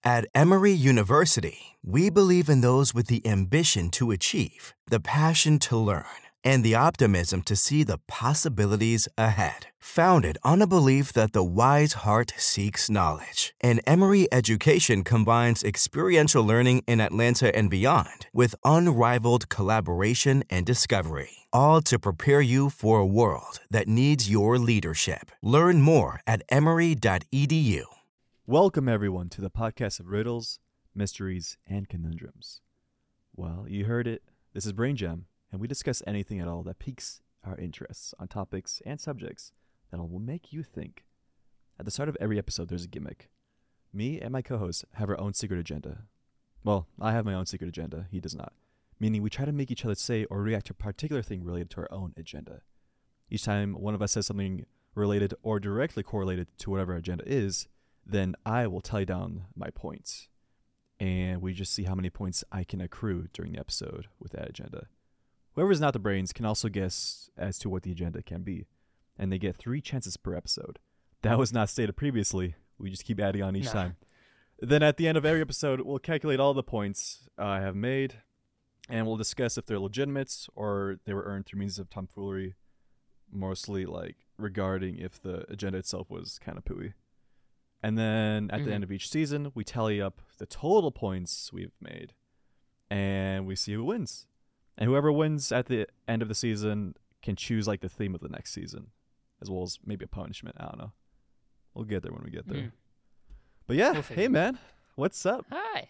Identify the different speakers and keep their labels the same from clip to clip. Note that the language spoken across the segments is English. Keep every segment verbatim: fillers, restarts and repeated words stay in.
Speaker 1: At Emory University, we believe in those with the ambition to achieve, the passion to learn, and the optimism to see the possibilities ahead. Founded on a belief that the wise heart seeks knowledge, and Emory education combines experiential learning in Atlanta and beyond with unrivaled collaboration and discovery, all to prepare you for a world that needs your leadership. Learn more at emory dot e d u.
Speaker 2: Welcome, everyone, to the podcast of riddles, mysteries, and conundrums. Well, you heard it. This is Brain Jam, and we discuss anything at all that piques our interests on topics and subjects that will make you think. At the start of every episode, there's a gimmick. Me and my co-host have our own secret agenda. Well, I have my own secret agenda. He does not. Meaning we try to make each other say or react to a particular thing related to our own agenda. Each time one of us says something related or directly correlated to whatever our agenda is, then I will tally down my points. And we just see how many points I can accrue during the episode with that agenda. Whoever's not the brains can also guess as to what the agenda can be. And they get three chances per episode. That was not stated previously. We just keep adding on each
Speaker 3: Nah.
Speaker 2: time. Then at the end of every episode, we'll calculate all the points I have made. And we'll discuss if they're legitimate or they were earned through means of tomfoolery. Mostly like regarding if the agenda itself was kind of pooey. And then at
Speaker 3: Mhm.
Speaker 2: the end of each season, we tally up the total points we've made. And we see who wins. And whoever wins at the end of the season can choose like the theme of the next season. As well as maybe a punishment. I don't know. We'll get there when we get there.
Speaker 3: Mm.
Speaker 2: But yeah,
Speaker 3: We'll figure
Speaker 2: hey
Speaker 3: it
Speaker 2: man. What's up?
Speaker 3: Hi.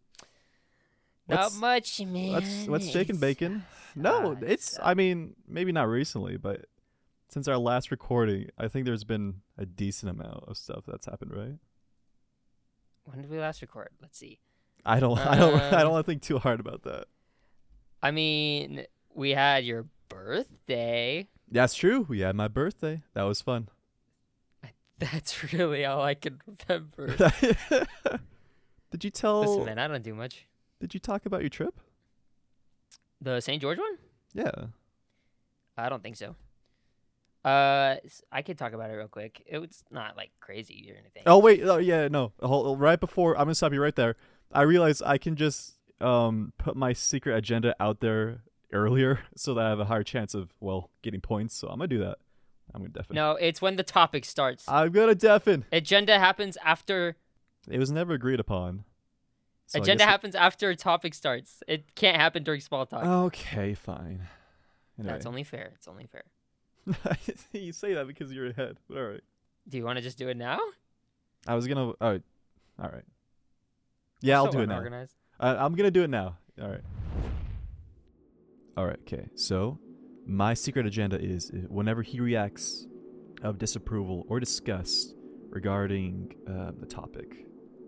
Speaker 2: What's-
Speaker 3: Not much, man.
Speaker 2: What's what's shaking
Speaker 3: It's-
Speaker 2: bacon? No,
Speaker 3: Ah,
Speaker 2: it's
Speaker 3: uh,
Speaker 2: I mean, maybe not recently, but since our last recording, I think there's been a decent amount of stuff that's happened, right?
Speaker 3: When did we last record? Let's see.
Speaker 2: I don't I don't I
Speaker 3: Um,
Speaker 2: don't want to think too hard about that.
Speaker 3: I mean, we had your birthday.
Speaker 2: That's true. We had my birthday. That was fun.
Speaker 3: That's really all I can remember.
Speaker 2: Did you tell
Speaker 3: Listen, man, I don't do much.
Speaker 2: Did you talk about your trip?
Speaker 3: The Saint George one?
Speaker 2: Yeah.
Speaker 3: I don't think so. Uh, s- I could talk about it real quick. It was not like crazy or anything.
Speaker 2: Oh wait, oh yeah, no. Hold, right before I'm gonna stop you right there. I realized I can just um put my secret agenda out there earlier so that I have a higher chance of well getting points. So I'm gonna do that. I'm gonna deafen.
Speaker 3: No, it's when the topic starts.
Speaker 2: I'm gonna deafen.
Speaker 3: Agenda happens after.
Speaker 2: It was never agreed upon. So I
Speaker 3: agenda
Speaker 2: guess-
Speaker 3: happens after a topic starts. It can't happen during small talk.
Speaker 2: Okay, fine. Anyway.
Speaker 3: That's only fair. It's only fair.
Speaker 2: You say that because you're ahead. But all right.
Speaker 3: Do you want to just do it now?
Speaker 2: I was gonna. Oh, all right. Yeah, I'll
Speaker 3: So
Speaker 2: do it now.
Speaker 3: unorganized.
Speaker 2: Uh, I'm gonna do it now. All right. All right. Okay. So, my secret agenda is uh, whenever he reacts of disapproval or disgust regarding uh, the topic,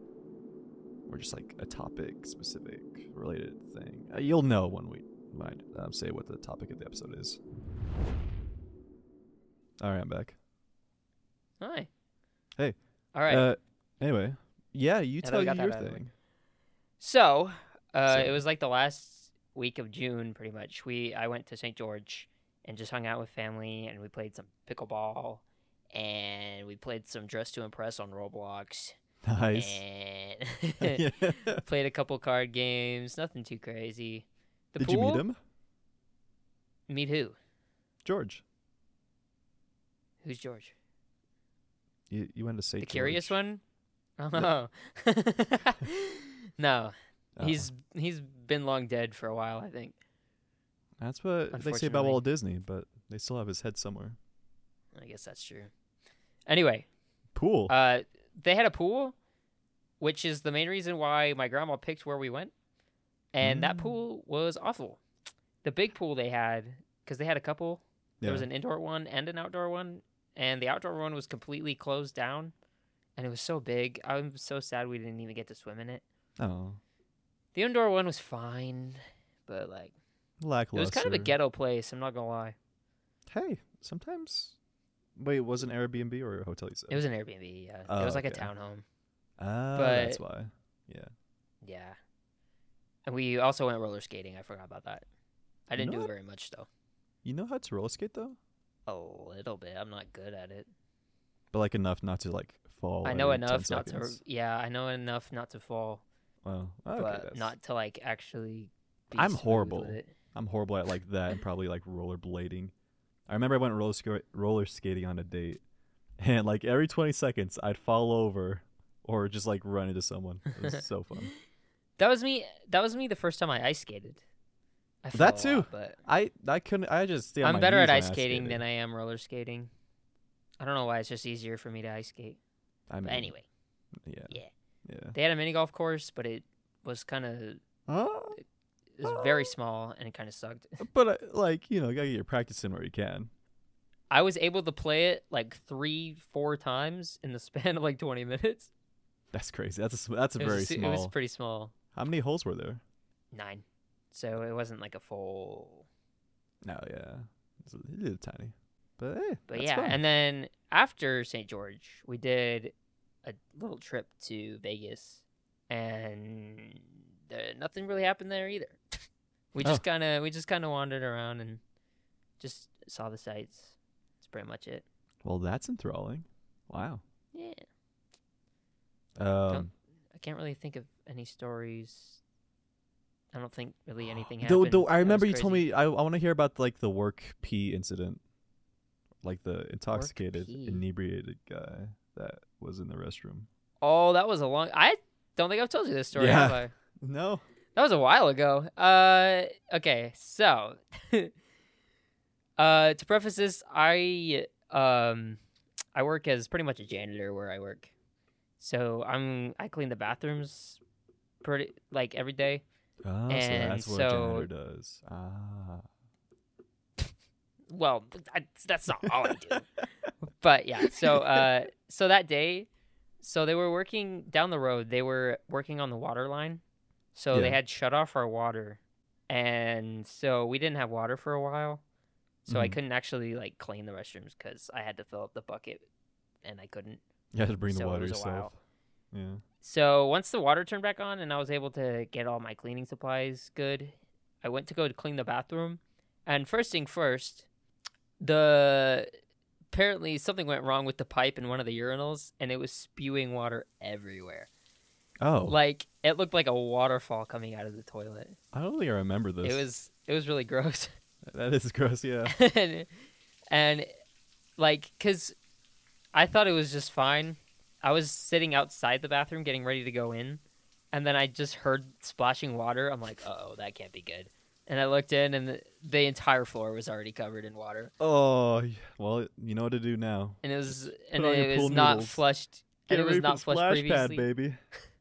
Speaker 2: or just like a topic specific related thing, uh, you'll know when we might um, say what the topic of the episode is. All right, I'm back.
Speaker 3: Hi.
Speaker 2: Hey.
Speaker 3: All right.
Speaker 2: Uh, anyway, yeah, you
Speaker 3: Now that
Speaker 2: tell
Speaker 3: we
Speaker 2: you
Speaker 3: got that
Speaker 2: your
Speaker 3: out of the way.
Speaker 2: thing.
Speaker 3: so, uh,
Speaker 2: So-
Speaker 3: it was like the last week of June, pretty much. We I went to Saint George and just hung out with family, and we played some pickleball, and we played some Dress to Impress on Roblox,
Speaker 2: Nice.
Speaker 3: and
Speaker 2: Yeah.
Speaker 3: played a couple card games. Nothing too crazy. The
Speaker 2: Did
Speaker 3: pool?
Speaker 2: you meet him,
Speaker 3: Meet who?
Speaker 2: George?
Speaker 3: Who's George?
Speaker 2: You you went to say
Speaker 3: The curious one? Oh. no. no.
Speaker 2: Oh.
Speaker 3: He's he's been long dead for a while, I think.
Speaker 2: That's what they say about
Speaker 3: Unfortunately.
Speaker 2: Walt Disney, but they still have his head somewhere.
Speaker 3: I guess that's true. Anyway,
Speaker 2: Pool.
Speaker 3: uh, they had a pool, which is the main reason why my grandma picked where we went, and that
Speaker 2: Mm.
Speaker 3: pool was awful. The big pool they had, because they had a couple. There
Speaker 2: yeah.
Speaker 3: was an indoor one and an outdoor one, and the outdoor one was completely closed down, and it was so big. I'm so sad we didn't even get to swim in it.
Speaker 2: oh,
Speaker 3: The indoor one was fine, but like
Speaker 2: lackluster.
Speaker 3: it was kind of a ghetto place. I'm not gonna lie.
Speaker 2: Hey, sometimes. Wait, was it an Airbnb or a hotel? You said
Speaker 3: It was an Airbnb. Yeah,
Speaker 2: Oh,
Speaker 3: it was like
Speaker 2: okay.
Speaker 3: a townhome.
Speaker 2: Ah,
Speaker 3: but-
Speaker 2: that's why. Yeah.
Speaker 3: Yeah, and we also went roller skating. I forgot about that. I
Speaker 2: You
Speaker 3: didn't
Speaker 2: know
Speaker 3: do
Speaker 2: what?
Speaker 3: very much though.
Speaker 2: You know how to roller skate though,
Speaker 3: A little bit. I'm not good at it.
Speaker 2: but like enough not to like fall.
Speaker 3: I know
Speaker 2: every ten
Speaker 3: enough not to.
Speaker 2: seconds.
Speaker 3: Yeah, I know enough not to fall,
Speaker 2: Well, okay,
Speaker 3: but
Speaker 2: that's,
Speaker 3: not to like actually. Be
Speaker 2: I'm
Speaker 3: smooth
Speaker 2: horrible.
Speaker 3: with it.
Speaker 2: I'm horrible at like that and probably like rollerblading. I remember I went roller sk- roller skating on a date, and like every twenty seconds I'd fall over or just like run into someone. It was so fun.
Speaker 3: That was me. That was me the first time I ice skated. I fell
Speaker 2: That
Speaker 3: a
Speaker 2: too.
Speaker 3: lot, but
Speaker 2: I I couldn't. I just stay on
Speaker 3: I'm
Speaker 2: my
Speaker 3: better
Speaker 2: knees
Speaker 3: at
Speaker 2: when
Speaker 3: ice
Speaker 2: I
Speaker 3: skating
Speaker 2: skated.
Speaker 3: than I am roller skating. I don't know why. It's just easier for me to ice skate.
Speaker 2: I mean,
Speaker 3: But anyway,
Speaker 2: yeah,
Speaker 3: yeah.
Speaker 2: yeah.
Speaker 3: They had a mini golf course, but it was kind of
Speaker 2: Oh,
Speaker 3: it was very small and it kind of sucked.
Speaker 2: but uh, like you know, you gotta get your practice in where you can.
Speaker 3: I was able to play it like three, four times in the span of like twenty minutes.
Speaker 2: That's crazy. That's a s- that's a
Speaker 3: It
Speaker 2: very
Speaker 3: was,
Speaker 2: small.
Speaker 3: It was pretty small,
Speaker 2: How many holes were there?
Speaker 3: nine. So it wasn't like a full.
Speaker 2: No, yeah, it's a, it is tiny. But hey,
Speaker 3: But
Speaker 2: that's
Speaker 3: yeah,
Speaker 2: fun.
Speaker 3: and then after Saint George, we did a little trip to Vegas, and uh, nothing really happened there either. we
Speaker 2: Oh.
Speaker 3: just kind of we just kind of wandered around and just saw the sights. That's pretty much it.
Speaker 2: Well, that's enthralling. Wow.
Speaker 3: Yeah,
Speaker 2: Um,
Speaker 3: I can't really think of any stories. I don't think really anything
Speaker 2: though,
Speaker 3: happened.
Speaker 2: though, I
Speaker 3: that was
Speaker 2: remember you told
Speaker 3: crazy.
Speaker 2: me I, I want to hear about like the work pee incident, like the intoxicated,
Speaker 3: pee.
Speaker 2: inebriated guy that was in the restroom.
Speaker 3: Oh, that was a long. I don't think I've told you this story.
Speaker 2: Yeah.
Speaker 3: Have I?
Speaker 2: No.
Speaker 3: That was a while ago. Uh, okay, so, uh, to preface this, I um, I work as pretty much a janitor where I work, so I'm I clean the bathrooms, pretty like every day.
Speaker 2: Oh, so
Speaker 3: And
Speaker 2: that's what
Speaker 3: so-
Speaker 2: a janitor does. Ah.
Speaker 3: Well, I, that's not all I do, but yeah. So, uh, so that day, so they were working down the road. They were working on the water line, so they
Speaker 2: Yeah.
Speaker 3: had shut off our water, and so we didn't have water for a while. So I
Speaker 2: Mhm.
Speaker 3: couldn't actually like clean the restrooms because I had to fill up the bucket, and I couldn't.
Speaker 2: You had to bring
Speaker 3: So
Speaker 2: the
Speaker 3: it
Speaker 2: water
Speaker 3: was a
Speaker 2: yourself.
Speaker 3: while.
Speaker 2: Yeah.
Speaker 3: So once the water turned back on and I was able to get all my cleaning supplies good, I went to go to clean the bathroom. And first thing first, the apparently something went wrong with the pipe in one of the urinals and it was spewing water everywhere.
Speaker 2: Oh,
Speaker 3: Like it looked like a waterfall coming out of the toilet.
Speaker 2: I don't think I remember this.
Speaker 3: It was it was really gross.
Speaker 2: That is gross. Yeah.
Speaker 3: and, and like cuz I thought it was just fine. I was sitting outside the bathroom getting ready to go in, and then I just heard splashing water. I'm like, "Uh-oh, that can't be good." And I looked in, and the, the entire floor was already covered in water,
Speaker 2: Oh, y- well, you know what to do now.
Speaker 3: and it was and
Speaker 2: on your
Speaker 3: it
Speaker 2: pool
Speaker 3: was not
Speaker 2: noodles.
Speaker 3: flushed.
Speaker 2: Get
Speaker 3: And it was
Speaker 2: ready for
Speaker 3: not
Speaker 2: the
Speaker 3: flushed
Speaker 2: splash
Speaker 3: previously.
Speaker 2: pad, baby.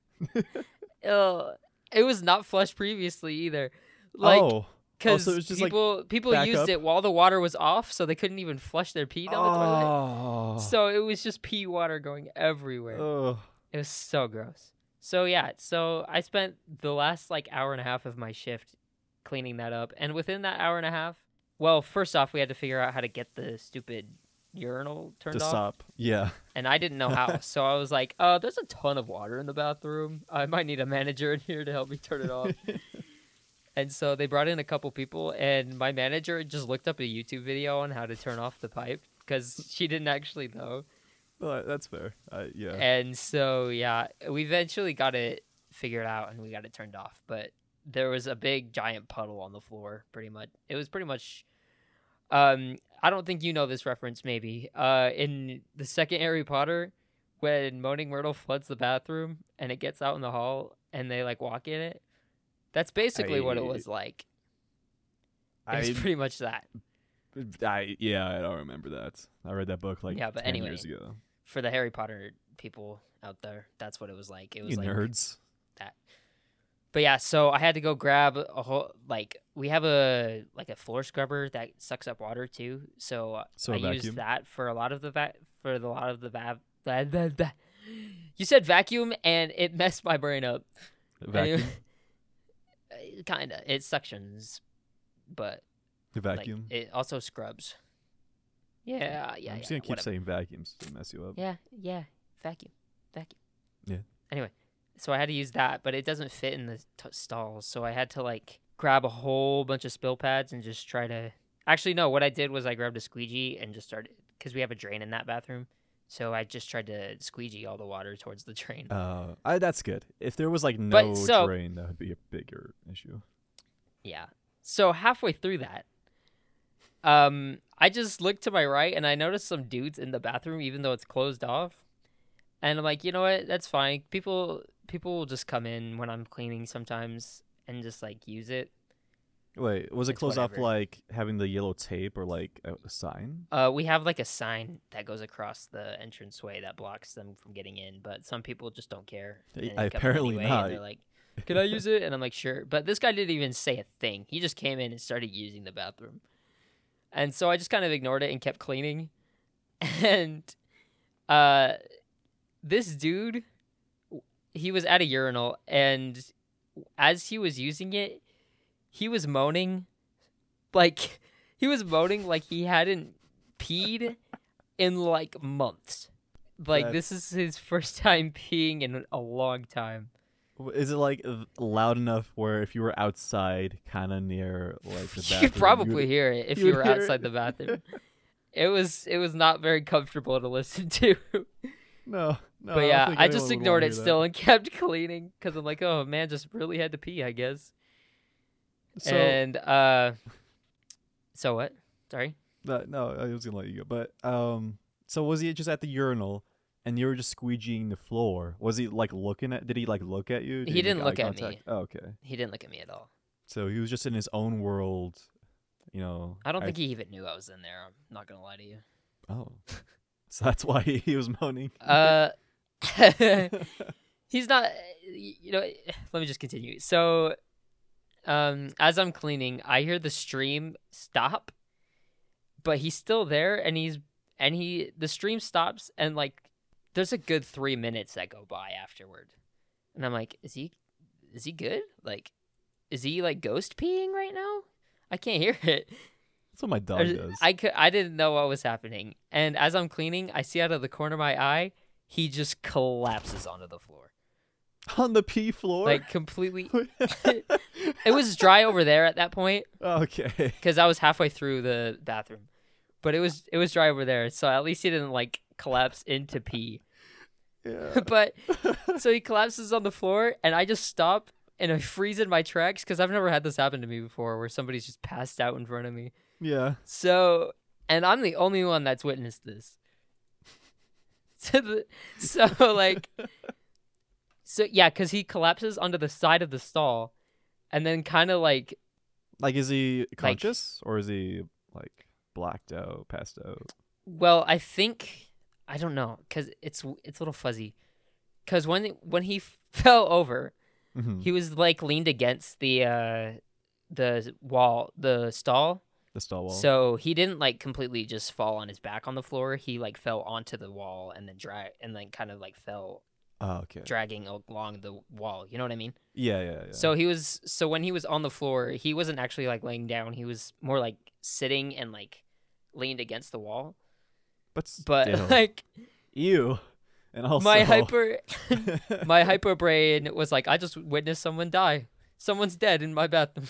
Speaker 3: Ugh. It was not flushed previously either. Like,
Speaker 2: oh,
Speaker 3: because
Speaker 2: so it was just, like,
Speaker 3: people people
Speaker 2: back
Speaker 3: used
Speaker 2: up?
Speaker 3: it while the water was off, so they couldn't even flush their pee down the toilet.
Speaker 2: oh.
Speaker 3: So it was just pee water going everywhere.
Speaker 2: Ugh.
Speaker 3: It was so gross. So yeah, so I spent the last like hour and a half of my shift cleaning that up, and within that hour and a half, well, first off, we had to figure out how to get the stupid urinal turned
Speaker 2: to
Speaker 3: off,
Speaker 2: stop. Yeah.
Speaker 3: and I didn't know how. So I was like, "Uh, there's a ton of water in the bathroom. I might need a manager in here to help me turn it off." And so they brought in a couple people, and my manager just looked up a YouTube video on how to turn off the pipe because she didn't actually know.
Speaker 2: Well, that's fair. I yeah.
Speaker 3: And so, yeah, we eventually got it figured out and we got it turned off. But there was a big giant puddle on the floor, pretty much. It was pretty much. Um, I don't think you know this reference, maybe. Uh, in the second Harry Potter, when Moaning Myrtle floods the bathroom and it gets out in the hall and they like walk in it, that's basically what it
Speaker 2: I-
Speaker 3: was like. It
Speaker 2: I,
Speaker 3: was pretty much that.
Speaker 2: I yeah, I don't remember that. I read that book like
Speaker 3: Yeah, but
Speaker 2: ten
Speaker 3: anyway,
Speaker 2: years ago.
Speaker 3: For the Harry Potter people out there, that's what it was like. It was
Speaker 2: You
Speaker 3: like
Speaker 2: nerds.
Speaker 3: But yeah, so I had to go grab a whole like we have a like a floor scrubber that sucks up water too. So, uh,
Speaker 2: So
Speaker 3: I
Speaker 2: a
Speaker 3: used
Speaker 2: vacuum?
Speaker 3: that for a lot of the va- for the lot of the va- blah, blah, blah. You said vacuum and it messed my brain up.
Speaker 2: Vacuum.
Speaker 3: Kind of. It suctions, but
Speaker 2: Vacuum.
Speaker 3: like, it also scrubs. Yeah, yeah,
Speaker 2: I'm
Speaker 3: yeah.
Speaker 2: just gonna keep
Speaker 3: whatever.
Speaker 2: saying vacuums to mess you up.
Speaker 3: Yeah, yeah, vacuum, vacuum.
Speaker 2: Yeah.
Speaker 3: Anyway, so I had to use that, but it doesn't fit in the t- stalls, so I had to like grab a whole bunch of spill pads and just try to. Actually, no. What I did was I grabbed a squeegee and just started because we have a drain in that bathroom, So I just tried to squeegee all the water towards the drain.
Speaker 2: Uh, I, that's good. If there was like no
Speaker 3: But so-
Speaker 2: drain, that would be a bigger issue.
Speaker 3: Yeah. So halfway through that, um, I just looked to my right and I noticed some dudes in the bathroom, even though it's closed off. And I'm like, you know what? That's fine. People people will just come in when I'm cleaning sometimes and just like use it.
Speaker 2: Wait, was it
Speaker 3: It's
Speaker 2: closed off
Speaker 3: whatever.
Speaker 2: like having the yellow tape or like a, a sign?
Speaker 3: Uh, we have like a sign that goes across the entranceway that blocks them from getting in, but some people just don't care.
Speaker 2: They-
Speaker 3: and they come in
Speaker 2: apparently
Speaker 3: anyway,
Speaker 2: not.
Speaker 3: And they're like, "Can I use it?" And I'm like, "Sure." But this guy didn't even say a thing. He just came in and started using the bathroom, and so I just kind of ignored it and kept cleaning. And uh, this dude, he was at a urinal, and as he was using it, he was moaning. Like, he was moaning like he hadn't peed in, like, months. Like,
Speaker 2: That's-
Speaker 3: this is his first time peeing in a long time.
Speaker 2: W- Is it like uh, loud enough where if you were outside, kind of near like the bathroom,
Speaker 3: You could probably
Speaker 2: would-
Speaker 3: hear it if
Speaker 2: you
Speaker 3: you
Speaker 2: would
Speaker 3: were
Speaker 2: hear
Speaker 3: outside
Speaker 2: it?
Speaker 3: the bathroom. It was it was not very comfortable to listen to.
Speaker 2: No, no.
Speaker 3: But
Speaker 2: don't
Speaker 3: yeah,
Speaker 2: think
Speaker 3: I
Speaker 2: anyone
Speaker 3: just
Speaker 2: would wanna
Speaker 3: ignored it
Speaker 2: hear that.
Speaker 3: still and kept cleaning because I'm like, oh, man, just really had to pee, I guess.
Speaker 2: So
Speaker 3: and, uh, so what? Sorry?
Speaker 2: no, no, I was gonna let you go. But um, so was he just at the urinal, and you were just squeegeeing the floor? Was he like looking at? Did he like look at you? Did
Speaker 3: He
Speaker 2: make
Speaker 3: didn't
Speaker 2: eye
Speaker 3: look at me.
Speaker 2: contact? Oh, okay.
Speaker 3: He didn't look at me at all.
Speaker 2: So he was just in his own world, you know.
Speaker 3: I don't think he even knew I was in there. I'm not gonna lie to you.
Speaker 2: Oh, so that's why he, he was moaning.
Speaker 3: Uh, he's not. You know, let me just continue. So, um, as I'm cleaning, I hear the stream stop, but he's still there, and he's and he the stream stops, and like, there's a good three minutes that go by afterward, and I'm like, is he, is he good? Like, is he like ghost peeing right now? I can't hear it.
Speaker 2: That's what my dog
Speaker 3: Or-
Speaker 2: does.
Speaker 3: I could, I didn't know what was happening. And as I'm cleaning, I see out of the corner of my eye, he just collapses onto the floor.
Speaker 2: On the pee floor.
Speaker 3: Like completely. It was dry over there at that point
Speaker 2: Okay.
Speaker 3: because I was halfway through the bathroom. But it was it was dry over there, so at least he didn't like collapse into pee.
Speaker 2: Yeah.
Speaker 3: But so he collapses on the floor, and I just stop and I freeze in my tracks because I've never had this happen to me before, where somebody's just passed out in front of me.
Speaker 2: Yeah.
Speaker 3: So, and I'm the only one that's witnessed this. So, the, so like, so yeah, because he collapses onto the side of the stall, and then kind of like,
Speaker 2: Like, is he conscious or is he like blacked out, passed out?
Speaker 3: well, I think I don't know, because it's it's a little fuzzy. Because when when he fell over,
Speaker 2: Mhm.
Speaker 3: he was like leaned against the uh the wall, the stall.
Speaker 2: The stall wall.
Speaker 3: So he didn't like completely just fall on his back on the floor. He like fell onto the wall and then drag and then kind of like fell
Speaker 2: Oh, okay.
Speaker 3: dragging along the wall. You know what I mean?
Speaker 2: Yeah, yeah, yeah.
Speaker 3: So he was so when he was on the floor, he wasn't actually like laying down. He was more like sitting and like leaned against the wall.
Speaker 2: but
Speaker 3: But
Speaker 2: still.
Speaker 3: like
Speaker 2: ew. And also
Speaker 3: my hyper my hyper brain was like, I just witnessed someone die. Someone's dead in my bathroom.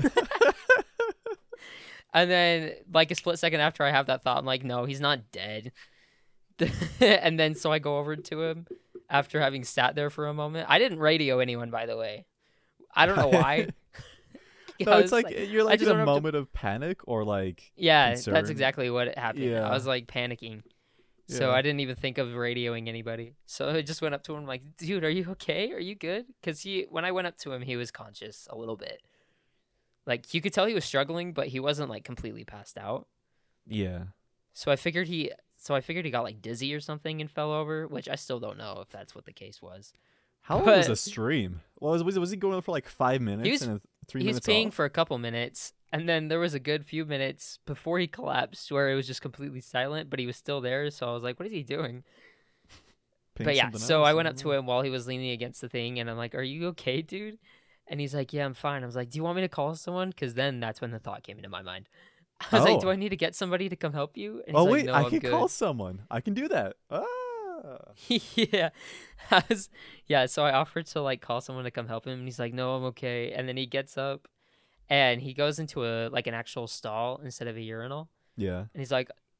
Speaker 3: And then, like a split second after I have that thought, I'm like, no, he's not dead. And then, so I go over to him after having sat there for a moment. I didn't radio anyone, by the way. I don't know why.
Speaker 2: No,
Speaker 3: I
Speaker 2: it's
Speaker 3: was
Speaker 2: like, you're
Speaker 3: I
Speaker 2: like
Speaker 3: just
Speaker 2: in a
Speaker 3: went up to-
Speaker 2: moment of panic or like
Speaker 3: yeah,
Speaker 2: concern.
Speaker 3: that's exactly what happened.
Speaker 2: Yeah.
Speaker 3: I was like panicking. So
Speaker 2: Yeah.
Speaker 3: I didn't even think of radioing anybody. So I just went up to him like, dude, are you okay? Are you good? Because he, when I went up to him, he was conscious a little bit. Like, you could tell he was struggling, but he wasn't like completely passed out.
Speaker 2: Yeah.
Speaker 3: So I figured he, so I figured he got like dizzy or something and fell over, which I still don't know if that's what the case was.
Speaker 2: How long was
Speaker 3: But-
Speaker 2: the stream? Was was was he going on for like five minutes
Speaker 3: was-
Speaker 2: and three
Speaker 3: He was
Speaker 2: minutes
Speaker 3: peeing
Speaker 2: off?
Speaker 3: for a couple minutes, and then there was a good few minutes before he collapsed where it was just completely silent, but he was still there. So I was like, what is he doing?
Speaker 2: Peeing
Speaker 3: But yeah,
Speaker 2: something
Speaker 3: so
Speaker 2: else,
Speaker 3: I
Speaker 2: I
Speaker 3: went
Speaker 2: don't
Speaker 3: up to
Speaker 2: know.
Speaker 3: him while he was leaning against the thing, and I'm like, "Are you okay, dude?" And he's like, "Yeah, I'm fine." I was like, "Do you want me to call someone?" Because then that's when the thought came into my mind. I was like, "Do
Speaker 2: Oh.
Speaker 3: I need to get somebody to come help you?" And he's
Speaker 2: Oh
Speaker 3: like,
Speaker 2: wait,
Speaker 3: "No,
Speaker 2: I
Speaker 3: I'm
Speaker 2: can
Speaker 3: good."
Speaker 2: call someone. I can do that. Ah.
Speaker 3: Yeah, I was, yeah. So I offered to like call someone to come help him, and he's like, "No, I'm okay." And then he gets up, and he goes into a like an actual stall instead of a urinal,
Speaker 2: Yeah.
Speaker 3: and he's like,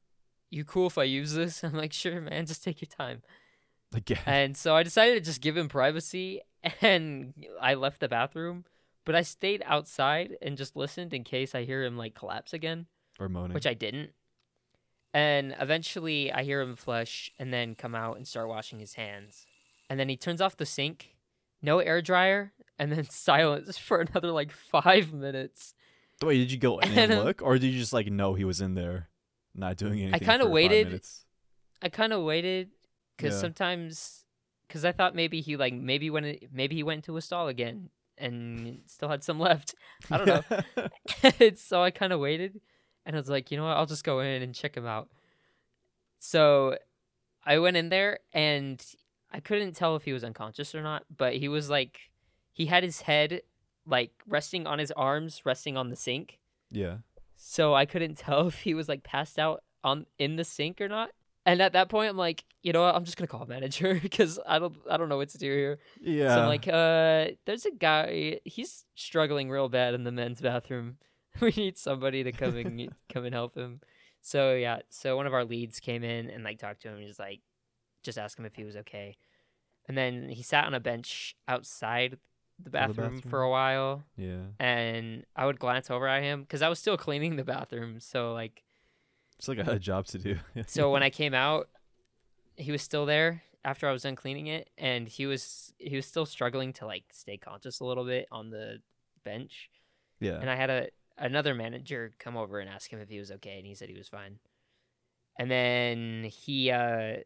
Speaker 3: you cool if I use this? I'm like, sure, man, just take your time.
Speaker 2: Again.
Speaker 3: And so I decided to just give him privacy, and I left the bathroom, but I stayed outside and just listened in case I hear him like collapse again,
Speaker 2: Or moaning.
Speaker 3: which I didn't. And eventually I hear him flush and then come out and start washing his hands. And then he turns off the sink, no air dryer, and then silence for another like five minutes.
Speaker 2: Wait, did you go in and,
Speaker 3: And, um,
Speaker 2: look, or did you just like know he was in there, not doing anything?
Speaker 3: kinda
Speaker 2: for five
Speaker 3: waited.
Speaker 2: minutes?
Speaker 3: I kind of waited because
Speaker 2: Yeah.
Speaker 3: sometimes, because I thought maybe he like maybe when it, maybe he went into a stall again and still had some left. I don't know. And so I kind of waited, and I was like, you know what, I'll just go in and check him out. So I went in there, and I couldn't tell if he was unconscious or not, but he was like, he had his head like resting on his arms, resting on the sink.
Speaker 2: Yeah.
Speaker 3: So I couldn't tell if he was like passed out on in the sink or not. And at that point, I'm like, you know what? I'm just gonna call a manager because I don't, I don't know what to do here.
Speaker 2: Yeah.
Speaker 3: So I'm like, uh, there's a guy. He's struggling real bad in the men's bathroom. We need somebody to come and come and help him. So yeah, so one of our leads came in and like talked to him. He's like, just ask him if he was okay. And then he sat on a bench outside the bathroom,
Speaker 2: bathroom?
Speaker 3: for a while.
Speaker 2: yeah.
Speaker 3: And I would glance over at him because I was still cleaning the bathroom. So like,
Speaker 2: It's like I had a job to do.
Speaker 3: so when I came out, he was still there after I was done cleaning it, and he was he was still struggling to like stay conscious a little bit on the bench.
Speaker 2: Yeah.
Speaker 3: And I had a another manager come over and ask him if he was okay, and he said he was fine. And then he uh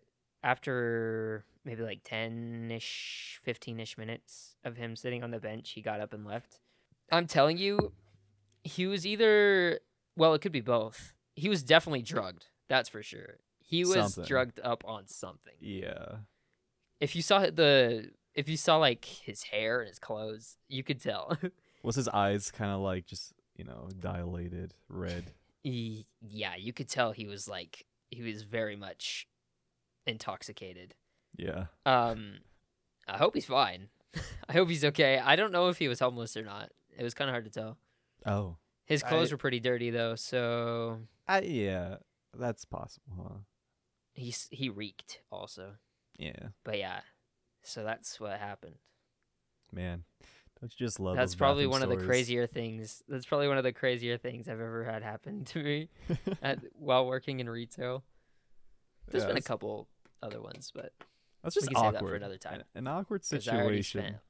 Speaker 3: after maybe like ten-ish, fifteen-ish minutes of him sitting on the bench, he got up and left. I'm telling you, he was either, well, it could be both. He was definitely drugged. That's for sure. He was
Speaker 2: Something.
Speaker 3: drugged up on something.
Speaker 2: yeah.
Speaker 3: If you saw the, if you saw like his hair and his clothes, you could tell.
Speaker 2: Was his eyes kind of like just, you know, dilated, red?
Speaker 3: He, yeah, you could tell he was like, he was very much intoxicated.
Speaker 2: Yeah.
Speaker 3: Um, I hope he's fine. I hope he's okay. I don't know if he was homeless or not. It was kind of hard to tell.
Speaker 2: Oh.
Speaker 3: His clothes
Speaker 2: I-
Speaker 3: were pretty dirty though, so
Speaker 2: I, yeah. That's possible, huh?
Speaker 3: he he reeked also.
Speaker 2: Yeah.
Speaker 3: But yeah, so that's what happened.
Speaker 2: Man. Don't you just love
Speaker 3: That's
Speaker 2: those
Speaker 3: probably
Speaker 2: bathroom
Speaker 3: one of the
Speaker 2: stories?
Speaker 3: crazier things. That's probably one of the crazier things I've ever had happen to me at, while working in retail. There's
Speaker 2: Yeah,
Speaker 3: been a
Speaker 2: that's-
Speaker 3: couple other ones, but
Speaker 2: That's just
Speaker 3: we can save
Speaker 2: awkward.
Speaker 3: that for another time.
Speaker 2: An, an awkward
Speaker 3: 'cause I already
Speaker 2: situation.
Speaker 3: spent-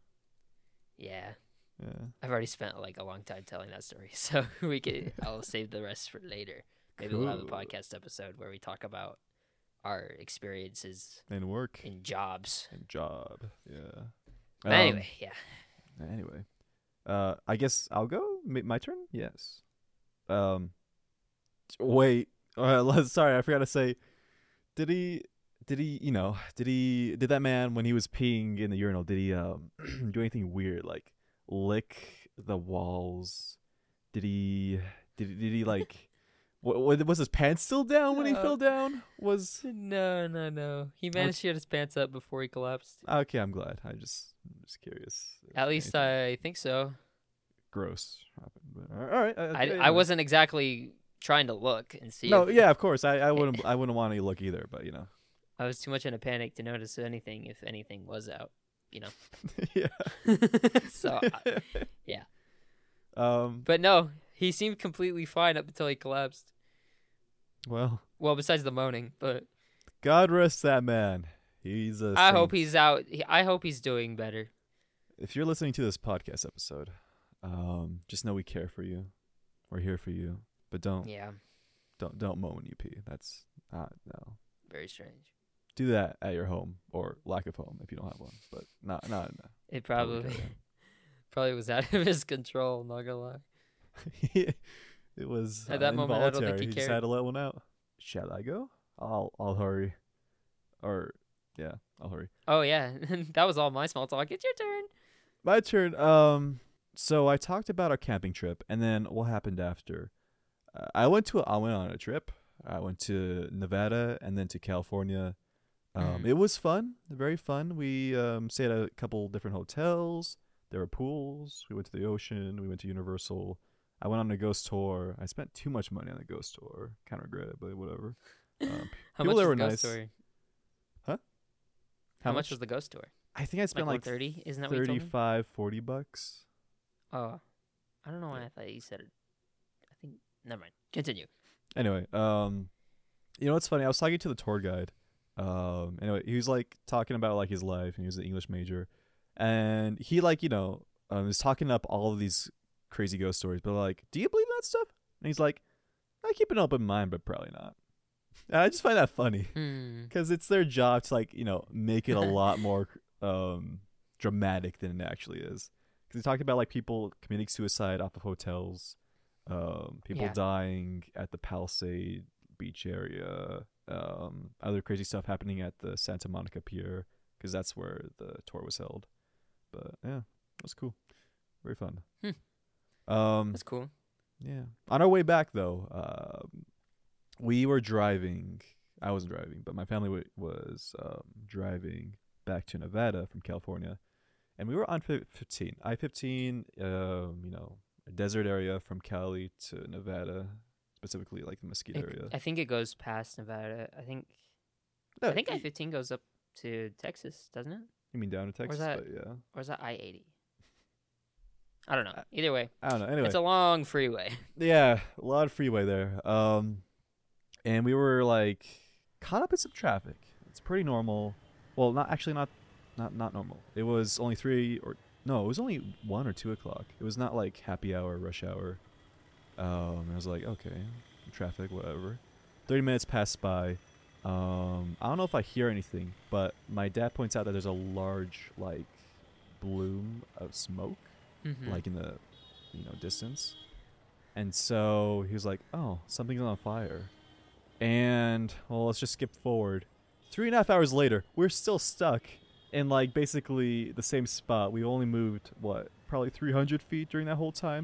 Speaker 3: yeah,
Speaker 2: Yeah.
Speaker 3: I've already spent like a long time telling that story, so we could. I'll save the rest for later. Maybe we'll have a
Speaker 2: Cool.
Speaker 3: podcast episode where we talk about our experiences
Speaker 2: And work.
Speaker 3: in jobs.
Speaker 2: And job. Yeah.
Speaker 3: But
Speaker 2: Um,
Speaker 3: anyway, yeah.
Speaker 2: Anyway, uh, I guess I'll go. Ma- My turn. Yes. Um. Wait. Uh, let's- sorry, I forgot to say. Did he? Did he? You know? Did he? Did that man when he was peeing in the urinal? Did he um do anything weird like lick the walls? Did he? Did did he like? What was his pants still down when he
Speaker 3: No.
Speaker 2: fell down? Was
Speaker 3: No, no, no. He managed to get his pants up before he collapsed.
Speaker 2: okay. I'm glad. I just I'm just curious. if
Speaker 3: At least
Speaker 2: anything
Speaker 3: I think so.
Speaker 2: gross happened. But, all right. uh,
Speaker 3: I,
Speaker 2: anyway.
Speaker 3: I wasn't exactly trying to look and see.
Speaker 2: No,
Speaker 3: if-
Speaker 2: yeah, of course. I, I wouldn't I wouldn't want to look either, but you know.
Speaker 3: I was too much in a panic to notice anything if anything was out. You know.
Speaker 2: yeah.
Speaker 3: So, I- yeah.
Speaker 2: Um.
Speaker 3: but no, he seemed completely fine up until he collapsed.
Speaker 2: Well,
Speaker 3: Well, besides the moaning, but
Speaker 2: God rest that man. He's a.
Speaker 3: I hope
Speaker 2: saint.
Speaker 3: he's out. he- I hope he's doing better.
Speaker 2: If you're listening to this podcast episode, um, just know we care for you. We're here for you, but don't
Speaker 3: Yeah,
Speaker 2: don't don't moan when you pee. That's not no.
Speaker 3: very strange.
Speaker 2: Do that at your home or lack of home if you don't have one, but not not. No.
Speaker 3: It probably probably was out of his control. Not gonna lie.
Speaker 2: It was
Speaker 3: At
Speaker 2: uh,
Speaker 3: that moment, I don't think
Speaker 2: involuntary.
Speaker 3: he
Speaker 2: He just
Speaker 3: cared.
Speaker 2: had to let one out. Shall I go? I'll I'll hurry. Or yeah, I'll hurry.
Speaker 3: Oh yeah, that was all my small talk. It's your turn.
Speaker 2: My turn. Um, so I talked about our camping trip, and then what happened after. Uh, I went to a, I went on a trip. I went to Nevada and then to California. Um,
Speaker 3: Mhm.
Speaker 2: It was fun, very fun. We um, stayed at a couple different hotels. There were pools. We went to the ocean. We went to Universal. I went on a ghost tour. I spent too much money on the ghost tour. Kind of regret it, but whatever. Uh,
Speaker 3: How
Speaker 2: people
Speaker 3: much
Speaker 2: there
Speaker 3: was
Speaker 2: were
Speaker 3: the ghost
Speaker 2: nice.
Speaker 3: tour?
Speaker 2: Huh?
Speaker 3: How, much was the ghost tour?
Speaker 2: I think I spent
Speaker 3: Like
Speaker 2: like,
Speaker 3: thirty? Isn't that what you told me?
Speaker 2: thirty-five, forty bucks.
Speaker 3: Oh, I don't know why I thought you said it. I think. Never mind. Continue.
Speaker 2: Anyway, um, you know what's funny? I was talking to the tour guide. Um, anyway, he was like talking about like his life, and he was an English major, and he like you know um, was talking up all of these crazy ghost stories. But like, do you believe in that stuff? And he's like, I keep an open mind, but probably not. And I just find that funny
Speaker 3: Hmm.
Speaker 2: because it's their job to like you know make it a lot more um dramatic than it actually is. Because he talked about like people committing suicide off of hotels, um, people
Speaker 3: Yeah.
Speaker 2: dying at the Palisade Beach area, um, other crazy stuff happening at the Santa Monica Pier because that's where the tour was held. But yeah, it was cool, very fun.
Speaker 3: Hmm.
Speaker 2: Um,
Speaker 3: That's cool.
Speaker 2: yeah. On our way back though, um, we were driving. I wasn't driving, but my family w- was um, driving back to Nevada from California, and we were on fi- fifteen. I fifteen, um, you know, a desert area from Cali to Nevada, specifically like the Mesquite
Speaker 3: I,
Speaker 2: area.
Speaker 3: I think it goes past Nevada. I think.
Speaker 2: No,
Speaker 3: I think
Speaker 2: y-
Speaker 3: I fifteen goes up to Texas, doesn't it?
Speaker 2: You mean down to Texas?
Speaker 3: that-
Speaker 2: But yeah,
Speaker 3: Or is that I eighty? I don't know.
Speaker 2: I-
Speaker 3: Either way,
Speaker 2: I don't know. Anyway,
Speaker 3: it's a long freeway.
Speaker 2: yeah, a lot of freeway there. Um, and we were like caught up in some traffic. It's pretty normal. Well, not actually not, not not normal. It was only three or no, it was only one or two o'clock. It was not like happy hour, rush hour. Um, and I was like, okay, traffic, whatever. Thirty minutes passed by. Um, I don't know if I hear anything, but my dad points out that there's a large like bloom of smoke
Speaker 3: Mm-hmm.
Speaker 2: like in the you know distance, and so he was like, oh, something's on fire. And well, let's just skip forward. Three and a half hours later, we're still stuck in like basically the same spot. We only moved what, probably three hundred feet during that whole time.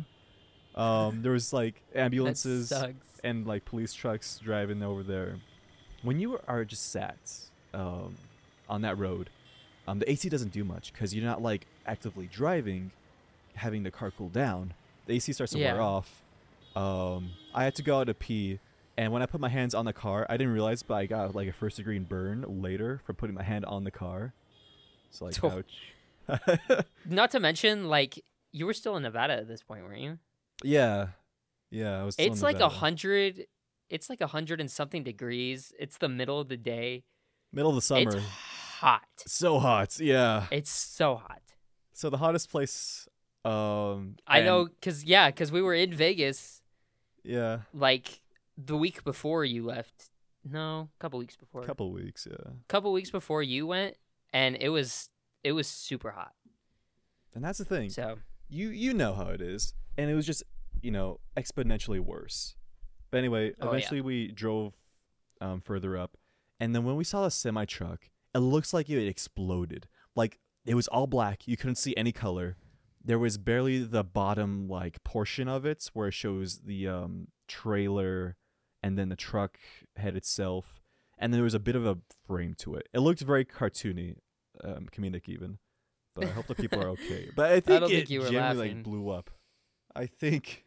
Speaker 2: Um there was like ambulances
Speaker 3: That sucks.
Speaker 2: and like police trucks driving over there. When you are just sat um on that road, um the A C doesn't do much because you're not like actively driving, having the car cool down. The A C starts to wear
Speaker 3: Yeah.
Speaker 2: off. Um, I had to go out to pee, and when I put my hands on the car, I didn't realize, but I got like a first degree burn later from putting my hand on the car. So like,
Speaker 3: Oh.
Speaker 2: ouch.
Speaker 3: Not to mention, like, you were still in Nevada at this point, weren't you?
Speaker 2: yeah, yeah. I was. Still in
Speaker 3: It's like a
Speaker 2: Nevada.
Speaker 3: hundred. It's like a hundred and something degrees. It's the middle of the day.
Speaker 2: middle of the summer.
Speaker 3: It's hot.
Speaker 2: So hot. Yeah.
Speaker 3: It's so hot.
Speaker 2: So the hottest place. Um,
Speaker 3: I
Speaker 2: and-
Speaker 3: know, cause yeah, cause we were in Vegas
Speaker 2: Yeah.
Speaker 3: like the week before you left. No, a couple weeks before.
Speaker 2: Couple weeks. Yeah.
Speaker 3: couple weeks before you went, and it was it was super hot.
Speaker 2: And that's the thing.
Speaker 3: So
Speaker 2: you you know how it is, and it was just you know exponentially worse. But anyway,
Speaker 3: Oh, yeah.
Speaker 2: eventually we drove um, further up, and then when we saw the semi truck, it looks like it exploded. Like it was all black. You couldn't see any color. There was barely the bottom like portion of it where it shows the um, trailer and then the truck head itself, and there was a bit of a frame to it. It looked very cartoony, um, comedic even. But I hope the people are okay. But I think
Speaker 3: don't
Speaker 2: it
Speaker 3: think you were
Speaker 2: genuinely
Speaker 3: laughing.
Speaker 2: like blew up. I think.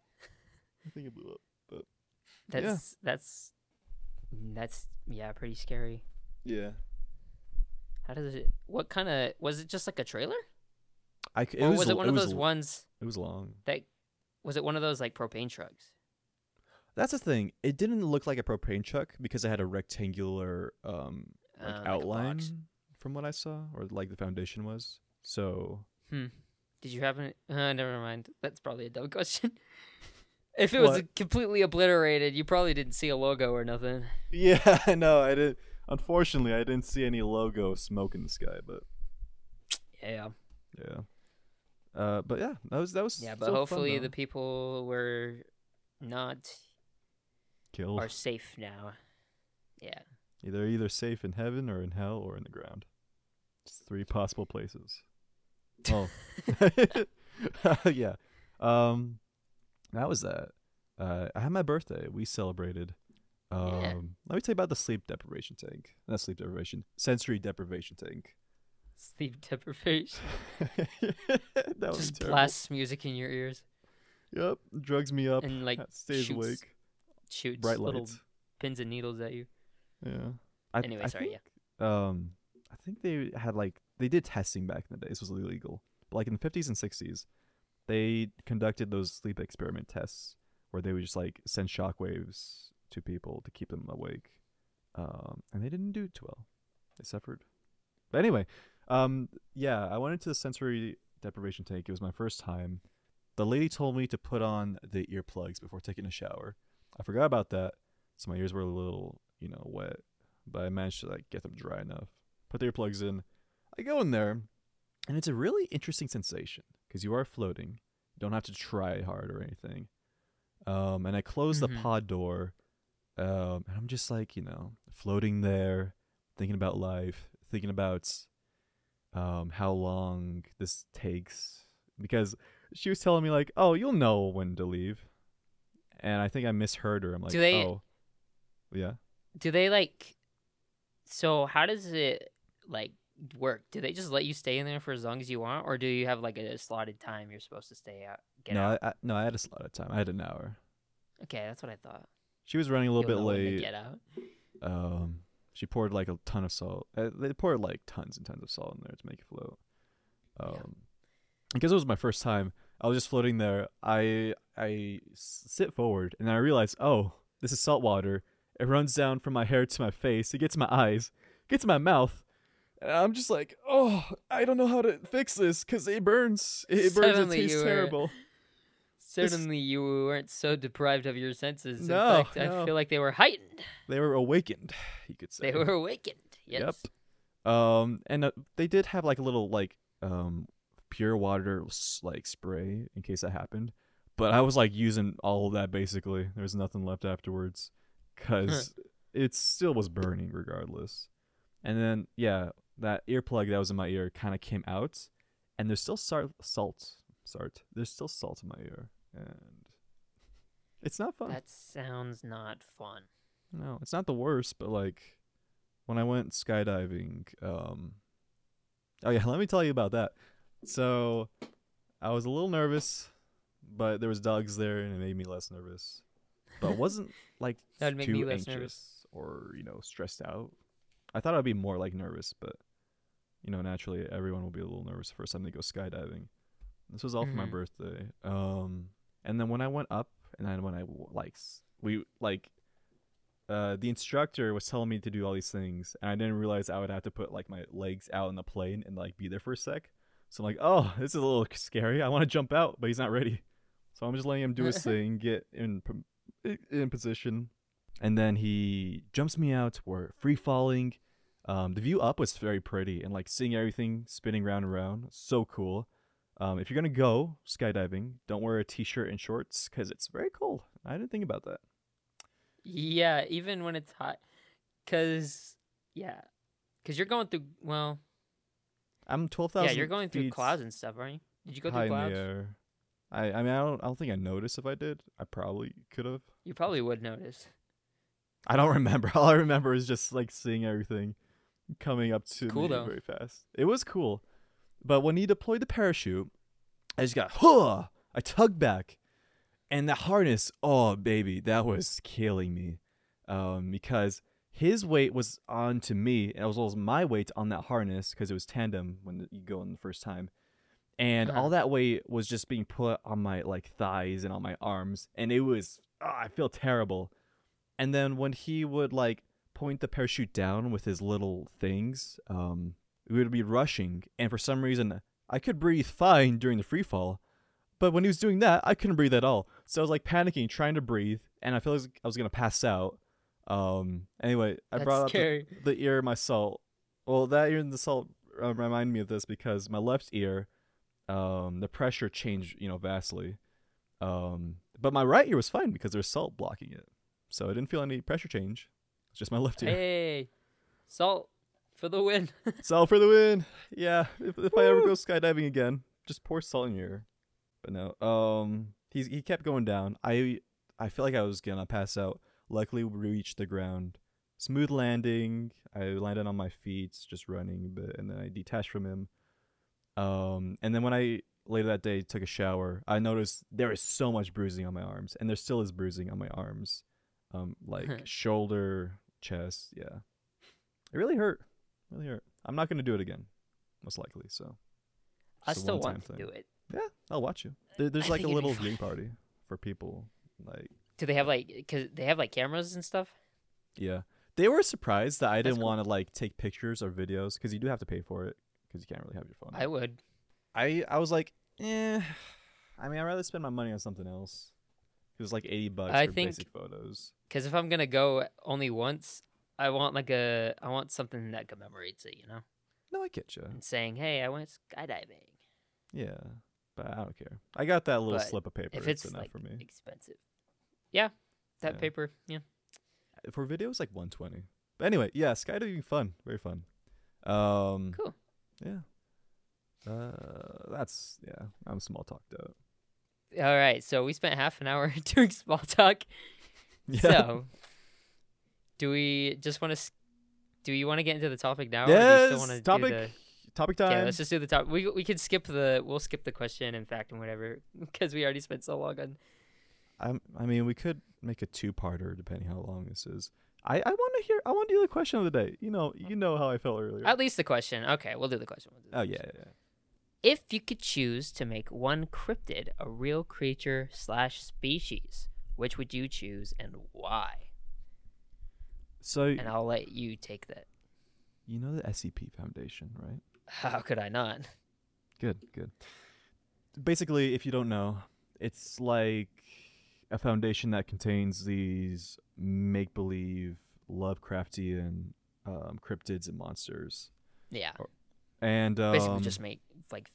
Speaker 2: I think it blew up. But
Speaker 3: that's that's that's yeah, pretty scary.
Speaker 2: yeah,
Speaker 3: How does it? What kind of was it? Just like a trailer,
Speaker 2: I c- it
Speaker 3: or
Speaker 2: was,
Speaker 3: was it one
Speaker 2: it
Speaker 3: of
Speaker 2: was
Speaker 3: those
Speaker 2: l-
Speaker 3: ones
Speaker 2: It was long.
Speaker 3: that was it one of those like propane trucks?
Speaker 2: That's the thing. It didn't look like a propane truck because it had a rectangular um like
Speaker 3: Uh, like a
Speaker 2: outline
Speaker 3: box.
Speaker 2: from what I saw, or like the foundation was. So
Speaker 3: Hmm. Did you have an? Uh, never mind. That's probably a dumb question. If it was
Speaker 2: What?
Speaker 3: completely obliterated, you probably didn't see a logo or nothing.
Speaker 2: yeah, no, I didn't. Unfortunately, I didn't see any logo of smoke in the sky, but
Speaker 3: Yeah.
Speaker 2: yeah. Uh, but yeah, that was that was
Speaker 3: Yeah, but
Speaker 2: still fun,
Speaker 3: hopefully
Speaker 2: though.
Speaker 3: the people were not
Speaker 2: killed.
Speaker 3: are safe now. Yeah.
Speaker 2: Either either safe in heaven or in hell or in the ground. It's three possible places. Oh, yeah. Um, that was that. Uh, I had my birthday. We celebrated. Um,
Speaker 3: Yeah.
Speaker 2: Let me tell you about the sleep deprivation tank. Not sleep deprivation, sensory deprivation tank.
Speaker 3: Sleep deprivation.
Speaker 2: that was
Speaker 3: Just
Speaker 2: terrible.
Speaker 3: blasts music in your ears
Speaker 2: Yep, drugs me up.
Speaker 3: and like
Speaker 2: stays
Speaker 3: shoots,
Speaker 2: awake.
Speaker 3: shoots
Speaker 2: Bright
Speaker 3: little
Speaker 2: lights.
Speaker 3: pins and needles at you.
Speaker 2: Yeah. I,
Speaker 3: Anyway,
Speaker 2: I
Speaker 3: sorry,
Speaker 2: think, Um, I think they had like they did testing back in the day. This was illegal, but like in the fifties and sixties, they conducted those sleep experiment tests where they would just like send shockwaves to people to keep them awake, um, and they didn't do too well. They suffered. But anyway, um, yeah, I went into the sensory deprivation tank. It was my first time. The lady told me to put on the earplugs before taking a shower. I forgot about that, so my ears were a little, you know, wet. But I managed to like get them dry enough. Put the earplugs in. I go in there, and it's a really interesting sensation because you are floating. You don't have to try hard or anything. Um, and I close
Speaker 3: Mm-hmm.
Speaker 2: the pod door, um, and I'm just like, you know, floating there, thinking about life, thinking about um, how long this takes. Because she was telling me like, oh, you'll know when to leave. And I think I misheard her. I'm like,
Speaker 3: Do they-
Speaker 2: oh, yeah.
Speaker 3: Do they like? So how does it like work? Do they just let you stay in there for as long as you want, or do you have like a slotted time you're supposed to stay out? Get
Speaker 2: no,
Speaker 3: out.
Speaker 2: I, I, no, I had a slot of time. I had an hour.
Speaker 3: Okay, that's what I thought.
Speaker 2: She was running a little
Speaker 3: You'll
Speaker 2: bit
Speaker 3: know when to
Speaker 2: late.
Speaker 3: Get out.
Speaker 2: Um, she poured like a ton of salt. Uh, they poured like tons and tons of salt in there to make it float. Um,
Speaker 3: Yeah.
Speaker 2: because it was my first time, I was just floating there. I I s- sit forward and then I realize, oh, this is salt water. It runs down from my hair to my face. It gets my eyes, gets my mouth. And I'm just like, oh, I don't know how to fix this because it burns. It burns.
Speaker 3: Suddenly
Speaker 2: It tastes
Speaker 3: you were-
Speaker 2: terrible.
Speaker 3: Certainly, you weren't so deprived of your senses. In
Speaker 2: No,
Speaker 3: fact,
Speaker 2: no.
Speaker 3: I feel like they were heightened.
Speaker 2: They were awakened, you could say.
Speaker 3: They were awakened. Yes.
Speaker 2: Yep. Um, and uh, they did have like a little like um pure water s- like spray in case that happened, but I was like using all of that basically. There was nothing left afterwards, cause it still was burning regardless. And then yeah, that earplug that was in my ear kind of came out, and there's still salt. Salt. Salt. There's still salt in my ear, and it's not fun.
Speaker 3: That sounds not fun.
Speaker 2: No, it's not the worst, but like when I went skydiving, um oh yeah, let me tell you about that. So I was a little nervous, but there was dogs there and it made me less nervous. But wasn't like
Speaker 3: That'd make
Speaker 2: too
Speaker 3: me less
Speaker 2: anxious
Speaker 3: nervous.
Speaker 2: or, you know, stressed out. I thought I'd be more like nervous, but you know, naturally everyone will be a little nervous the first time they go skydiving. This was all for my
Speaker 3: Mhm.
Speaker 2: birthday. Um and then when I went up and then when I w- like s- we like uh, the instructor was telling me to do all these things, and I didn't realize I would have to put like my legs out in the plane and like be there for a sec. So I'm like, oh, this is a little scary. I want to jump out, but he's not ready. So I'm just letting him do his thing, get in p- in position, and then he jumps me out. We're free falling. Um, the view up was very pretty, and like seeing everything spinning round and round, so cool. Um, if you're gonna go skydiving, don't wear a t-shirt and shorts because it's very cold. I didn't think about that.
Speaker 3: Yeah, even when it's hot, cause yeah, cause you're going through. Well,
Speaker 2: I'm twelve thousand.
Speaker 3: yeah, you're going through
Speaker 2: feet
Speaker 3: clouds and stuff, aren't you? Did you go
Speaker 2: high
Speaker 3: through
Speaker 2: in
Speaker 3: clouds?
Speaker 2: the air. I, I mean, I don't, I don't think I noticed if I did. I probably could have.
Speaker 3: You probably would notice.
Speaker 2: I don't remember. All I remember is just like seeing everything coming up to
Speaker 3: cool,
Speaker 2: me
Speaker 3: though.
Speaker 2: very fast. It was cool, but when he deployed the parachute, I just got huh. I tugged back, and the harness. Oh baby, that was killing me, um, because his weight was onto me, as well as my weight on that harness because it was tandem when you go in the first time. And
Speaker 3: Uh-huh.
Speaker 2: all that weight was just being put on my like thighs and on my arms, and it was oh, I feel terrible. And then when he would like point the parachute down with his little things, um, we would be rushing, and for some reason I could breathe fine during the free fall, but when he was doing that, I couldn't breathe at all. So I was like panicking, trying to breathe, and I felt like I was gonna pass out. Um, anyway, I
Speaker 3: That's
Speaker 2: brought up
Speaker 3: scary.
Speaker 2: the, the ear, my salt. Well, that ear and the salt uh, remind me of this because my left ear. Um, the pressure changed, you know, vastly. Um, but my right ear was fine because there's salt blocking it, so I didn't feel any pressure change. It's just my left ear.
Speaker 3: Hey, salt for the win.
Speaker 2: Salt for the win. Yeah, if if I ever go skydiving again, just pour salt in your ear. But no, um, he's he kept going down. I I feel like I was gonna pass out. Luckily, we reached the ground. Smooth landing. I landed on my feet, just running a bit, and then I detached from him. Um, and then when I later that day took a shower, I noticed there is so much bruising on my arms, and there still is bruising on my arms, um, like shoulder, chest. Yeah, it really hurt. Really hurt. I'm not gonna do it again, most likely. So
Speaker 3: I
Speaker 2: it's a
Speaker 3: still
Speaker 2: one-time
Speaker 3: want to
Speaker 2: thing.
Speaker 3: do it.
Speaker 2: Yeah, I'll watch you. There, there's
Speaker 3: I
Speaker 2: like a
Speaker 3: think it'd be
Speaker 2: little
Speaker 3: fun.
Speaker 2: viewing party for people. Like,
Speaker 3: Do they have like? Cause they have like cameras and stuff.
Speaker 2: yeah, they were surprised that I
Speaker 3: That's
Speaker 2: didn't
Speaker 3: cool.
Speaker 2: want to like take pictures or videos because you do have to pay for it because you can't really have your phone.
Speaker 3: I would.
Speaker 2: I I was like, eh. I mean, I'd rather spend my money on something else. It was like eighty bucks
Speaker 3: I
Speaker 2: for
Speaker 3: think-
Speaker 2: basic photos.
Speaker 3: Cause if I'm gonna go only once, I want like a. I want something that commemorates it. You know,
Speaker 2: No, I get you.
Speaker 3: and saying, "Hey, I went skydiving."
Speaker 2: Yeah, but I don't care. I got that little
Speaker 3: But
Speaker 2: slip of paper.
Speaker 3: If
Speaker 2: it's
Speaker 3: it's
Speaker 2: enough
Speaker 3: like
Speaker 2: for me.
Speaker 3: expensive, yeah, that
Speaker 2: Yeah.
Speaker 3: paper, yeah.
Speaker 2: For video, it's like one twenty. But anyway, yeah, skydiving fun, very fun. Um,
Speaker 3: Cool.
Speaker 2: Yeah. Uh, that's yeah. I'm small talked out.
Speaker 3: All right, so we spent half an hour doing small talk.
Speaker 2: Yeah.
Speaker 3: So, do we just want to? Do you want to get into the topic now? Or do you
Speaker 2: Yes.
Speaker 3: still want to
Speaker 2: Topic.
Speaker 3: Do the,
Speaker 2: Topic
Speaker 3: yeah,
Speaker 2: time.
Speaker 3: let's just do the top. We we could skip the. We'll skip the question and fact and whatever because we already spent so long on.
Speaker 2: I'm, I mean, we could make a two-parter depending how long this is. I, I want to hear. I want to do the question of the day. You know, you know how I felt earlier.
Speaker 3: At least the question. Okay, we'll do the question. We'll do the
Speaker 2: oh yeah,
Speaker 3: question.
Speaker 2: yeah, yeah.
Speaker 3: If you could choose to make one cryptid a real creature slash species, which would you choose and why?
Speaker 2: So
Speaker 3: And I'll let you take that.
Speaker 2: you know the S C P Foundation, right?
Speaker 3: How could I not?
Speaker 2: Good, good. Basically, if you don't know, it's like a foundation that contains these make-believe Lovecraftian um, cryptids and monsters.
Speaker 3: Yeah.
Speaker 2: And um,
Speaker 3: Basically, just make like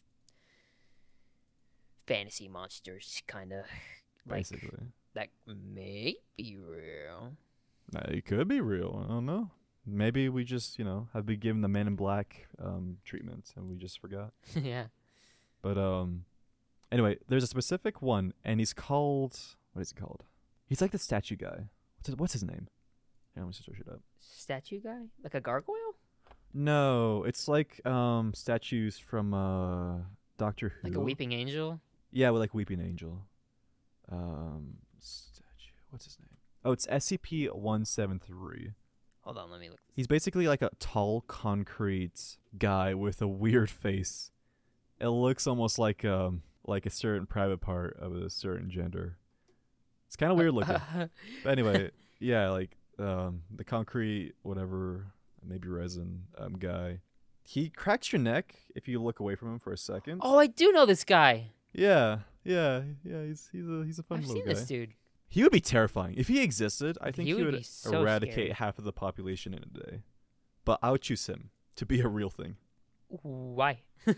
Speaker 3: fantasy monsters, kind of like
Speaker 2: basically,
Speaker 3: that may be real.
Speaker 2: Now, it could be real. I don't know. Maybe we just, you know, have been given the Men in Black um, treatment and we just forgot.
Speaker 3: Yeah.
Speaker 2: But um, anyway, there's a specific one, and he's called. What is he called? He's like the statue guy. What's his, what's his name? Yeah, let me just search it up.
Speaker 3: Statue guy, like a gargoyle,
Speaker 2: No, it's like um statues from uh Doctor Who.
Speaker 3: like a weeping angel.
Speaker 2: Yeah, with like Weeping Angel. Um, statue. What's his name? Oh, it's S C P one seven three.
Speaker 3: Hold on, let me look. This
Speaker 2: He's basically like a tall concrete guy with a weird face. It looks almost like um like a certain private part of a certain gender. It's kind of weird looking. But anyway, yeah, like um the concrete whatever, maybe resin um guy. He cracks your neck if you look away from him for a second.
Speaker 3: Oh, I do know this guy.
Speaker 2: Yeah, yeah, yeah. He's he's a he's a fun
Speaker 3: I've
Speaker 2: little
Speaker 3: seen
Speaker 2: guy.
Speaker 3: this dude.
Speaker 2: He would be terrifying if he existed. I think
Speaker 3: He
Speaker 2: he,
Speaker 3: would
Speaker 2: would,
Speaker 3: be so
Speaker 2: eradicate
Speaker 3: scary.
Speaker 2: half of the population in a day. But I would choose him to be a real thing.
Speaker 3: Why?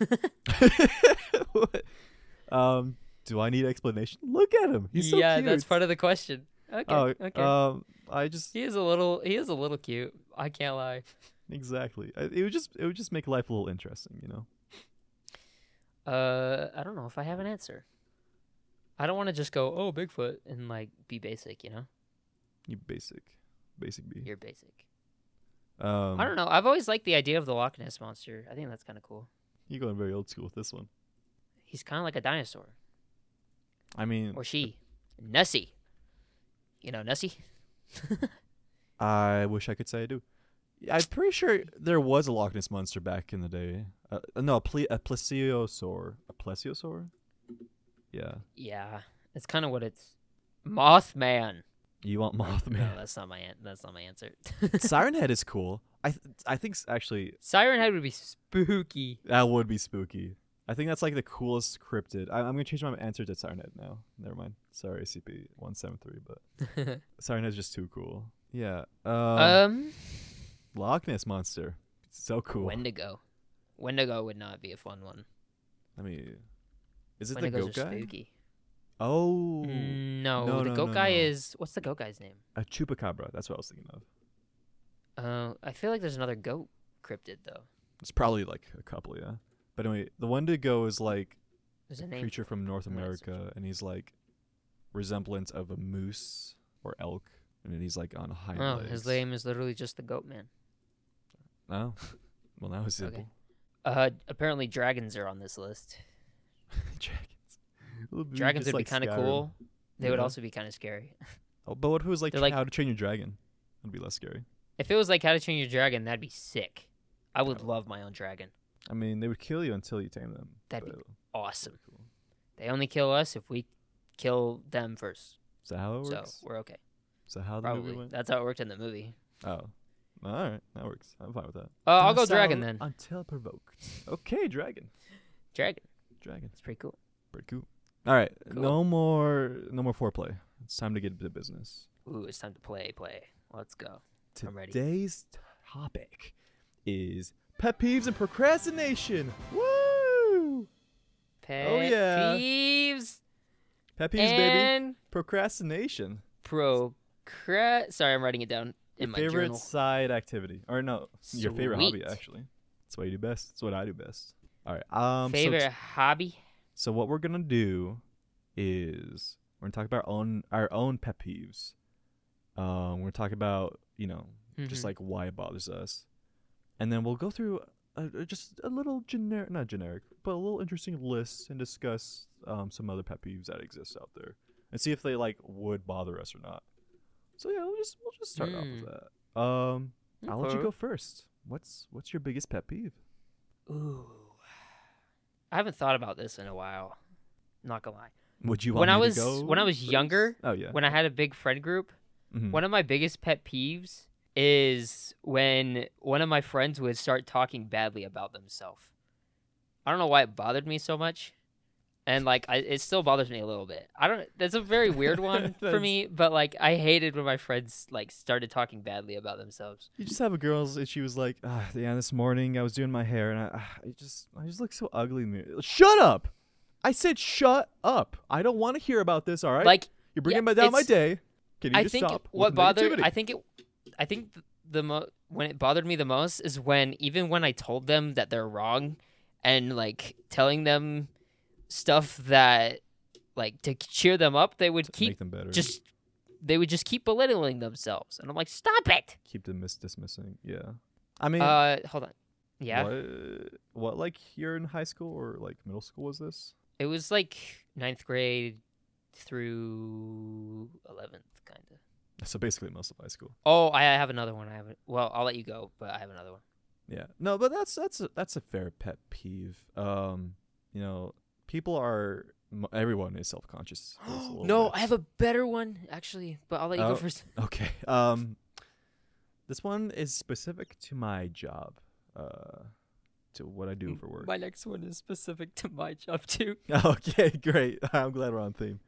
Speaker 2: um, do I need explanation? Look at him. He's so
Speaker 3: yeah,
Speaker 2: cute.
Speaker 3: that's part of the question. Okay.
Speaker 2: Oh,
Speaker 3: okay.
Speaker 2: um, I just
Speaker 3: he is a little. He is a little cute. I can't lie.
Speaker 2: exactly. I- It would just it would just make life a little interesting, you know.
Speaker 3: Uh, I don't know if I have an answer. I don't want to just go, oh, Bigfoot, and like be basic. You know,
Speaker 2: You basic, basic B.
Speaker 3: you're basic.
Speaker 2: Um,
Speaker 3: I don't know. I've always liked the idea of the Loch Ness monster. I think that's kind of cool.
Speaker 2: You're going very old school with this one.
Speaker 3: He's kind of like a dinosaur,
Speaker 2: I mean,
Speaker 3: or she, Nessie. You know Nessie?
Speaker 2: I wish I could say I do. I'm pretty sure there was a Loch Ness monster back in the day. Uh, no, a, ple- a plesiosaur. A plesiosaur? Yeah.
Speaker 3: Yeah, it's kind of what it's. Mothman.
Speaker 2: You want
Speaker 3: No,
Speaker 2: Mothman?
Speaker 3: that's not my. An- that's not my answer.
Speaker 2: Siren Head is cool. I th- I think s- actually
Speaker 3: Siren Head would be spooky.
Speaker 2: that would be spooky. I think that's like the coolest cryptid. I- I'm gonna change my answer to Siren Head now. Never mind. Sorry, C P one seven three, but Siren Head's just too cool. Yeah. Um,
Speaker 3: um,
Speaker 2: Loch Ness monster. So cool.
Speaker 3: Wendigo. Wendigo would not be a fun one.
Speaker 2: Let me. Is it
Speaker 3: Wendigos
Speaker 2: the
Speaker 3: are
Speaker 2: goat guy?
Speaker 3: spooky.
Speaker 2: Oh,
Speaker 3: Mm, no,
Speaker 2: No,
Speaker 3: the
Speaker 2: no,
Speaker 3: goat
Speaker 2: no,
Speaker 3: guy
Speaker 2: no.
Speaker 3: is what's the goat guy's name?
Speaker 2: a chupacabra. That's what I was thinking of.
Speaker 3: Uh, I feel like there's another goat cryptid though.
Speaker 2: It's probably like a couple, yeah. But anyway, the Wendigo is like
Speaker 3: There's a
Speaker 2: a
Speaker 3: name.
Speaker 2: creature
Speaker 3: for it.
Speaker 2: from North
Speaker 3: I'm gonna search
Speaker 2: America, and he's like resemblance of a moose or elk, and then he's like on hind
Speaker 3: Oh,
Speaker 2: legs.
Speaker 3: his name is literally just the Goat Man.
Speaker 2: Oh, well now it's simple.
Speaker 3: Okay. Uh, apparently dragons are on this list.
Speaker 2: Dragons. It'll be
Speaker 3: Dragons
Speaker 2: just
Speaker 3: would be
Speaker 2: like
Speaker 3: kind of
Speaker 2: Skyrim.
Speaker 3: cool. They would
Speaker 2: Yeah.
Speaker 3: also be kind of scary.
Speaker 2: Oh, but what if it was like,
Speaker 3: They're
Speaker 2: tra-
Speaker 3: like-
Speaker 2: How to Train Your Dragon? It'd be less scary.
Speaker 3: If it was like How to Train Your Dragon, that'd be sick. I would
Speaker 2: Oh.
Speaker 3: love my own dragon.
Speaker 2: I mean, they would kill you until you tame them.
Speaker 3: That'd
Speaker 2: but
Speaker 3: be awesome.
Speaker 2: cool.
Speaker 3: They only kill us if we kill them first.
Speaker 2: Is that how it
Speaker 3: So
Speaker 2: works?
Speaker 3: we're okay.
Speaker 2: Is that how the movie
Speaker 3: Probably.
Speaker 2: went?
Speaker 3: That's how it worked in the movie.
Speaker 2: Oh. All right. That works. I'm fine with that.
Speaker 3: Uh, I'll go
Speaker 2: Docile
Speaker 3: dragon then.
Speaker 2: Until provoked. Okay, dragon.
Speaker 3: Dragon.
Speaker 2: Dragon.
Speaker 3: It's pretty cool.
Speaker 2: Pretty cool. All right.
Speaker 3: Cool.
Speaker 2: No more no more foreplay. It's time to get to business.
Speaker 3: Ooh, it's time to play, play. Let's go. I'm ready.
Speaker 2: Today's topic is pet peeves and procrastination. Woo!
Speaker 3: Pet
Speaker 2: Oh, yeah.
Speaker 3: peeves
Speaker 2: Pet peeves, baby.
Speaker 3: and
Speaker 2: Procrastination.
Speaker 3: procra. Sorry, I'm writing it down in
Speaker 2: Your
Speaker 3: my
Speaker 2: favorite
Speaker 3: journal.
Speaker 2: side activity. Or no, your favorite hobby,
Speaker 3: Sweet.
Speaker 2: actually. That's what you do best. That's what I do best. All right. Um, so
Speaker 3: Favorite
Speaker 2: t-
Speaker 3: hobby?
Speaker 2: So what we're gonna do is we're gonna talk about our own our own pet peeves. Um, we're gonna talk about you know just
Speaker 3: Mhm.
Speaker 2: like why it bothers us, and then we'll go through a, a, just a little generic, not generic, but a little interesting list and discuss um, some other pet peeves that exist out there and see if they like would bother us or not. So yeah, we'll just we'll just start off with
Speaker 3: Mm.
Speaker 2: that. Um, I'll let you
Speaker 3: Okay.
Speaker 2: go first. What's what's your biggest pet peeve?
Speaker 3: Ooh. I haven't thought about this in a while. Not gonna lie.
Speaker 2: Would you
Speaker 3: When
Speaker 2: want
Speaker 3: I
Speaker 2: me
Speaker 3: was-
Speaker 2: to go
Speaker 3: when I was
Speaker 2: first?
Speaker 3: younger,
Speaker 2: Oh yeah.
Speaker 3: When I had a big friend group,
Speaker 2: Mhm.
Speaker 3: one of my biggest pet peeves is when one of my friends would start talking badly about themselves. I don't know why it bothered me so much. And like I, it still bothers me a little bit. I don't that's a very weird one for
Speaker 2: That's-
Speaker 3: me, but like I hated when my friends like started talking badly about themselves.
Speaker 2: You just have a girl's and she was like, ah, yeah, this morning I was doing my hair and I, ah, I just, I just look so ugly. in the mirror." Shut up! I said shut up. I don't want to hear about this. All right,
Speaker 3: Like
Speaker 2: you're bringing
Speaker 3: yeah,
Speaker 2: my down my
Speaker 3: it's-
Speaker 2: day. Can you
Speaker 3: I
Speaker 2: just
Speaker 3: think
Speaker 2: stop?
Speaker 3: what
Speaker 2: with the
Speaker 3: bothered
Speaker 2: negativity?
Speaker 3: I think it I think th- the mo- when it bothered me the most is when even when I told them that they're wrong and like telling them stuff that like to cheer them up, they would
Speaker 2: To
Speaker 3: keep
Speaker 2: make them better.
Speaker 3: just they would just keep belittling themselves. And I'm like, "Stop it."
Speaker 2: keep them mis- dismissing. Yeah, I mean,
Speaker 3: Uh hold on. Yeah.
Speaker 2: What, what like here in high school or like middle school was this?
Speaker 3: It was like ninth grade through eleventh kind of.
Speaker 2: So basically most of high school.
Speaker 3: Oh, I have another one. I have it. Well, I'll let you go, but I have another one.
Speaker 2: Yeah. No, but that's that's a, that's a fair pet peeve. Um, you know, people are m- everyone is self-conscious. just a little
Speaker 3: No,
Speaker 2: bit.
Speaker 3: I have a better one actually, but I'll let you
Speaker 2: Oh.
Speaker 3: go first.
Speaker 2: Okay. Um, this one is specific to my job. Uh, to what I do for work.
Speaker 3: My next one is specific to my job too.
Speaker 2: Okay, great. I'm glad we're on theme.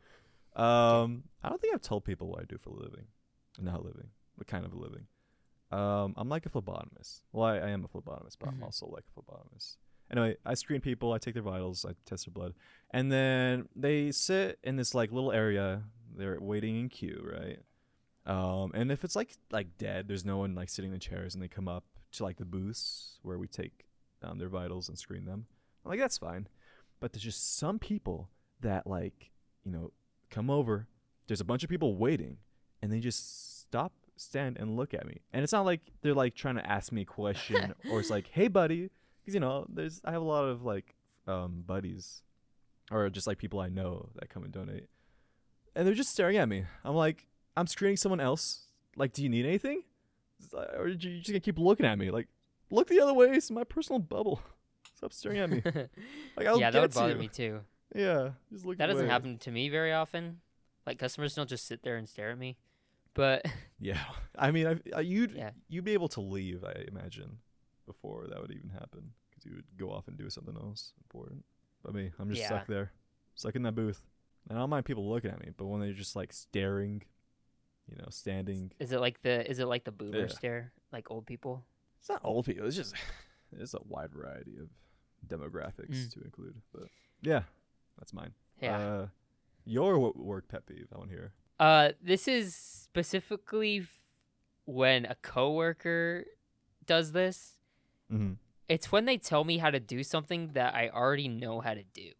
Speaker 2: Um, I don't think I've told people what I do for a living. Not a living. What kind of a living? Um, I'm like a phlebotomist. Well, I, I am a phlebotomist, but
Speaker 3: Mhm.
Speaker 2: I'm also like a phlebotomist. Anyway, I screen people. I take their vitals. I test their blood, and then they sit in this like little area. They're waiting in queue, right? Um, and if it's like like dead, there's no one like sitting in the chairs, and they come up to like the booths where we take um, their vitals and screen them. I'm like, that's fine. But there's just some people that like, you know, come over. There's a bunch of people waiting, and they just stop, stand, and look at me. And it's not like they're like trying to ask me a question, or it's like, hey, buddy, because you know, there's I have a lot of like um, buddies, or just like people I know that come and donate, and they're just staring at me. I'm like, I'm screening someone else. Like, do you need anything? It's like, or are you just gonna keep looking at me? Like, look the other way. It's my personal bubble. Stop staring at me. Like, I'll
Speaker 3: yeah,
Speaker 2: get
Speaker 3: that would
Speaker 2: to
Speaker 3: bother
Speaker 2: you.
Speaker 3: me too.
Speaker 2: Yeah, just look.
Speaker 3: That doesn't
Speaker 2: away.
Speaker 3: happen to me very often. Like customers don't just sit there and stare at me. But
Speaker 2: Yeah, I mean, I, I, you'd
Speaker 3: Yeah.
Speaker 2: you'd be able to leave, I imagine, before that would even happen, because you would go off and do something else important. But me, I'm just
Speaker 3: Yeah.
Speaker 2: stuck there, stuck in that booth. And I don't mind people looking at me, but when they're just like staring, you know, standing.
Speaker 3: is it like the is it like the boomer
Speaker 2: Yeah.
Speaker 3: stare, like old people?
Speaker 2: It's not old people. It's just it's a wide variety of demographics
Speaker 3: Mm.
Speaker 2: to include. But yeah, that's mine.
Speaker 3: Yeah.
Speaker 2: Uh, your w- work pet peeve, I want to hear.
Speaker 3: Uh, this is specifically f- when a coworker does this.
Speaker 2: Mm-hmm.
Speaker 3: It's when they tell me how to do something that I already know how to do.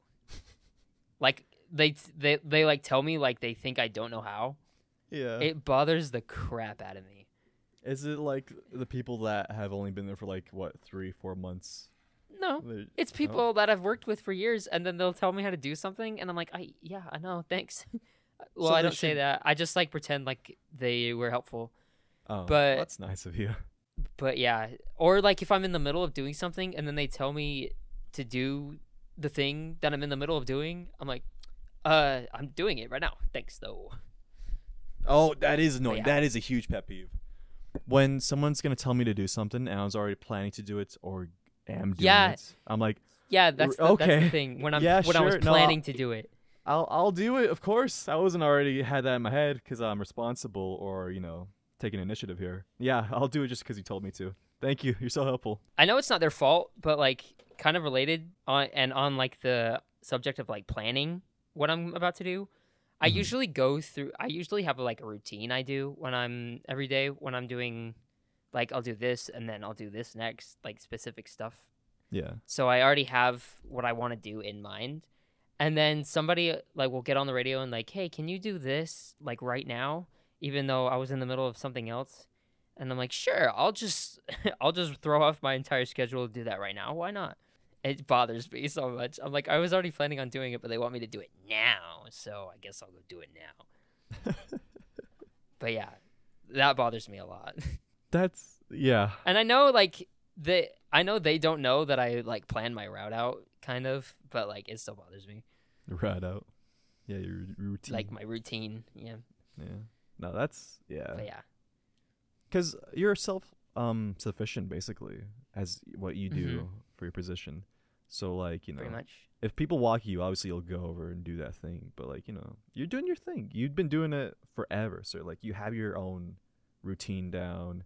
Speaker 3: Like they they they like tell me like they think I don't know how.
Speaker 2: Yeah.
Speaker 3: It bothers the crap out of me.
Speaker 2: Is it like the people that have only been there for like what three, four months?
Speaker 3: No,
Speaker 2: They-
Speaker 3: it's people that I've worked with for years, and then they'll tell me how to do something, and I'm like, I yeah, I know, thanks. well,
Speaker 2: So
Speaker 3: I
Speaker 2: they
Speaker 3: don't say
Speaker 2: should-
Speaker 3: that. I just like pretend like they were helpful.
Speaker 2: Oh,
Speaker 3: But
Speaker 2: that's nice of you.
Speaker 3: but yeah, or like if I'm in the middle of doing something and then they tell me to do the thing that I'm in the middle of doing, I'm like, uh, I'm doing it right now. Thanks though.
Speaker 2: Oh, that is annoying.
Speaker 3: yeah.
Speaker 2: That is a huge pet peeve. When someone's gonna tell me to do something and I was already planning to do it or am doing
Speaker 3: Yeah.
Speaker 2: it, I'm like,
Speaker 3: Yeah, that's the,
Speaker 2: okay.
Speaker 3: that's the thing. When I'm
Speaker 2: Yeah,
Speaker 3: when I was
Speaker 2: sure. No,
Speaker 3: planning
Speaker 2: I'll-
Speaker 3: to do it.
Speaker 2: I'll I'll do it, of course. I wasn't already had that in my head because I'm responsible or you know taking initiative here. Yeah, I'll do it just because you told me to. Thank you. You're so helpful.
Speaker 3: I know it's not their fault, but like kind of related on and on like the subject of like planning what I'm about to do. I
Speaker 2: Mhm.
Speaker 3: usually go through I usually have like a routine I do when I'm every day when I'm doing like I'll do this and then I'll do this next, like specific stuff.
Speaker 2: Yeah.
Speaker 3: So I already have what I want to do in mind. And then somebody like will get on the radio and like, "Hey, can you do this like right now?" Even though I was in the middle of something else. And I'm like, "Sure, I'll just I'll just throw off my entire schedule to do that right now. Why not?" It bothers me so much. I'm like, I was already planning on doing it, but they want me to do it now. So I guess I'll go do it now. But yeah, that bothers me a lot.
Speaker 2: That's yeah.
Speaker 3: And I know like they I know they don't know that I like plan my route out kind of, but like it still bothers me.
Speaker 2: Right out. Yeah, your routine.
Speaker 3: Like my routine, yeah.
Speaker 2: yeah. No, that's yeah.
Speaker 3: But yeah.
Speaker 2: Because you're self um sufficient basically as what you do
Speaker 3: Mhm.
Speaker 2: for your position. So like you know,
Speaker 3: Pretty much.
Speaker 2: if people walk you, obviously you'll go over and do that thing. But like you know, you're doing your thing. You've been doing it forever. So like you have your own routine down.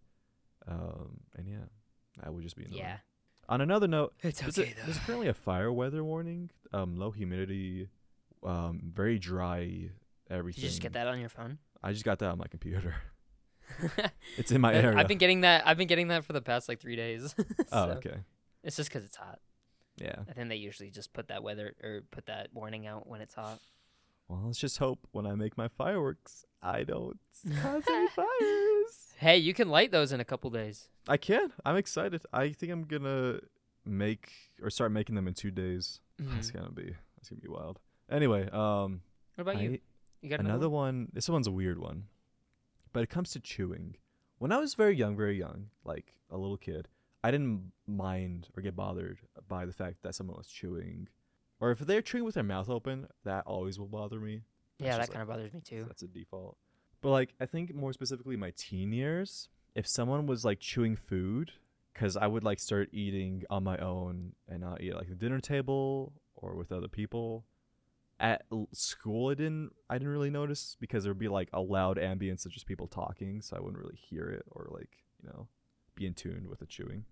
Speaker 2: Um and yeah, that would just be annoying.
Speaker 3: Yeah.
Speaker 2: On another note,
Speaker 3: It's
Speaker 2: there's,
Speaker 3: okay
Speaker 2: a,
Speaker 3: though.
Speaker 2: there's currently a fire weather warning. Um, low humidity, um, very dry. Everything.
Speaker 3: Did you just get that on your phone?
Speaker 2: I just got that on my computer. It's in my
Speaker 3: I-
Speaker 2: area.
Speaker 3: I've been getting that. I've been getting that for the past like three days.
Speaker 2: Oh,
Speaker 3: So,
Speaker 2: okay.
Speaker 3: It's just because it's hot.
Speaker 2: Yeah.
Speaker 3: I think they usually just put that weather or put that warning out when it's hot.
Speaker 2: Well, let's just hope when I make my fireworks, I don't cause any fires.
Speaker 3: Hey, you can light those in a couple days.
Speaker 2: I can. I'm excited. I think I'm gonna make or start making them in two days. That's
Speaker 3: Mhm.
Speaker 2: gonna be that's gonna be wild. Anyway, um,
Speaker 3: What about
Speaker 2: I,
Speaker 3: you? You got
Speaker 2: another
Speaker 3: another one?
Speaker 2: one. This one's a weird one, but it comes to chewing. When I was very young, very young, like a little kid, I didn't mind or get bothered by the fact that someone was chewing, or if they're chewing with their mouth open, that always will bother me. That's
Speaker 3: Yeah, that
Speaker 2: just,
Speaker 3: kind of
Speaker 2: like,
Speaker 3: bothers me too.
Speaker 2: That's a default. But like, I think more specifically my teen years, if someone was like chewing food, because I would like start eating on my own and not eat at, like the dinner table or with other people. At l- school, I didn't I didn't really notice because there would be like a loud ambience of just people talking, so I wouldn't really hear it or like you know be in tune with the chewing.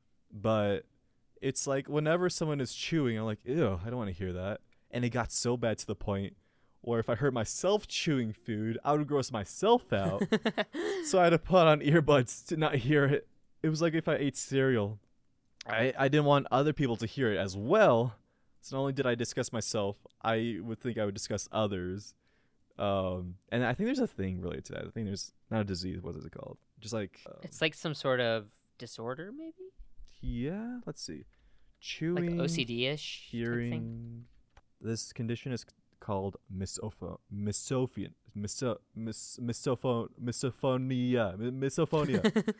Speaker 2: But it's like whenever someone is chewing, I'm like, ew, I don't want to hear that. And it got so bad to the point where if I heard myself chewing food, I would gross myself out. So I had to put on earbuds to not hear it. It was like if I ate cereal. I, I didn't want other people to hear it as well. So not only did I discuss myself, I would think I would discuss others. Um, and I think there's a thing related to that. I think there's not a disease. What is it called? Just like um,
Speaker 3: It's like some sort of disorder, maybe,
Speaker 2: yeah. Let's see.
Speaker 3: like
Speaker 2: Chewing,
Speaker 3: O C D-ish. Type thing.
Speaker 2: hearing. This condition is called misopho- misophian, miso, mis, misophon, misophonia, mi- misophonia.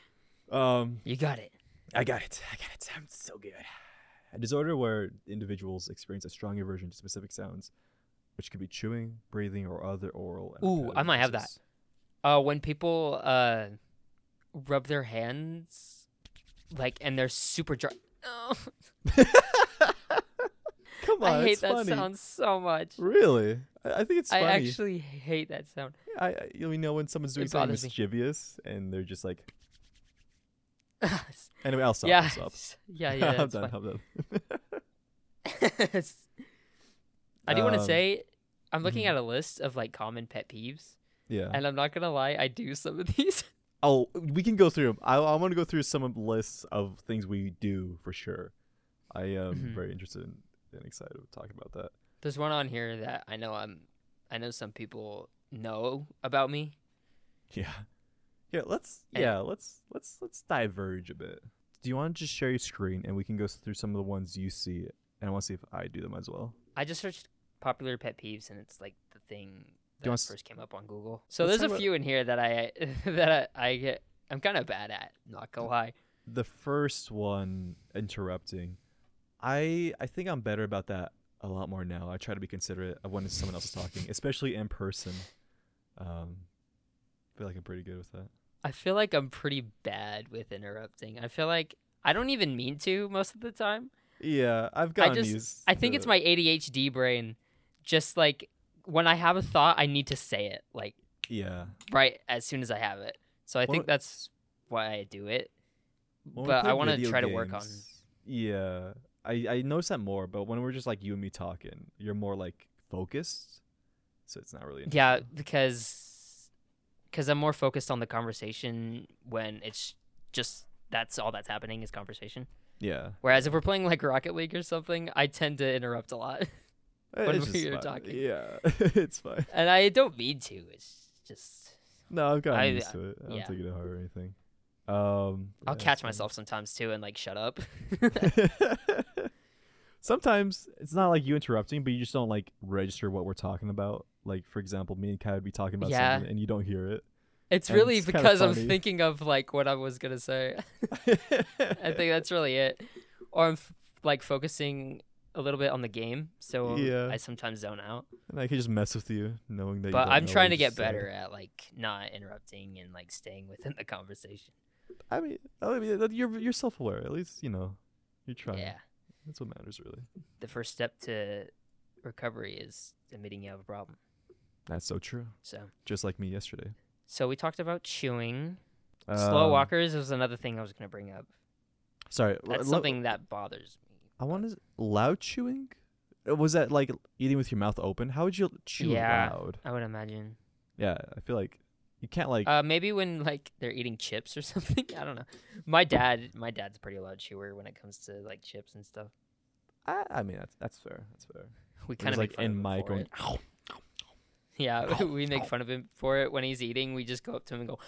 Speaker 2: um,
Speaker 3: You got it.
Speaker 2: I got it. I got it. Sounds so good. A disorder where individuals experience a strong aversion to specific sounds, which could be chewing, breathing, or other oral. and
Speaker 3: Ooh, I
Speaker 2: repetitive
Speaker 3: might have that.
Speaker 2: noises.
Speaker 3: Uh, when people uh rub their hands, like, and they're super dry. Oh,
Speaker 2: Come on,
Speaker 3: I hate
Speaker 2: it's
Speaker 3: that
Speaker 2: funny.
Speaker 3: sound so much.
Speaker 2: Really? I, I think it's
Speaker 3: I
Speaker 2: funny.
Speaker 3: actually hate that sound.
Speaker 2: I, I you know when someone's doing
Speaker 3: It
Speaker 2: something
Speaker 3: bothers me.
Speaker 2: mischievous and they're just like. Anyway, I'll stop.
Speaker 3: yeah,
Speaker 2: I'll stop.
Speaker 3: yeah, yeah.
Speaker 2: I'm
Speaker 3: That's
Speaker 2: done.
Speaker 3: fine.
Speaker 2: I'm done.
Speaker 3: I do want to
Speaker 2: Um,
Speaker 3: say, I'm looking
Speaker 2: mhm.
Speaker 3: at a list of like common pet peeves,
Speaker 2: Yeah.
Speaker 3: and I'm not gonna lie, I do some of these.
Speaker 2: Oh, we can go through them. I I want to go through some of the lists of things we do for sure. I am
Speaker 3: Mhm.
Speaker 2: very interested in, and excited to talk about that.
Speaker 3: There's one on here that I know I'm, I know some people know about me.
Speaker 2: Yeah. Yeah, let's
Speaker 3: And-
Speaker 2: yeah, let's let's let's diverge a bit. Do you want to just share your screen and we can go through some of the ones you see and I want to see if I do them as well.
Speaker 3: I just searched popular pet peeves, and it's like the thing that
Speaker 2: want s-
Speaker 3: first came up on Google. So
Speaker 2: Let's
Speaker 3: there's a
Speaker 2: talk about-
Speaker 3: few in here that I that I, I get. I'm kind of bad at. Not gonna lie.
Speaker 2: The first one, interrupting. I I think I'm better about that a lot more now. I try to be considerate of when someone else is talking, especially in person. Um, I feel like I'm pretty good with that.
Speaker 3: I feel like I'm pretty bad with interrupting. I feel like I don't even mean to most of the time.
Speaker 2: Yeah, I've
Speaker 3: I
Speaker 2: gotten
Speaker 3: just
Speaker 2: used.
Speaker 3: I think
Speaker 2: to
Speaker 3: it's
Speaker 2: it.
Speaker 3: my A D H D brain. Just like when I have a thought, I need to say it like
Speaker 2: Yeah.
Speaker 3: right as soon as I have it. So I
Speaker 2: Well,
Speaker 3: think that's why I do it.
Speaker 2: When we
Speaker 3: But
Speaker 2: play
Speaker 3: I want to
Speaker 2: video
Speaker 3: try to work on.
Speaker 2: games, Yeah, I I notice that more. But when we're just like you and me talking, you're more like focused, so it's not really. an
Speaker 3: Yeah,
Speaker 2: issue.
Speaker 3: because because I'm more focused on the conversation when it's just that's all that's happening is conversation.
Speaker 2: Yeah.
Speaker 3: Whereas if we're playing like Rocket League or something, I tend to interrupt a lot, when
Speaker 2: It's just
Speaker 3: we were
Speaker 2: fine.
Speaker 3: talking.
Speaker 2: Yeah, it's fine.
Speaker 3: and I don't mean to. It's just
Speaker 2: No, I've gotten
Speaker 3: I-
Speaker 2: used to it. I don't
Speaker 3: yeah.
Speaker 2: take it to heart or anything. Um,
Speaker 3: I'll
Speaker 2: yeah,
Speaker 3: catch
Speaker 2: it's fine.
Speaker 3: myself sometimes too and like shut up.
Speaker 2: Sometimes it's not like you interrupting, but you just don't like register what we're talking about. Like for example, me and Kai would be talking about
Speaker 3: Yeah.
Speaker 2: something and you don't hear it.
Speaker 3: It's
Speaker 2: And
Speaker 3: really
Speaker 2: it's kinda
Speaker 3: because I'm
Speaker 2: funny.
Speaker 3: thinking of like what I was gonna say. I think that's really it. Or I'm f- like focusing a little bit on the game, so
Speaker 2: Yeah.
Speaker 3: I sometimes zone out.
Speaker 2: And I can just mess with you, knowing that. you
Speaker 3: But
Speaker 2: don't
Speaker 3: I'm
Speaker 2: know
Speaker 3: trying
Speaker 2: what
Speaker 3: to
Speaker 2: you
Speaker 3: get
Speaker 2: just
Speaker 3: better
Speaker 2: said.
Speaker 3: at like not interrupting and like staying within the conversation.
Speaker 2: I mean, I mean, that- you're you're self-aware. At least you know you're trying.
Speaker 3: Yeah.
Speaker 2: That's what matters, really.
Speaker 3: The first step to recovery is admitting you have a problem.
Speaker 2: That's so true.
Speaker 3: So
Speaker 2: Just like me yesterday.
Speaker 3: so we talked about chewing. Slow
Speaker 2: Um,
Speaker 3: walkers was another thing I was gonna bring up.
Speaker 2: Sorry,
Speaker 3: That's
Speaker 2: l-
Speaker 3: something that bothers me.
Speaker 2: I want to loud chewing. Uh, Was that like eating with your mouth open? How would you chew
Speaker 3: Yeah.
Speaker 2: loud?
Speaker 3: I would imagine.
Speaker 2: Yeah, I feel like you can't like.
Speaker 3: Uh, maybe when like they're eating chips or something. I don't know. My dad, my dad's a pretty loud chewer when it comes to like chips and stuff.
Speaker 2: I, I mean, that's that's fair. That's fair.
Speaker 3: We
Speaker 2: It
Speaker 3: kind
Speaker 2: was
Speaker 3: of
Speaker 2: like
Speaker 3: make fun
Speaker 2: in
Speaker 3: of him
Speaker 2: my
Speaker 3: for
Speaker 2: going.
Speaker 3: it. Yeah, we make fun of him for it when he's eating. We just go up to him and go,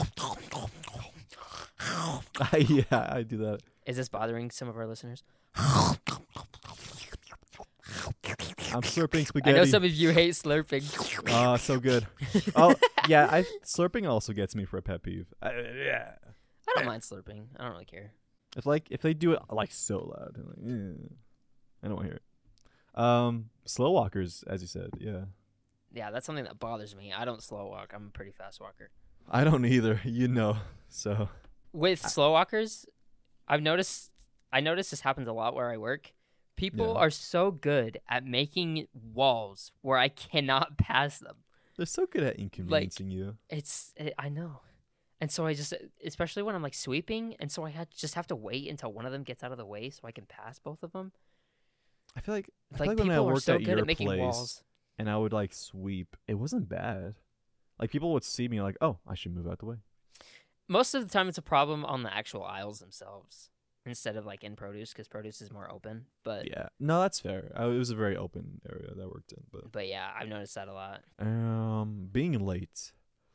Speaker 2: yeah, I do that.
Speaker 3: "Is this bothering some of our listeners?"
Speaker 2: I'm slurping
Speaker 3: I
Speaker 2: spaghetti.
Speaker 3: know some of you hate slurping.
Speaker 2: Oh, so good. Oh, yeah. I slurping also gets me for a pet peeve. Uh, yeah.
Speaker 3: I don't mind slurping. I don't really care.
Speaker 2: If like if they do it like so loud, I'm like, eh, I don't want to hear it. Um, slow walkers, as you said, yeah.
Speaker 3: Yeah, that's something that bothers me. I don't slow walk. I'm a pretty fast walker.
Speaker 2: I don't either, you know. So
Speaker 3: With slow walkers, I've noticed I noticed this happens a lot where I work. People
Speaker 2: Yeah.
Speaker 3: are so good at making walls where I cannot pass them.
Speaker 2: they're so good at inconveniencing you.
Speaker 3: It's it, I know. And so I just especially when I'm like sweeping and so I had just have to wait until one of them gets out of the way so I can pass both of them.
Speaker 2: I feel like I
Speaker 3: Like
Speaker 2: feel like when I
Speaker 3: people are
Speaker 2: worked
Speaker 3: so
Speaker 2: at
Speaker 3: good
Speaker 2: your
Speaker 3: at making
Speaker 2: place
Speaker 3: walls.
Speaker 2: and I would like sweep, it wasn't bad. Like people would see me like, oh, I should move out the way.
Speaker 3: Most of the time it's a problem on the actual aisles themselves instead of like in produce because produce is more open. But
Speaker 2: Yeah, no, that's fair. I, it was a very open area that I worked in, but
Speaker 3: but yeah, I've noticed that a lot.
Speaker 2: um, being late.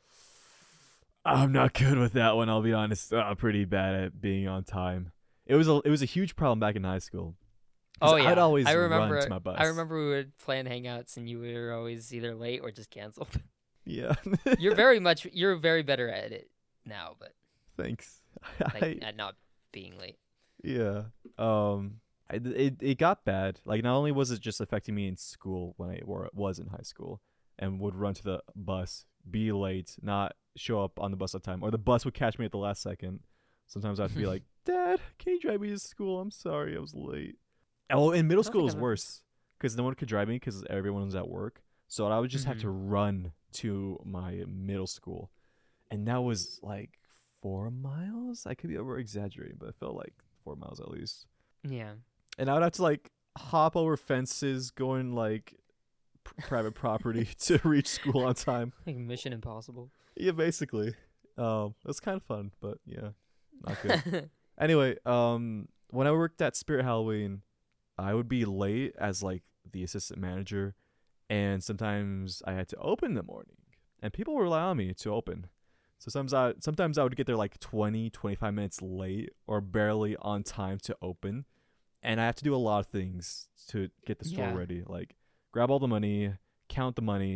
Speaker 2: I'm not good with that one. I'll be honest. I'm pretty bad at being on time. It was a it was a huge problem back in high school. 'Cause
Speaker 3: Oh yeah,
Speaker 2: I'd always
Speaker 3: I remember.
Speaker 2: run to my bus.
Speaker 3: I remember we would plan hangouts, and you were always either late or just canceled.
Speaker 2: Yeah.
Speaker 3: You're very much. You're very better at it now, but
Speaker 2: Thanks.
Speaker 3: like
Speaker 2: I-
Speaker 3: at not being late.
Speaker 2: yeah. Um. I, it it got bad. Like not only was it just affecting me in school when I or was in high school, and would run to the bus, be late, not show up on the bus on time, or the bus would catch me at the last second. Sometimes I'd be like, "Dad, can you drive me to school? I'm sorry, I was late." Oh, in middle
Speaker 3: I don't
Speaker 2: school it
Speaker 3: think
Speaker 2: was
Speaker 3: I've-
Speaker 2: worse because no one could drive me because everyone was at work. So I would just have to
Speaker 3: Mm-hmm.
Speaker 2: run to my middle school, and that was like four miles. I could be over exaggerating, but it felt like four miles at least.
Speaker 3: Yeah.
Speaker 2: And I would have to like hop over fences, going like p- private property to reach school on time.
Speaker 3: Like Mission Impossible.
Speaker 2: Yeah, basically. Um, it was kind of fun, but yeah, not good. Anyway, um, when I worked at Spirit Halloween, I would be late as like the assistant manager, and sometimes I had to open in the morning, and people would rely on me to open. So sometimes I sometimes I would get there like twenty, twenty-five minutes late or barely on time to open, and I have to do a lot of things to get the store
Speaker 3: Yeah.
Speaker 2: ready, like grab all the money, count the money,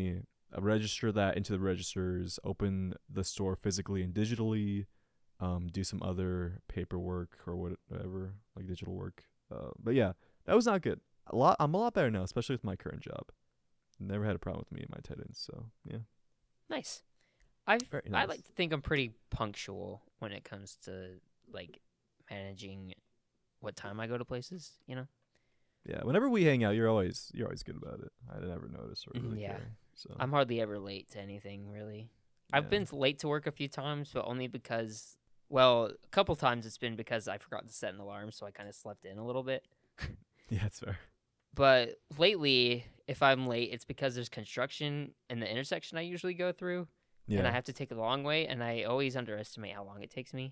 Speaker 2: uh, register that into the registers, open the store physically and digitally, um, do some other paperwork or whatever, like digital work. Uh, but yeah, that was not good. A lot. I'm a lot better now, especially with my current job. Never had a problem with me and my attendance. So yeah.
Speaker 3: Nice. I
Speaker 2: Very
Speaker 3: I
Speaker 2: nice.
Speaker 3: like to think I'm pretty punctual when it comes to like managing what time I go to places. You know.
Speaker 2: Yeah. Whenever we hang out, you're always you're always good about it. I never notice or really
Speaker 3: Yeah.
Speaker 2: care. So
Speaker 3: I'm hardly ever late to anything, really. I've
Speaker 2: yeah.
Speaker 3: been late to work a few times, but only because, well, a couple times it's been because I forgot to set an alarm, so I kind of slept in a little bit.
Speaker 2: Yeah, it's fair.
Speaker 3: But lately, if I'm late, it's because there's construction in the intersection I usually go through,
Speaker 2: Yeah.
Speaker 3: and I have to take the long way, and I always underestimate how long it takes me.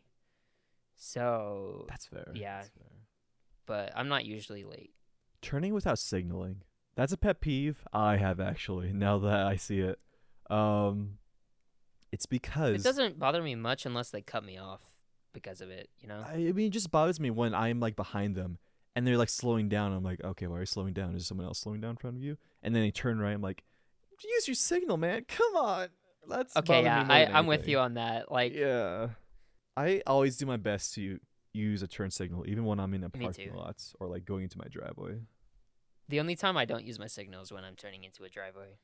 Speaker 3: So,
Speaker 2: That's fair.
Speaker 3: Yeah.
Speaker 2: That's fair.
Speaker 3: but I'm not usually late.
Speaker 2: Turning without signaling. That's a pet peeve I have actually. Now that I see it, um, it's because
Speaker 3: It doesn't bother me much unless they cut me off because of it, you know?
Speaker 2: I mean, it just bothers me when I'm like behind them and they're like slowing down. I'm like, okay, why are you slowing down? Is someone else slowing down in front of you? And then they turn right. I'm like, use your signal, man. Come on. That's
Speaker 3: Okay,
Speaker 2: bothering
Speaker 3: yeah,
Speaker 2: me more
Speaker 3: I,
Speaker 2: than
Speaker 3: I'm with
Speaker 2: anything.
Speaker 3: you on that. Like,
Speaker 2: Yeah, I always do my best to use a turn signal, even when I'm in a
Speaker 3: Me
Speaker 2: parking
Speaker 3: too.
Speaker 2: lot or like going into my driveway.
Speaker 3: the only time I don't use my signal is when I'm turning into a driveway.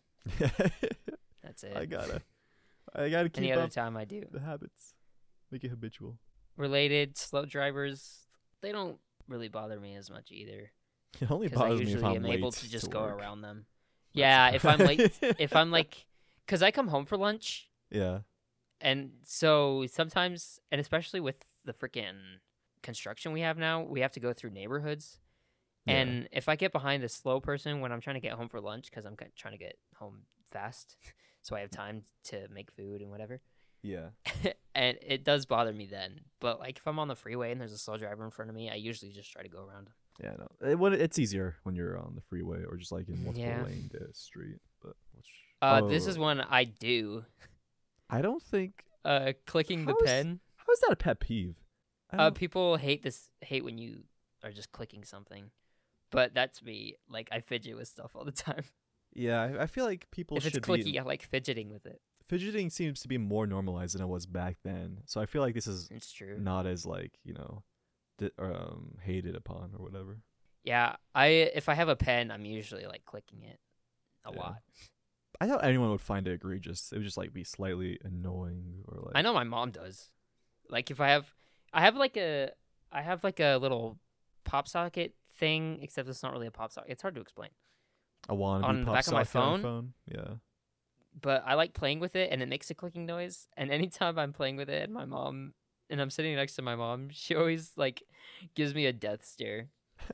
Speaker 3: That's it.
Speaker 2: I gotta, I gotta keep
Speaker 3: Any other
Speaker 2: up
Speaker 3: time I do.
Speaker 2: the habits, make it habitual.
Speaker 3: Related, slow drivers, they don't really bother me as much either.
Speaker 2: It only
Speaker 3: Because I
Speaker 2: bothers me if
Speaker 3: usually
Speaker 2: I'm
Speaker 3: am
Speaker 2: late
Speaker 3: able to just go
Speaker 2: work.
Speaker 3: around them.
Speaker 2: That's
Speaker 3: Yeah, if I'm
Speaker 2: right.
Speaker 3: late, if I'm like, because I come home for lunch,
Speaker 2: Yeah,
Speaker 3: and so sometimes, and especially with the freaking construction we have now, we have to go through neighborhoods.
Speaker 2: Yeah.
Speaker 3: And if I get behind a slow person when I'm trying to get home for lunch, because I'm ki- trying to get home fast, so I have time to make food and whatever,
Speaker 2: yeah,
Speaker 3: and it does bother me then. But like if I'm on the freeway and there's a slow driver in front of me, I usually just try to go around.
Speaker 2: yeah. No, it, what it's easier when you're on the freeway or just like in multiple
Speaker 3: Yeah.
Speaker 2: lane uh, street. But which,
Speaker 3: Uh, This
Speaker 2: oh,
Speaker 3: is one I do.
Speaker 2: I don't think.
Speaker 3: Uh, clicking the
Speaker 2: How is-
Speaker 3: pen.
Speaker 2: How is that a pet peeve? I
Speaker 3: Uh,
Speaker 2: don't-
Speaker 3: people hate this. Hate when you are just clicking something, but that's me. Like I fidget with stuff all the time.
Speaker 2: yeah, I, I feel like people
Speaker 3: If
Speaker 2: should
Speaker 3: it's clicky,
Speaker 2: be.
Speaker 3: I like fidgeting with it.
Speaker 2: Fidgeting seems to be more normalized than it was back then. So I feel like this is
Speaker 3: It's true.
Speaker 2: not as like you know, di- um, hated upon or whatever.
Speaker 3: Yeah, I if I have a pen, I'm usually like clicking it a
Speaker 2: Yeah.
Speaker 3: lot.
Speaker 2: I thought anyone would find it egregious. It would just like be slightly annoying or like.
Speaker 3: I know my mom does. Like if I have, I have like a, I have like a little pop socket thing, except it's not really a pop socket. It's hard to explain.
Speaker 2: A wannabe
Speaker 3: on the
Speaker 2: pop
Speaker 3: back of my
Speaker 2: socket on
Speaker 3: phone?
Speaker 2: your phone. Yeah.
Speaker 3: But I like playing with it, and it makes a clicking noise. And anytime I'm playing with it, and my mom, and I'm sitting next to my mom, she always like gives me a death stare,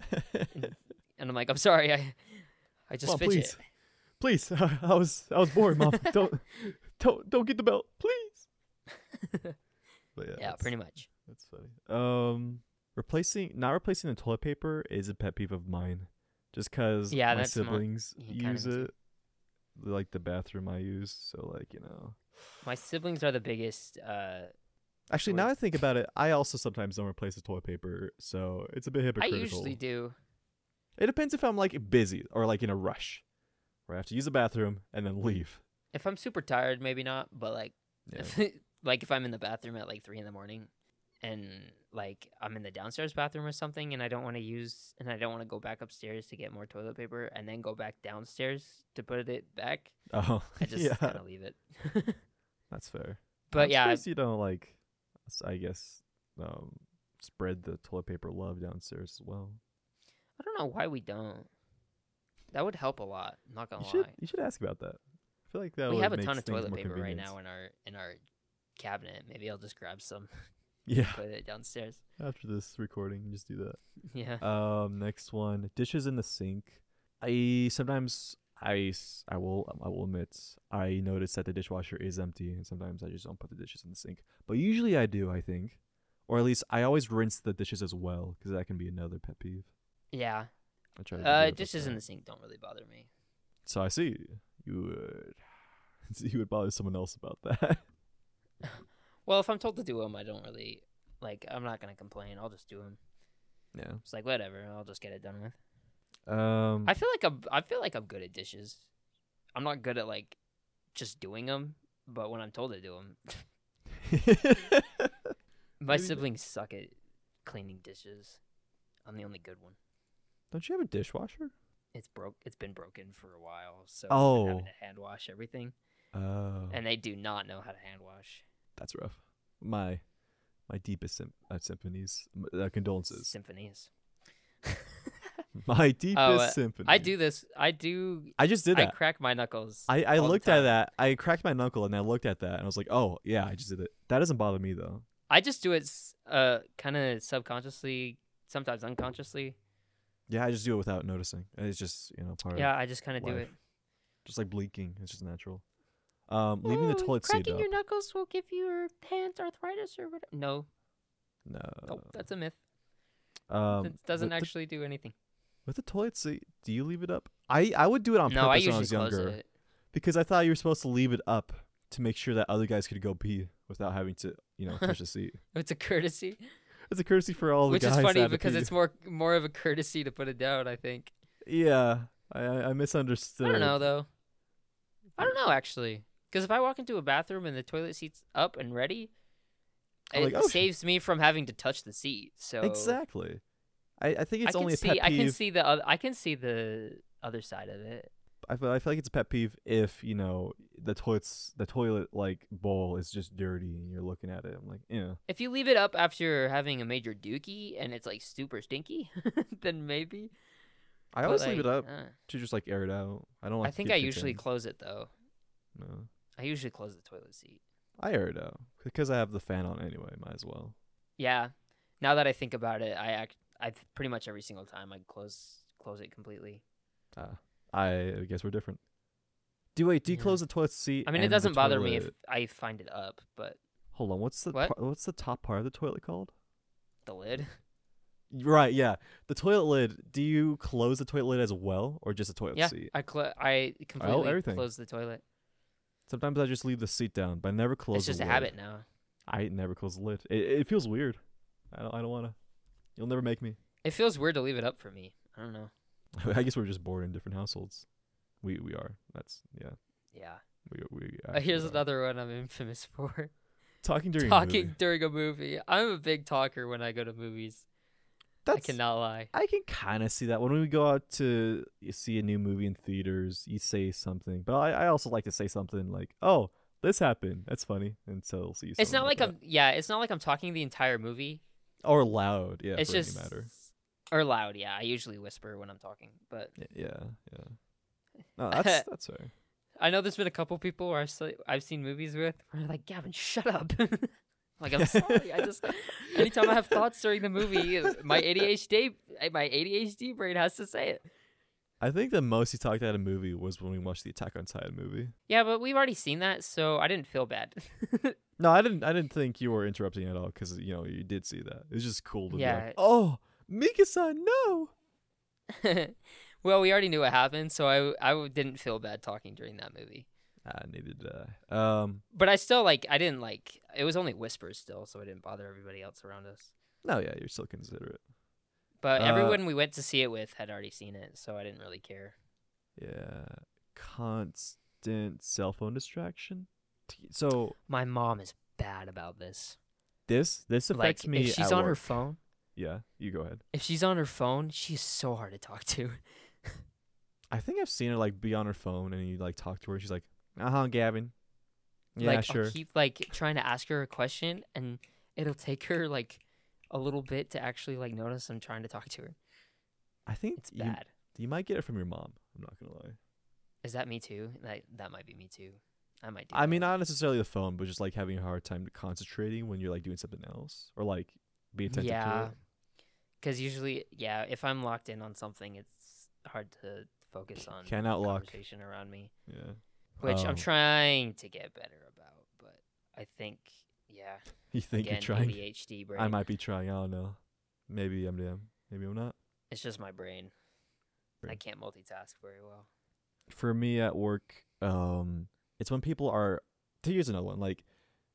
Speaker 3: and I'm like, I'm sorry, I, I just
Speaker 2: Mom,
Speaker 3: fidget.
Speaker 2: please. Please, I was I was bored, Mom. don't don't don't get the belt, please. But yeah,
Speaker 3: Yeah,
Speaker 2: that's-
Speaker 3: pretty much.
Speaker 2: That's funny. Um, replacing not replacing the toilet paper is a pet peeve of mine, just because
Speaker 3: Yeah,
Speaker 2: my
Speaker 3: that's mo-
Speaker 2: siblings
Speaker 3: yeah, kinda
Speaker 2: use
Speaker 3: me too.
Speaker 2: it, like the bathroom I use. So like you know,
Speaker 3: My siblings are the biggest. Uh,
Speaker 2: actually
Speaker 3: Sure.
Speaker 2: now I think about it, I also sometimes don't replace the toilet paper, so it's a bit
Speaker 3: I
Speaker 2: hypocritical.
Speaker 3: usually do.
Speaker 2: It depends if I'm like busy or like in a rush, where I have to use the bathroom and then leave.
Speaker 3: If I'm super tired, maybe not. But like,
Speaker 2: Yeah.
Speaker 3: if, like if I'm in the bathroom at like three in the morning, and like I'm in the downstairs bathroom or something, and I don't want to use, and I don't want to go back upstairs to get more toilet paper, and then go back downstairs to put it back,
Speaker 2: Oh,
Speaker 3: I just
Speaker 2: yeah,
Speaker 3: kind of leave it.
Speaker 2: that's fair.
Speaker 3: But
Speaker 2: I'm
Speaker 3: yeah,
Speaker 2: surprised you don't like, s- I guess, um, spread the toilet paper love downstairs as well.
Speaker 3: I don't know why we don't. That would help a lot. I'm not gonna
Speaker 2: You
Speaker 3: lie.
Speaker 2: should you should ask about that. I feel like that
Speaker 3: We
Speaker 2: would
Speaker 3: have a
Speaker 2: make
Speaker 3: ton of
Speaker 2: things
Speaker 3: toilet
Speaker 2: more
Speaker 3: paper right
Speaker 2: convenient.
Speaker 3: now in our in our cabinet. Maybe I'll just grab some,
Speaker 2: Yeah,
Speaker 3: put it downstairs.
Speaker 2: after this recording, you just do that.
Speaker 3: Yeah.
Speaker 2: Um, next one, dishes in the sink. I sometimes I s- I will I will admit I notice that the dishwasher is empty, and sometimes I just don't put the dishes in the sink. But usually I do, I think, or at least I always rinse the dishes as well, because that can be another pet peeve.
Speaker 3: Yeah.
Speaker 2: I try to be
Speaker 3: Uh,
Speaker 2: good about
Speaker 3: dishes in
Speaker 2: that.
Speaker 3: the sink don't really bother me.
Speaker 2: So I see you would you would bother someone else about that.
Speaker 3: Well, if I'm told to do them, I don't really like. I'm not gonna complain. I'll just do them.
Speaker 2: Yeah.
Speaker 3: It's like whatever. I'll just get it done with.
Speaker 2: Um.
Speaker 3: I feel like I'm. I feel like I'm good at dishes. I'm not good at like just doing them, but when I'm told to do them, my
Speaker 2: Maybe-
Speaker 3: siblings suck at cleaning dishes. I'm the only good one.
Speaker 2: Don't you have a dishwasher?
Speaker 3: It's broke. It's been broken for a while, so
Speaker 2: Oh.
Speaker 3: I'm having to hand wash everything,
Speaker 2: Oh,
Speaker 3: and they do not know how to hand wash.
Speaker 2: that's rough. My my deepest sym- uh, symphonies, m- uh, condolences.
Speaker 3: Symphonies.
Speaker 2: My deepest
Speaker 3: uh,
Speaker 2: symphony.
Speaker 3: I do this. I do.
Speaker 2: I just did
Speaker 3: I
Speaker 2: that.
Speaker 3: crack my knuckles.
Speaker 2: I, I
Speaker 3: all the
Speaker 2: looked at
Speaker 3: time.
Speaker 2: that. I cracked my knuckle and I looked at that and I was like, oh yeah, I just did it. That doesn't bother me though.
Speaker 3: I just do it, s- uh, kind of subconsciously, sometimes unconsciously.
Speaker 2: Yeah, I just do it without noticing. It's just you know part of
Speaker 3: Yeah, I just kind of do
Speaker 2: life.
Speaker 3: it.
Speaker 2: just like bleaking. It's just natural. Um, leaving the
Speaker 3: Oh,
Speaker 2: toilet seat
Speaker 3: cracking
Speaker 2: up.
Speaker 3: your knuckles will give you your hands arthritis or whatever. No,
Speaker 2: No.
Speaker 3: nope, that's a myth.
Speaker 2: Um,
Speaker 3: It doesn't
Speaker 2: with the-
Speaker 3: actually do anything.
Speaker 2: With the toilet seat, do you leave it up? I, I would do it on
Speaker 3: No, I
Speaker 2: purpose when I
Speaker 3: usually
Speaker 2: was
Speaker 3: close
Speaker 2: younger
Speaker 3: it.
Speaker 2: because I thought you were supposed to leave it up to make sure that other guys could go pee without having to, you know, touch the seat.
Speaker 3: It's a courtesy,
Speaker 2: It's a courtesy for all the
Speaker 3: which
Speaker 2: guys.
Speaker 3: is
Speaker 2: that
Speaker 3: funny
Speaker 2: had to
Speaker 3: because
Speaker 2: pee.
Speaker 3: it's more more of a courtesy to put it down. I think.
Speaker 2: Yeah, I I I misunderstood.
Speaker 3: I don't know though. I don't know actually, because if I walk into a bathroom and the toilet seat's up and ready,
Speaker 2: I'm
Speaker 3: it
Speaker 2: like, oh, sh-
Speaker 3: saves me from having to touch the seat. So
Speaker 2: Exactly. I, I think it's
Speaker 3: I can
Speaker 2: only a
Speaker 3: see.
Speaker 2: pet
Speaker 3: I can
Speaker 2: peeve.
Speaker 3: see the. Other, I can see the other side of it.
Speaker 2: I feel I feel like it's a pet peeve if you know the toilets the toilet like bowl is just dirty and you're looking at it. I'm like, yeah.
Speaker 3: If you leave it up after having a major dookie and it's like super stinky, then maybe.
Speaker 2: I
Speaker 3: But,
Speaker 2: always leave it
Speaker 3: like,
Speaker 2: up
Speaker 3: uh,
Speaker 2: to just like air it out. I don't like.
Speaker 3: I
Speaker 2: to
Speaker 3: think
Speaker 2: keep
Speaker 3: I
Speaker 2: it
Speaker 3: usually
Speaker 2: contained.
Speaker 3: close it though.
Speaker 2: No,
Speaker 3: I usually close the toilet seat.
Speaker 2: I air it out because I have the fan on anyway. Might as well.
Speaker 3: Yeah. Now that I think about it, I act. I pretty much every single time I close close it completely.
Speaker 2: Ah, I guess we're different. Do wait? Do you
Speaker 3: Yeah.
Speaker 2: close the toilet seat?
Speaker 3: I mean, it
Speaker 2: and the
Speaker 3: doesn't bother me if
Speaker 2: toilet-
Speaker 3: I find it up, but
Speaker 2: Hold on. What's the
Speaker 3: What?
Speaker 2: par- what's the top part of the toilet called?
Speaker 3: the lid.
Speaker 2: Right. Yeah. The toilet lid. Do you close the toilet lid as well, or just the toilet
Speaker 3: Yeah,
Speaker 2: seat?
Speaker 3: I cl- I completely
Speaker 2: everything.
Speaker 3: close the toilet.
Speaker 2: Sometimes I just leave the seat down, but I never close.
Speaker 3: It's just
Speaker 2: the
Speaker 3: a
Speaker 2: lid.
Speaker 3: habit now.
Speaker 2: I never close the lid. It, it feels weird. I don't. I don't wanna. You'll never make me.
Speaker 3: It feels weird to leave it up for me. I don't know.
Speaker 2: I guess we're just born in different households. We we are. That's yeah.
Speaker 3: Yeah.
Speaker 2: We we.
Speaker 3: Uh, here's
Speaker 2: actually are.
Speaker 3: another one I'm infamous for.
Speaker 2: Talking during a
Speaker 3: Talking
Speaker 2: movie.
Speaker 3: during a movie. I'm a big talker when I go to movies.
Speaker 2: That's,
Speaker 3: I cannot lie.
Speaker 2: I can kind of see that when we go out to see a new movie in theaters. You say something, but I, I also like to say something like, "Oh, this happened. That's funny," and so I'll see.
Speaker 3: It's
Speaker 2: something
Speaker 3: not like
Speaker 2: that.
Speaker 3: I'm. Yeah, it's not like I'm talking the entire movie.
Speaker 2: or loud. Yeah,
Speaker 3: it's
Speaker 2: for
Speaker 3: just
Speaker 2: any matter.
Speaker 3: or loud. Yeah, I usually whisper when I'm talking, but
Speaker 2: Y- Yeah, yeah. No, that's that's fair.
Speaker 3: I know there's been a couple people where I've, se- I've seen movies with where they're like, Gavin, shut up. Like, I'm sorry. I just, anytime I have thoughts during the movie, my A D H D, my A D H D brain has to say it.
Speaker 2: I think the most he talked at a movie was when we watched the Attack on Titan movie.
Speaker 3: Yeah, but we've already seen that, so I didn't feel bad.
Speaker 2: No, I didn't. I didn't think you were interrupting at all because you know you did see that. It was just cool to be
Speaker 3: Yeah.
Speaker 2: like, "Oh, Mika-san, no."
Speaker 3: Well, we already knew what happened, so I, I didn't feel bad talking during that movie.
Speaker 2: I needed. Uh, um.
Speaker 3: But I still, like, I didn't, like, it was only whispers still, so I didn't bother everybody else around us.
Speaker 2: No, yeah, you're still considerate.
Speaker 3: But
Speaker 2: Uh,
Speaker 3: everyone we went to see it with had already seen it, so I didn't really care.
Speaker 2: Yeah. Constant cell phone distraction. T- So
Speaker 3: My mom is bad about this.
Speaker 2: this this affects
Speaker 3: Like,
Speaker 2: me.
Speaker 3: if she's
Speaker 2: at
Speaker 3: on her
Speaker 2: work.
Speaker 3: phone,
Speaker 2: Yeah, you go ahead.
Speaker 3: if she's on her phone, she's so hard to talk to.
Speaker 2: I think I've seen her like be on her phone and you like talk to her. And she's like, "Uh huh, Gavin." Yeah,
Speaker 3: like,
Speaker 2: sure.
Speaker 3: I'll keep, like, trying to ask her a question, and it'll take her, like, a little bit to actually, like, notice I'm trying to talk to her.
Speaker 2: I think
Speaker 3: It's
Speaker 2: you,
Speaker 3: bad.
Speaker 2: you might get it from your mom. I'm not gonna lie.
Speaker 3: Is that me too? That that might be me too. I might do
Speaker 2: I mean,
Speaker 3: that.
Speaker 2: not necessarily the phone, but just like having a hard time concentrating when you're like doing something else or like be attentive to
Speaker 3: Yeah.
Speaker 2: it.
Speaker 3: Because usually, yeah, if I'm locked in on something, it's hard to focus on
Speaker 2: Cannot lock.
Speaker 3: conversation around me,
Speaker 2: Yeah.
Speaker 3: which
Speaker 2: Um,
Speaker 3: I'm trying to get better about. But I think, yeah,
Speaker 2: You think
Speaker 3: again,
Speaker 2: you're trying?
Speaker 3: A D H D brain.
Speaker 2: I might be trying. I don't know. Maybe I'm damn. Maybe I'm not.
Speaker 3: It's just my brain. I
Speaker 2: Brain.
Speaker 3: can't multitask very well.
Speaker 2: For me at work, um, it's when people are. Here's another one. Like,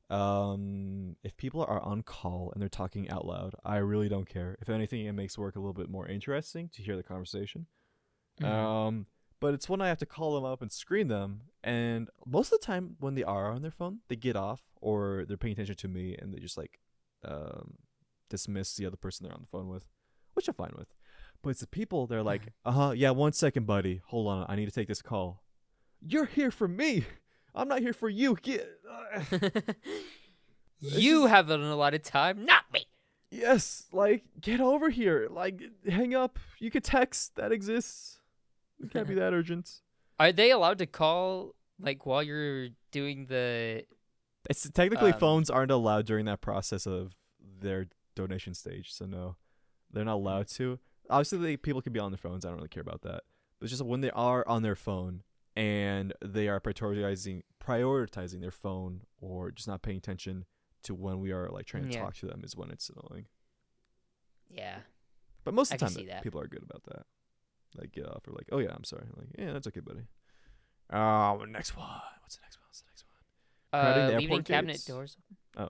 Speaker 2: um, if people are on call and they're talking out loud, I really don't care. If anything, it makes work a little bit more interesting to hear the conversation.
Speaker 3: Mhm.
Speaker 2: Um, But it's when I have to call them up and screen them. And most of the time when they are on their phone, they get off or they're paying attention to me and they just like um, dismiss the other person they're on the phone with, which I'm fine with. But it's the people, they're like, uh-huh, yeah, one second, buddy. Hold on, I need to take this call. You're here for me. I'm not here for you. Get,
Speaker 3: You have an allotted time, not me.
Speaker 2: yes, like, get over here. Like, hang up. You could text. That exists. It can't be that urgent.
Speaker 3: Are they allowed to call, like, while you're doing the...
Speaker 2: It's technically
Speaker 3: Um,
Speaker 2: phones aren't allowed during that process of their donation stage, so no, they're not allowed to. Obviously, they, people can be on their phones. I don't really care about that. But it's just when they are on their phone and they are prioritizing prioritizing their phone or just not paying attention to when we are like trying to
Speaker 3: Yeah.
Speaker 2: talk to them is when it's annoying.
Speaker 3: Yeah.
Speaker 2: But most
Speaker 3: I
Speaker 2: of the
Speaker 3: can
Speaker 2: time,
Speaker 3: see
Speaker 2: that
Speaker 3: that.
Speaker 2: people are good about that. Like get off or like, oh yeah, I'm sorry. Like yeah, that's okay, buddy. Oh, next one. What's the next one? What's the next one? Crowding
Speaker 3: Uh,
Speaker 2: the
Speaker 3: leaving
Speaker 2: airport
Speaker 3: cabinet
Speaker 2: gates?
Speaker 3: doors.
Speaker 2: Oh.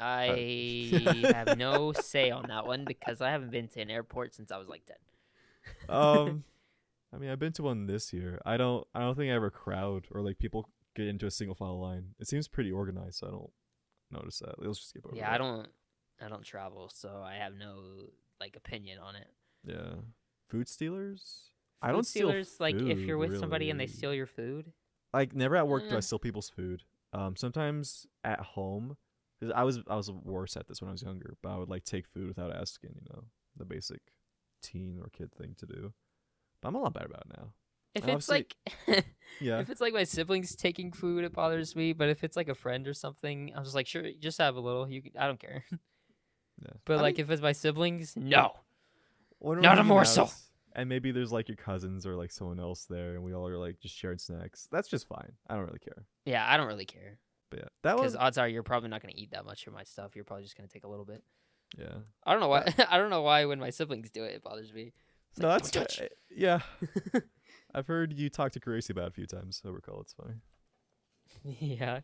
Speaker 3: I have no say on that one because I haven't been to an airport since I was like ten.
Speaker 2: Um, I mean, I've been to one this year. I don't. I don't think I ever crowd or like people get into a single file line. It seems pretty organized, so I don't notice that. Let's just skip over.
Speaker 3: Yeah,
Speaker 2: that.
Speaker 3: I don't. I don't travel, so I have no like opinion on it.
Speaker 2: Yeah, food stealers. I
Speaker 3: Food
Speaker 2: don't steal
Speaker 3: stealers, like if
Speaker 2: food,
Speaker 3: you're with somebody and they
Speaker 2: really.
Speaker 3: steal your food.
Speaker 2: Like never at work do I
Speaker 3: Eh.
Speaker 2: steal people's food. Um, sometimes at home, 'cause I was I was worse at this when I was younger. But I would like take food without asking. You know, the basic teen or kid thing to do. But I'm a lot better about it now.
Speaker 3: If
Speaker 2: And
Speaker 3: it's
Speaker 2: obviously-
Speaker 3: like,
Speaker 2: Yeah.
Speaker 3: if it's like my siblings taking food, it bothers me. But if it's like a friend or something, I'm just like, sure, just have a little. You, can, I don't care.
Speaker 2: Yeah.
Speaker 3: But
Speaker 2: I
Speaker 3: like,
Speaker 2: mean,
Speaker 3: if it's my siblings, no.
Speaker 2: when we're
Speaker 3: not a
Speaker 2: hanging
Speaker 3: morsel.
Speaker 2: out, And maybe there's like your cousins or like someone else there, and we all are like just sharing snacks. That's just fine. I don't really care.
Speaker 3: Yeah, I don't really care
Speaker 2: But yeah, that
Speaker 3: because
Speaker 2: was
Speaker 3: odds are you're probably not gonna eat that much of my stuff. You're probably just gonna take a little bit.
Speaker 2: yeah.
Speaker 3: I don't know why. I don't know why when my siblings do it, it bothers me. It's
Speaker 2: No,
Speaker 3: like,
Speaker 2: that's
Speaker 3: "Don't touch."
Speaker 2: uh, yeah. I've heard you talk to Gracie about it a few times. I recall. It's funny.
Speaker 3: Yeah.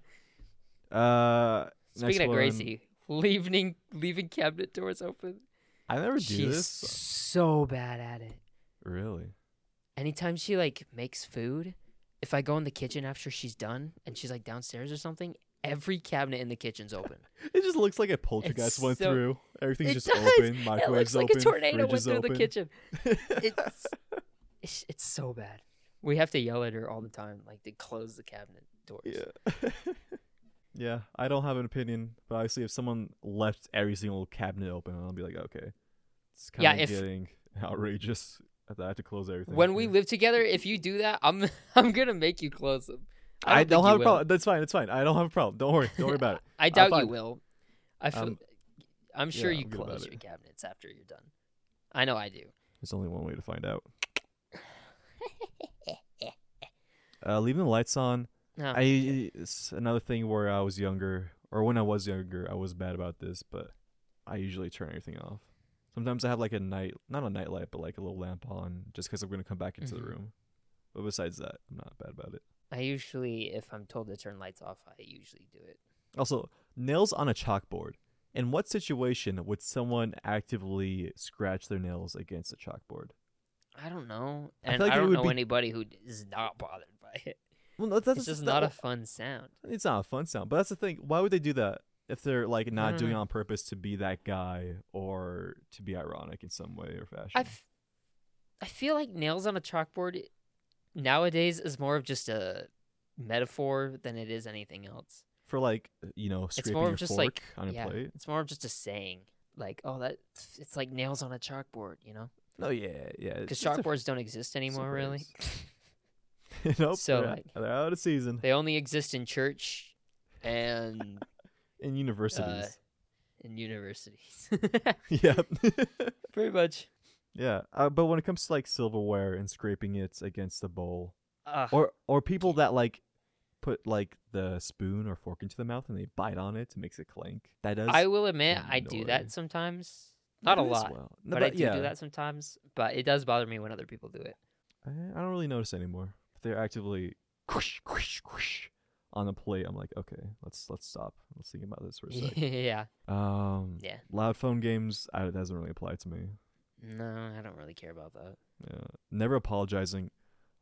Speaker 2: Uh,
Speaker 3: Speaking
Speaker 2: next
Speaker 3: of
Speaker 2: one.
Speaker 3: Gracie, leaving leaving cabinet doors open.
Speaker 2: I never do
Speaker 3: She's
Speaker 2: this.
Speaker 3: so bad at it.
Speaker 2: Really?
Speaker 3: Anytime she like makes food, if I go in the kitchen after she's done and she's like downstairs or something, every cabinet in the kitchen's open.
Speaker 2: It just looks like a poltergeist
Speaker 3: It's
Speaker 2: went
Speaker 3: so-
Speaker 2: through. Everything's
Speaker 3: It
Speaker 2: just
Speaker 3: does.
Speaker 2: open.
Speaker 3: It
Speaker 2: Microwave's
Speaker 3: looks like
Speaker 2: open.
Speaker 3: a tornado
Speaker 2: fridge
Speaker 3: went
Speaker 2: is
Speaker 3: through
Speaker 2: open.
Speaker 3: the kitchen. It's, it's it's so bad. We have to yell at her all the time, like to close the cabinet doors.
Speaker 2: Yeah. Yeah, I don't have an opinion, but obviously if someone left every single cabinet open, I'll be like, okay, it's kind
Speaker 3: Yeah,
Speaker 2: of
Speaker 3: if-
Speaker 2: getting outrageous that I have to close everything.
Speaker 3: When we
Speaker 2: Yeah.
Speaker 3: live together, if you do that, I'm I'm gonna make you close them.
Speaker 2: I
Speaker 3: don't
Speaker 2: don't,
Speaker 3: think
Speaker 2: have
Speaker 3: you
Speaker 2: a
Speaker 3: will.
Speaker 2: problem. That's fine. It's fine. I don't have a problem. Don't worry. Don't worry about it.
Speaker 3: I doubt you
Speaker 2: fine.
Speaker 3: will. I feel,
Speaker 2: Um,
Speaker 3: I'm sure
Speaker 2: yeah,
Speaker 3: you
Speaker 2: I'm good about
Speaker 3: close
Speaker 2: it.
Speaker 3: your cabinets after you're done. I know I do.
Speaker 2: There's only one way to find out. Uh, leaving the lights on.
Speaker 3: No.
Speaker 2: I it's another thing where I was younger, or when I was younger, I was bad about this, but I usually turn everything off. Sometimes I have like a night, not a night light, but like a little lamp on, just because I'm gonna come back into
Speaker 3: Mhm.
Speaker 2: the room. But besides that, I'm not bad about it.
Speaker 3: I usually, if I'm told to turn lights off, I usually do it.
Speaker 2: Also, nails on a chalkboard. In what situation would someone actively scratch their nails against a chalkboard?
Speaker 3: I don't know,
Speaker 2: I
Speaker 3: and
Speaker 2: feel like
Speaker 3: I
Speaker 2: it
Speaker 3: don't
Speaker 2: would
Speaker 3: know
Speaker 2: be-
Speaker 3: anybody who is not bothered by it.
Speaker 2: Well, no, that's
Speaker 3: It's just
Speaker 2: that-
Speaker 3: not a fun sound.
Speaker 2: It's not a fun sound, but that's the thing. Why would they do that if they're like not
Speaker 3: don't
Speaker 2: doing it
Speaker 3: know.
Speaker 2: on purpose to be that guy or to be ironic in some way or fashion?
Speaker 3: I f- I feel like nails on a chalkboard nowadays is more of just a metaphor than it is anything else.
Speaker 2: For like you know scraping
Speaker 3: more of
Speaker 2: your
Speaker 3: just,
Speaker 2: fork
Speaker 3: like-
Speaker 2: on a
Speaker 3: yeah,
Speaker 2: plate.
Speaker 3: it's more of just a saying. Like, oh, that it's like nails on a chalkboard, you know?
Speaker 2: No, yeah, yeah.
Speaker 3: Because
Speaker 2: it's just a-
Speaker 3: chalkboards don't exist
Speaker 2: it's a
Speaker 3: anymore, really.
Speaker 2: phrase. Nope.
Speaker 3: So,
Speaker 2: they're,
Speaker 3: like-
Speaker 2: they're out of season
Speaker 3: They only exist in church and
Speaker 2: in universities.
Speaker 3: in universities.
Speaker 2: yeah.
Speaker 3: Pretty much.
Speaker 2: Yeah, uh, but when it comes to like silverware and scraping it against the bowl,
Speaker 3: Ugh.
Speaker 2: or or people that like put like the spoon or fork into the mouth and they bite on it, it makes it clank. That does.
Speaker 3: I will admit, I do
Speaker 2: annoy.
Speaker 3: that sometimes. Not a
Speaker 2: That as
Speaker 3: lot,
Speaker 2: well. No,
Speaker 3: but I do
Speaker 2: yeah,
Speaker 3: do that sometimes. But it does bother me when other people do it.
Speaker 2: I, I don't really notice anymore. If they're actively whoosh, whoosh, whoosh on the plate, I'm like, okay, let's let's stop. Let's think about this for a sec.
Speaker 3: Yeah.
Speaker 2: um,
Speaker 3: Yeah.
Speaker 2: loud phone games, I, that doesn't really apply to me.
Speaker 3: No, I don't really care about that.
Speaker 2: Yeah, never apologizing.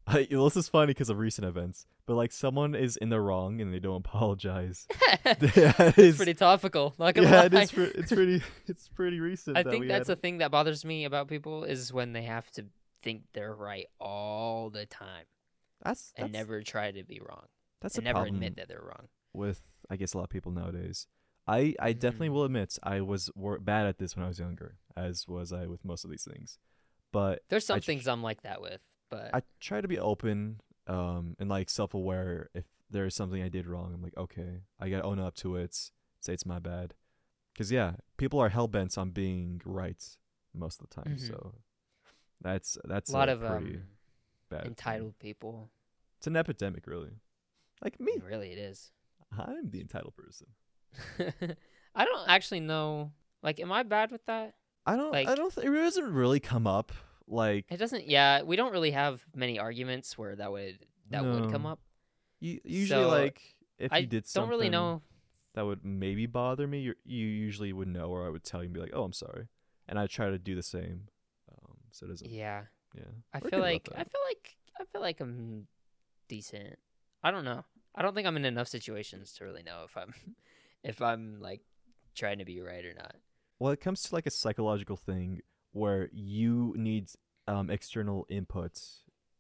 Speaker 2: I, well, this is funny because of recent events, but like someone is in the wrong and they don't apologize. yeah, it
Speaker 3: It's
Speaker 2: is
Speaker 3: pretty topical. Not gonna
Speaker 2: yeah,
Speaker 3: lie.
Speaker 2: it is. Pre- it's pretty. It's pretty recent.
Speaker 3: I
Speaker 2: that
Speaker 3: think
Speaker 2: we
Speaker 3: that's
Speaker 2: had...
Speaker 3: the thing that bothers me about people is when they have to think they're right all the time
Speaker 2: that's, that's
Speaker 3: and never try to be wrong
Speaker 2: that's
Speaker 3: and
Speaker 2: a
Speaker 3: never
Speaker 2: problem
Speaker 3: admit that they're wrong.
Speaker 2: with I guess a lot of people nowadays. I I definitely
Speaker 3: Mhm.
Speaker 2: will admit I was wor- bad at this when I was younger, as was I with most of these things. But
Speaker 3: There's some
Speaker 2: I tr-
Speaker 3: things I'm like that with, but
Speaker 2: I try to be open um and like self-aware. If there is something I did wrong, I'm like, okay, I gotta own up to it, say it's my bad. Because yeah, people are hell-bent on being right most of the time.
Speaker 3: Mhm.
Speaker 2: So that's that's
Speaker 3: a lot
Speaker 2: a
Speaker 3: of
Speaker 2: pretty
Speaker 3: um,
Speaker 2: bad thing.
Speaker 3: entitled people.
Speaker 2: It's an epidemic, really. Like me,
Speaker 3: Really, it is.
Speaker 2: I'm the entitled person.
Speaker 3: I don't actually know. Like, am I bad with that?
Speaker 2: I don't. I
Speaker 3: Like-
Speaker 2: don't. Th- it doesn't really come up. Like
Speaker 3: It doesn't. Yeah, we don't really have many arguments where that would that would come
Speaker 2: No.
Speaker 3: up.
Speaker 2: you, usually,
Speaker 3: So,
Speaker 2: like if
Speaker 3: I
Speaker 2: you did something
Speaker 3: don't really know.
Speaker 2: that would maybe bother me, you you usually would know, or I would tell you and be like, "Oh, I'm sorry," and I try to do the same. Um, so it doesn't.
Speaker 3: Yeah,
Speaker 2: Yeah.
Speaker 3: I
Speaker 2: We're
Speaker 3: feel
Speaker 2: good about
Speaker 3: like
Speaker 2: that.
Speaker 3: I feel like I feel like I'm decent. I don't know. I don't think I'm in enough situations to really know if I'm if I'm like trying to be right or not.
Speaker 2: Well, it comes to like a psychological thing where you need um, external inputs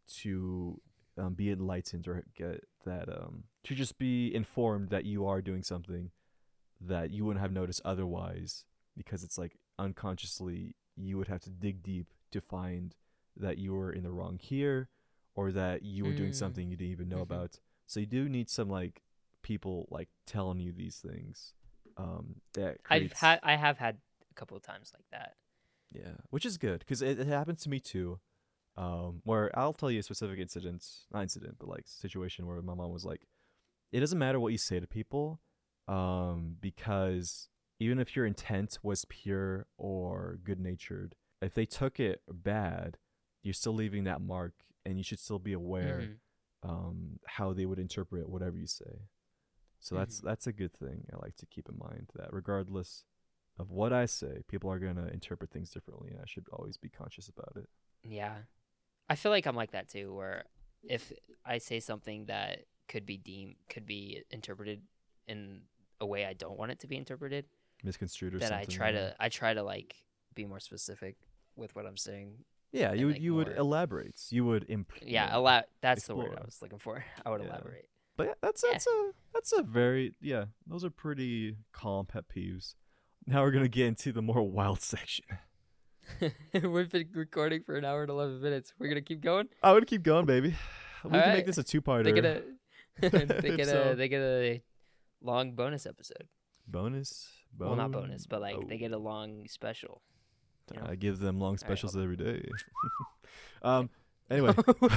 Speaker 2: to um, be enlightened or get that um, to just be informed that you are doing something that you wouldn't have noticed otherwise, because it's like unconsciously you would have to dig deep to find that you were in the wrong here, or that you were doing
Speaker 3: Mm.
Speaker 2: something you didn't even know
Speaker 3: Mhm.
Speaker 2: about. So you do need some like people like telling you these things. Um, that
Speaker 3: I've
Speaker 2: creates-
Speaker 3: had I have had a couple of times like that.
Speaker 2: yeah, which is good because it, it happens to me too. Um, where I'll tell you a specific incident, not incident, but like situation where my mom was like, "It doesn't matter what you say to people, um, because even if your intent was pure or good natured, if they took it bad, you're still leaving that mark, and you should still be aware
Speaker 3: Mhm.
Speaker 2: um how they would interpret whatever you say." So that's that's a good thing I like to keep in mind, that regardless of what I say, people are going to interpret things differently, and I should always be conscious about it.
Speaker 3: Yeah. I feel like I'm like that too, where if I say something that could be deemed could be interpreted in a way I don't want it to be interpreted,
Speaker 2: Misconstrued or
Speaker 3: then
Speaker 2: something.
Speaker 3: I try
Speaker 2: yeah.
Speaker 3: to I try to like be more specific with what I'm saying.
Speaker 2: Yeah,
Speaker 3: and,
Speaker 2: you would
Speaker 3: like,
Speaker 2: you would
Speaker 3: more-
Speaker 2: elaborate. You would imp
Speaker 3: Yeah,
Speaker 2: yeah.
Speaker 3: ela- that's the word I
Speaker 2: explore.
Speaker 3: was looking for. I would
Speaker 2: Yeah.
Speaker 3: elaborate.
Speaker 2: But yeah, that's
Speaker 3: Yeah.
Speaker 2: that's a that's a very yeah, those are pretty calm pet peeves. Now we're going to get into the more wild section.
Speaker 3: We've been recording for an hour and eleven minutes. We're gonna keep going.
Speaker 2: I would keep going, baby. We can
Speaker 3: Alright.
Speaker 2: make this a two-parter.
Speaker 3: They get a they
Speaker 2: If
Speaker 3: get
Speaker 2: so.
Speaker 3: a they get a long bonus episode.
Speaker 2: bonus,
Speaker 3: Well, not
Speaker 2: bone-
Speaker 3: bonus, but like they
Speaker 2: oh.
Speaker 3: get a long special. you know?
Speaker 2: I give them long
Speaker 3: right,
Speaker 2: specials
Speaker 3: hold
Speaker 2: every day. um. Anyway,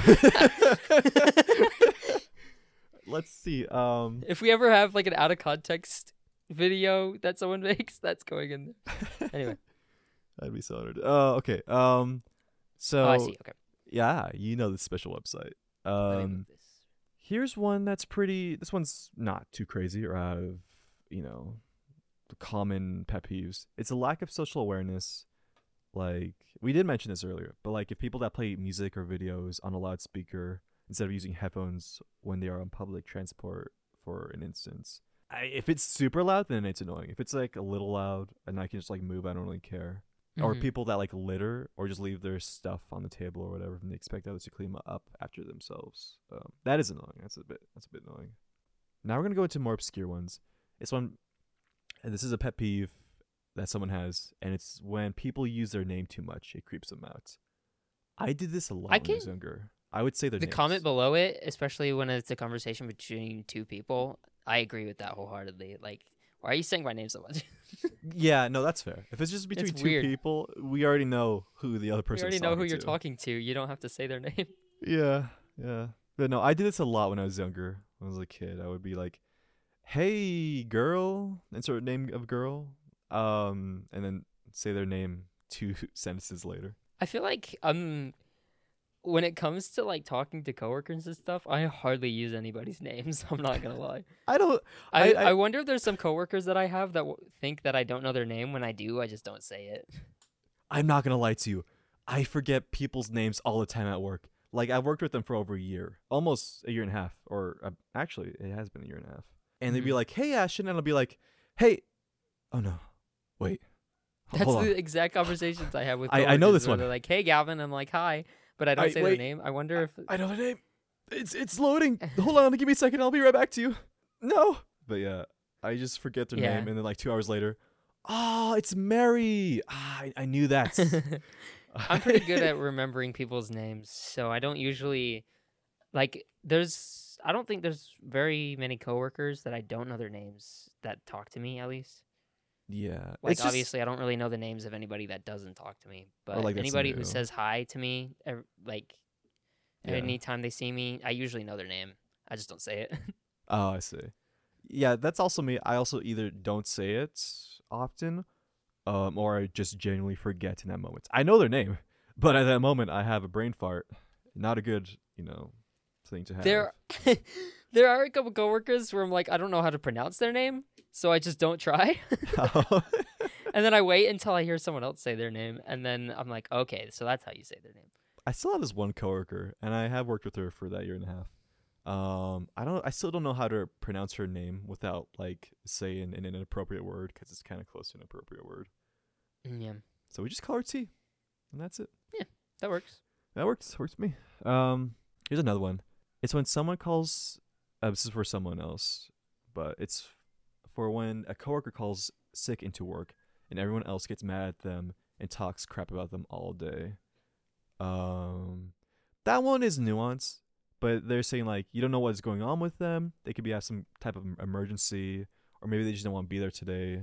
Speaker 2: let's see. Um.
Speaker 3: If we ever have like an out of context video that someone makes, that's going in there. Anyway.
Speaker 2: I'd be so honored. Oh, okay. Um. So
Speaker 3: Oh, I see. Okay.
Speaker 2: yeah, you know the special website.
Speaker 3: Let me
Speaker 2: Um.
Speaker 3: move this.
Speaker 2: Here's one that's pretty. This one's not too crazy or out of you know the common pet peeves. It's a lack of social awareness. Like we did mention this earlier, but like if people that play music or videos on a loudspeaker instead of using headphones when they are on public transport, for an instance, I, if it's super loud, then it's annoying. If it's like a little loud and I can just like move, I don't really care. Or
Speaker 3: Mhm.
Speaker 2: people that like litter or just leave their stuff on the table or whatever, and they expect others to clean up after themselves. Um, that is annoying. That's a bit. That's a bit annoying. Now we're gonna go into more obscure ones. This one, and this is a pet peeve that someone has, and it's when people use their name too much. It creeps them out. I did this a lot
Speaker 3: I
Speaker 2: when I was
Speaker 3: can-
Speaker 2: younger. I would say their
Speaker 3: The
Speaker 2: names.
Speaker 3: comment below it, especially when it's a conversation between two people, I agree with that wholeheartedly. Like, why are you saying my name so much?
Speaker 2: Yeah, no, that's fair. If it's just between
Speaker 3: It's
Speaker 2: two
Speaker 3: weird.
Speaker 2: people, we already know who the other
Speaker 3: You
Speaker 2: person.
Speaker 3: already
Speaker 2: is
Speaker 3: know who
Speaker 2: talking
Speaker 3: you're
Speaker 2: to.
Speaker 3: talking to. You don't have to say their name.
Speaker 2: Yeah, yeah. But no, I did this a lot when I was younger. When I was a kid, I would be like, "Hey, girl," insert name of girl, um, and then say their name two sentences later.
Speaker 3: I feel like um, when it comes to like talking to coworkers and stuff, I hardly use anybody's names. I'm not gonna lie.
Speaker 2: I don't.
Speaker 3: I,
Speaker 2: I-
Speaker 3: I, wonder if there's some coworkers that I have that w- think that I don't know their name. When I do, I just don't say it.
Speaker 2: I'm not gonna lie to you. I forget people's names all the time at work. Like, I've worked with them for over a year, almost a year and a half, or uh, actually, it has been a year and a half. And they'd be
Speaker 3: Mhm.
Speaker 2: like, "Hey, Ashton," and I'll be like, "Hey, oh no, wait, H-
Speaker 3: That's
Speaker 2: hold on."
Speaker 3: the exact conversations I have with.
Speaker 2: I- I know
Speaker 3: coworkers
Speaker 2: this
Speaker 3: where
Speaker 2: one.
Speaker 3: They're like, "Hey, Gavin," I'm like, "Hi," but I don't
Speaker 2: I-
Speaker 3: say
Speaker 2: wait.
Speaker 3: their name. I wonder if.
Speaker 2: I know the name. It's it's loading. Hold on, give me a second. I'll be right back to you. No, but yeah, I just forget their
Speaker 3: Yeah.
Speaker 2: name, and then like two hours later, oh, it's Mary. Ah, I, I knew that.
Speaker 3: I'm pretty good at remembering people's names, so I don't usually like. There's, I don't think there's very many coworkers that I don't know their names that talk to me. At least,
Speaker 2: Yeah,
Speaker 3: like
Speaker 2: it's just-
Speaker 3: obviously, I don't really know the names of anybody that doesn't talk to me. But
Speaker 2: like, that's
Speaker 3: anybody
Speaker 2: new.
Speaker 3: who says hi to me, ev- like
Speaker 2: Yeah.
Speaker 3: anytime they see me, I usually know their name. I just don't say it.
Speaker 2: Oh, I see. Yeah, that's also me. I also either don't say it often, um, or I just genuinely forget in that moment. I know their name, but at that moment, I have a brain fart. Not a good, you know, thing to have.
Speaker 3: There, there are a couple coworkers where I'm like, I don't know how to pronounce their name, so I just don't try. And then I wait until I hear someone else say their name, and then I'm like, okay, so that's how you say their name.
Speaker 2: I still have this one coworker, and I have worked with her for that year and a half. Um, I don't. I still don't know how to pronounce her name without like saying an inappropriate word because it's kind of close to an appropriate word.
Speaker 3: Mm, Yeah,
Speaker 2: So we just call her T, and that's it.
Speaker 3: that works.
Speaker 2: That works. Works for me. Um, here's another one. It's when someone calls. Uh, this is for someone else, but it's for when a coworker calls sick into work, and everyone else gets mad at them and talks crap about them all day. Um, that one is nuanced, but they're saying like you don't know what's going on with them. They could be have some type of emergency, or maybe they just don't want to be there today.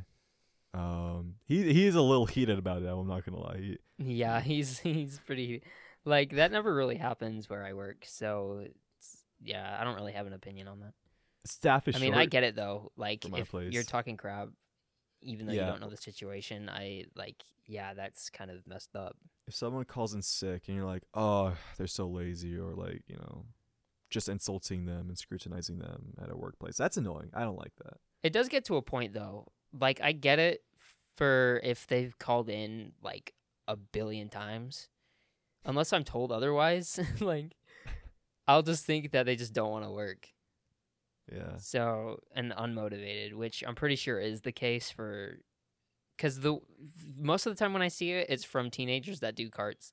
Speaker 2: Um, he he's a little heated about it. I'm not gonna lie. He,
Speaker 3: Yeah, he's he's pretty like that. Never really happens where I work, so it's, yeah, I don't really have an opinion on that.
Speaker 2: staff is
Speaker 3: I mean,
Speaker 2: short.
Speaker 3: I get it though. Like
Speaker 2: for my
Speaker 3: if you're
Speaker 2: place.
Speaker 3: talking crap, even though
Speaker 2: Yeah.
Speaker 3: you don't know the situation, I like yeah, that's kind of messed up.
Speaker 2: If someone calls in sick and you're like, oh, they're so lazy, or like, you know, just insulting them and scrutinizing them at a workplace, that's annoying. I don't like that.
Speaker 3: It does get to a point though. Like I get it for if they've called in like a billion times, unless I'm told otherwise. Like I'll just think that they just don't want to work.
Speaker 2: Yeah.
Speaker 3: So and unmotivated, which I'm pretty sure is the case for, because the most of the time when I see it, it's from teenagers that do carts.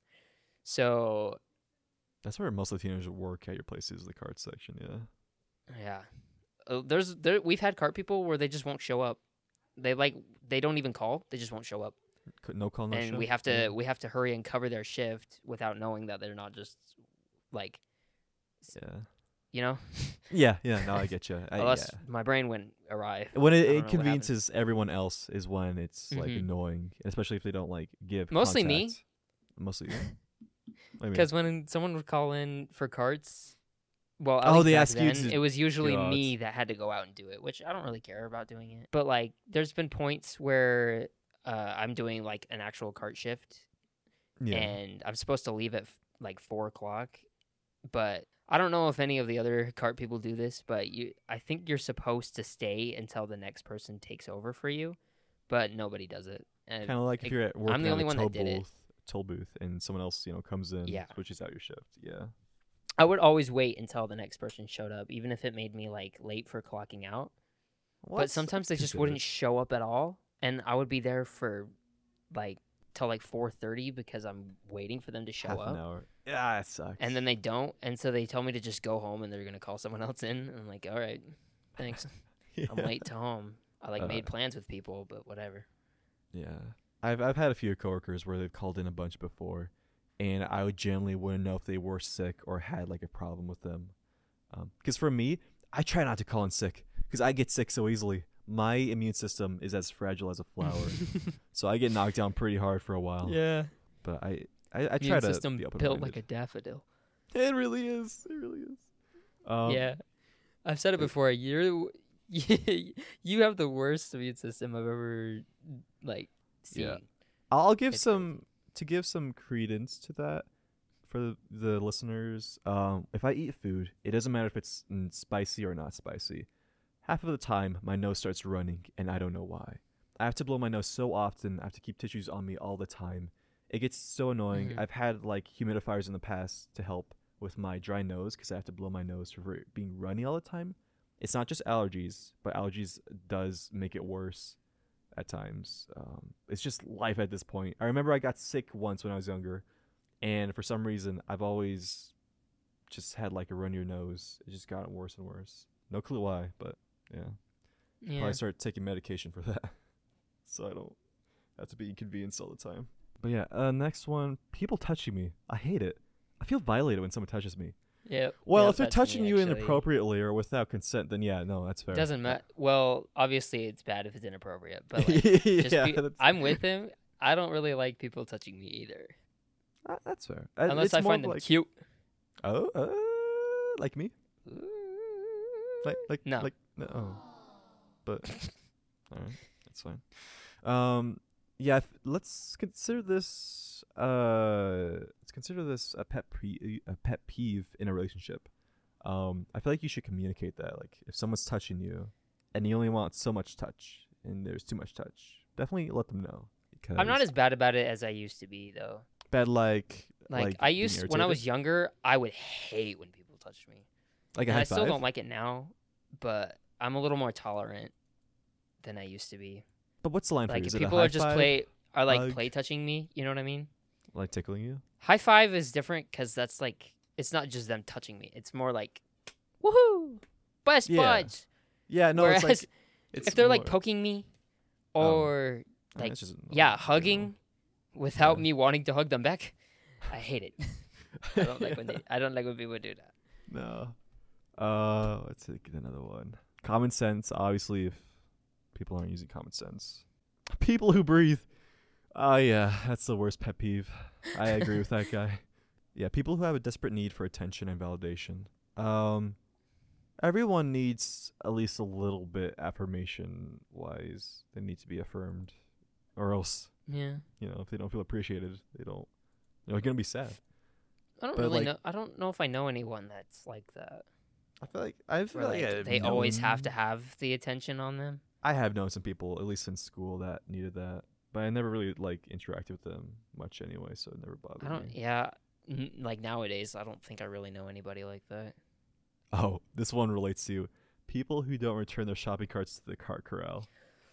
Speaker 3: So
Speaker 2: That's where most of the teenagers work at your place is the card section, yeah.
Speaker 3: yeah, Uh, there's there we've had cart people where they just won't show up. They like they don't even call. They just won't show up,
Speaker 2: C- No call, no
Speaker 3: and
Speaker 2: show?
Speaker 3: we have to
Speaker 2: Yeah.
Speaker 3: we have to hurry and cover their shift without knowing that they're not just like
Speaker 2: Yeah.
Speaker 3: you know.
Speaker 2: Yeah, yeah, no, I get you. I,
Speaker 3: Unless
Speaker 2: yeah.
Speaker 3: my brain went awry.
Speaker 2: When
Speaker 3: I
Speaker 2: it
Speaker 3: don't know what
Speaker 2: inconveniences everyone else is when it's like
Speaker 3: Mhm.
Speaker 2: annoying, especially if they don't like give
Speaker 3: Mostly me.
Speaker 2: contact. Mostly you. What do you mean?
Speaker 3: Because when someone would call in for carts, well, at
Speaker 2: Oh,
Speaker 3: least
Speaker 2: they
Speaker 3: back
Speaker 2: ask you
Speaker 3: then,
Speaker 2: to
Speaker 3: it was usually
Speaker 2: go out.
Speaker 3: me that had to go out and do it, which I don't really care about doing it. But like, there's been points where uh, I'm doing like an actual cart shift,
Speaker 2: yeah.
Speaker 3: and I'm supposed to leave at f- like four o'clock. But I don't know if any of the other cart people do this, but you, I think you're supposed to stay until the next person takes over for you, but nobody does it. And
Speaker 2: Kind of like if
Speaker 3: it-
Speaker 2: you're at work
Speaker 3: the
Speaker 2: at
Speaker 3: only
Speaker 2: a
Speaker 3: one
Speaker 2: toll
Speaker 3: that did it.
Speaker 2: booth, toll booth, and someone else, you know, comes in,
Speaker 3: Yeah.
Speaker 2: switches out your shift. Yeah.
Speaker 3: I would always wait until the next person showed up, even if it made me like late for clocking out.
Speaker 2: Well,
Speaker 3: But
Speaker 2: that's-
Speaker 3: sometimes they
Speaker 2: that's
Speaker 3: just wouldn't
Speaker 2: considerate.
Speaker 3: show up at all, and I would be there for like till like four thirty because I'm waiting for them to show
Speaker 2: half an
Speaker 3: up,
Speaker 2: hour. Yeah, it sucks.
Speaker 3: and then they don't, and so they tell me to just go home, and they're gonna call someone else in. And I'm like, all right, thanks. I'm
Speaker 2: Yeah.
Speaker 3: late to home. I like
Speaker 2: Uh,
Speaker 3: made plans with people, but whatever.
Speaker 2: Yeah, I've I've had a few coworkers where they've called in a bunch before, and I would generally wouldn't know if they were sick or had like a problem with them. Because for me, I try not to call in sick because I get sick so easily. My immune system is as fragile as a flower, so I get knocked down pretty hard for a while.
Speaker 3: Yeah.
Speaker 2: But I I, I try
Speaker 3: Immune
Speaker 2: to
Speaker 3: system
Speaker 2: be open
Speaker 3: built like a daffodil.
Speaker 2: It really is. It really is. Um,
Speaker 3: Yeah, I've said it
Speaker 2: uh,
Speaker 3: before. You're you have the worst immune system I've ever like seen.
Speaker 2: Yeah. I'll give
Speaker 3: It's
Speaker 2: some to give some credence to that for the, the listeners. Um, if I eat food, it doesn't matter if it's mm, spicy or not spicy. Half of the time, my nose starts running, and I don't know why. I have to blow my nose so often. I have to keep tissues on me all the time. It gets so annoying.
Speaker 3: Mhm.
Speaker 2: I've had like humidifiers in the past to help with my dry nose because I have to blow my nose for being runny all the time. It's not just allergies, but allergies does make it worse at times. Um, it's just life at this point. I remember I got sick once when I was younger, and for some reason, I've always just had like a runnier nose. It just gotten worse and worse. No clue why, but yeah.
Speaker 3: Yeah.
Speaker 2: Probably start taking medication for that, so I don't have to be inconvenienced all the time. But yeah, uh, next one, people touching me. I hate it. I feel violated when someone touches me.
Speaker 3: Yeah.
Speaker 2: Well,
Speaker 3: yeah,
Speaker 2: if they're
Speaker 3: that's
Speaker 2: touching
Speaker 3: me,
Speaker 2: you
Speaker 3: actually.
Speaker 2: inappropriately or without consent, then yeah, no, that's fair.
Speaker 3: It doesn't matter. Well, obviously it's bad if it's inappropriate, but like, just
Speaker 2: yeah,
Speaker 3: be-
Speaker 2: that's,
Speaker 3: I'm with him. I don't really like people touching me either,
Speaker 2: uh, that's fair. Uh,
Speaker 3: unless
Speaker 2: it's
Speaker 3: I
Speaker 2: more
Speaker 3: find
Speaker 2: of
Speaker 3: them
Speaker 2: like,
Speaker 3: cute.
Speaker 2: oh, uh, like me, like like
Speaker 3: No.
Speaker 2: like no, oh. But all right, that's fine. Um, yeah, th- let's consider this. Uh, let's consider this a pet pre a pet peeve in a relationship. Um, I feel like you should communicate that. Like, if someone's touching you, and you only want so much touch, and there's too much touch, definitely let them know. Because
Speaker 3: I'm not as bad about it as I used to be, though.
Speaker 2: bad like
Speaker 3: Like, I
Speaker 2: being
Speaker 3: used when I
Speaker 2: irritated?
Speaker 3: was younger, I would hate when people touched me.
Speaker 2: like a
Speaker 3: And
Speaker 2: high
Speaker 3: I still
Speaker 2: five.
Speaker 3: don't like it now, but I'm a little more tolerant than I used to be.
Speaker 2: But what's the line for
Speaker 3: Like
Speaker 2: you?
Speaker 3: if
Speaker 2: Is it a
Speaker 3: people
Speaker 2: high
Speaker 3: are just
Speaker 2: five,
Speaker 3: play are like
Speaker 2: hug?
Speaker 3: play touching me, you know what I mean?
Speaker 2: like tickling you?
Speaker 3: High five is different because that's like it's not just them touching me. It's more like, woohoo, best
Speaker 2: Yeah.
Speaker 3: buds.
Speaker 2: Yeah, no.
Speaker 3: Whereas
Speaker 2: it's like it's
Speaker 3: if they're like
Speaker 2: more-
Speaker 3: poking me,
Speaker 2: Oh.
Speaker 3: or
Speaker 2: I mean,
Speaker 3: like
Speaker 2: it's just annoying
Speaker 3: yeah,
Speaker 2: in general.
Speaker 3: hugging without
Speaker 2: Yeah.
Speaker 3: me wanting to hug them back, I hate it. I don't like when they, I don't like when people do that.
Speaker 2: No. Uh, let's take another one. Common sense. Obviously, if people aren't using common sense, people who breathe. Oh yeah, that's the worst pet peeve. I agree with that guy. Yeah, people who have a desperate need for attention and validation. Um, everyone needs at least a little bit affirmation wise. They need to be affirmed, or else
Speaker 3: Yeah,
Speaker 2: you know if they don't feel appreciated, they don't. They're gonna be sad.
Speaker 3: I don't
Speaker 2: But,
Speaker 3: really
Speaker 2: like-
Speaker 3: know. I don't know if I know anyone that's like that.
Speaker 2: I feel like I feel
Speaker 3: Where
Speaker 2: like
Speaker 3: like,
Speaker 2: I've
Speaker 3: they always have to
Speaker 2: known-
Speaker 3: have the attention on them.
Speaker 2: I have known some people, at least in school, that needed that, but I never really like interacted with them much anyway, so it never bothered
Speaker 3: I don't.
Speaker 2: me.
Speaker 3: Yeah, n- like nowadays, I don't think I really know anybody like that.
Speaker 2: Oh, this one relates to people who don't return their shopping carts to the cart corral.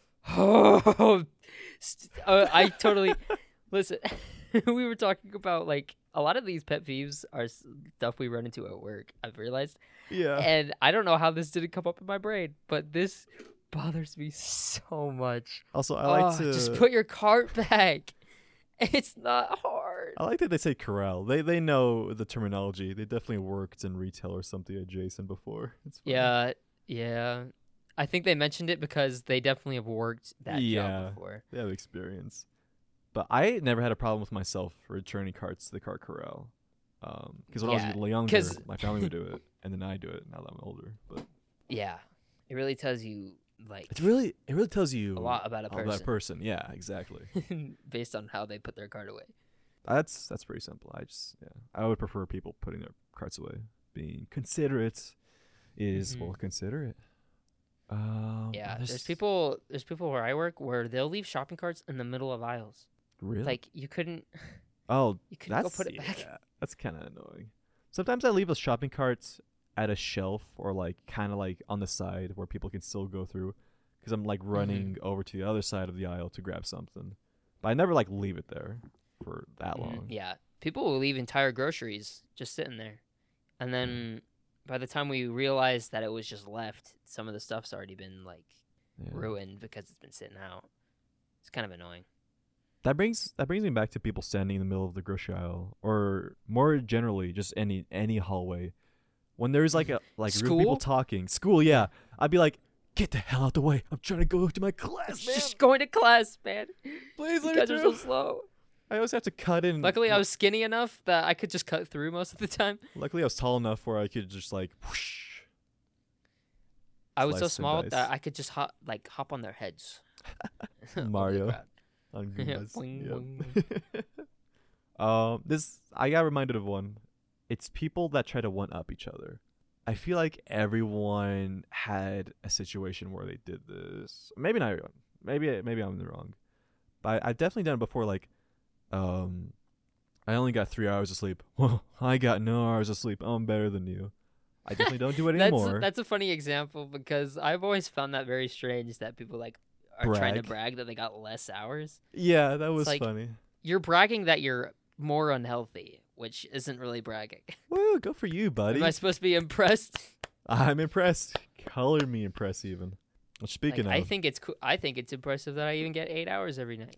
Speaker 3: Oh, st- uh, I totally listen. We were talking about like a lot of these pet peeves are s- stuff we run into at work. I've realized,
Speaker 2: Yeah.
Speaker 3: and I don't know how this didn't come up in my brain, but this bothers me so much.
Speaker 2: Also, I like
Speaker 3: Oh,
Speaker 2: to
Speaker 3: just put your cart back. It's not hard.
Speaker 2: I like that they say corral. They they know the terminology. They definitely worked in retail or something adjacent before. It's funny.
Speaker 3: Yeah, yeah. I think they mentioned it because they definitely have worked that
Speaker 2: Yeah.
Speaker 3: job before.
Speaker 2: They have experience. But I never had a problem with myself returning carts to the cart corral. Um, because when I
Speaker 3: Yeah,
Speaker 2: was younger,
Speaker 3: 'cause-
Speaker 2: my family would do it, and then I do it now that I'm older. But
Speaker 3: Yeah, it really tells you like
Speaker 2: it's really it really tells you
Speaker 3: a lot about a
Speaker 2: about
Speaker 3: person
Speaker 2: that person. Yeah, exactly.
Speaker 3: based on how they put their cart away.
Speaker 2: That's that's pretty simple. I just yeah, I would prefer people putting their carts away. Being considerate is
Speaker 3: Mhm.
Speaker 2: well considerate. Um,
Speaker 3: Yeah, there's people. There's people where I work where they'll leave shopping carts in the middle of aisles.
Speaker 2: really
Speaker 3: Like you couldn't,
Speaker 2: oh
Speaker 3: you couldn't
Speaker 2: that's
Speaker 3: go put it
Speaker 2: yeah,
Speaker 3: back.
Speaker 2: that's kind of annoying. Sometimes I leave a shopping cart at a shelf or like kind of like on the side where people can still go through because I'm like running over to the other side of the aisle to grab something. But I never like leave it there for that
Speaker 3: Mhm,
Speaker 2: long.
Speaker 3: Yeah, people will leave entire groceries just sitting there, and then by the time we realize that it was just left, some of the stuff's already been like
Speaker 2: Yeah.
Speaker 3: ruined because it's been sitting out. It's kind of annoying.
Speaker 2: That brings that brings me back to people standing in the middle of the grocery aisle, or more generally, just any any hallway. When there's like a like rude people
Speaker 3: School?
Speaker 2: talking, school, yeah, I'd be like, "Get the hell out the way! I'm trying to go to my class, man.
Speaker 3: Just going to class, man.
Speaker 2: Please
Speaker 3: You
Speaker 2: let me
Speaker 3: guys are so
Speaker 2: through."
Speaker 3: slow.
Speaker 2: I always have to cut in.
Speaker 3: Luckily, I was skinny enough that I could just cut through most of the time.
Speaker 2: Luckily, I was tall enough where I could just like whoosh.
Speaker 3: I was so
Speaker 2: Slice and
Speaker 3: small
Speaker 2: dice.
Speaker 3: that I could just hop like hop on their heads. Over the
Speaker 2: Mario.
Speaker 3: crowd.
Speaker 2: On
Speaker 3: Yeah,
Speaker 2: Goombas.
Speaker 3: boing,
Speaker 2: Yep. um, this I got reminded of one. It's people that try to one up each other. I feel like everyone had a situation where they did this. Maybe not everyone. Maybe maybe I'm in the wrong. But I, I've definitely done it before. Like, um, I only got three hours of sleep. Well, I got no hours of sleep. I'm better than you. I definitely don't do it
Speaker 3: that's
Speaker 2: anymore.
Speaker 3: that's a funny example because I've always found that very strange that people like are trying to
Speaker 2: Brag.
Speaker 3: brag that they got less hours.
Speaker 2: Yeah, that was
Speaker 3: like-
Speaker 2: funny.
Speaker 3: You're bragging that you're more unhealthy, which isn't really bragging.
Speaker 2: Woo, go for you, buddy.
Speaker 3: Am I supposed to be impressed?
Speaker 2: I'm impressed. Color me impressed, even. Well, speaking
Speaker 3: Like, I
Speaker 2: of,
Speaker 3: think it's co- I think it's impressive that I even get eight hours every night.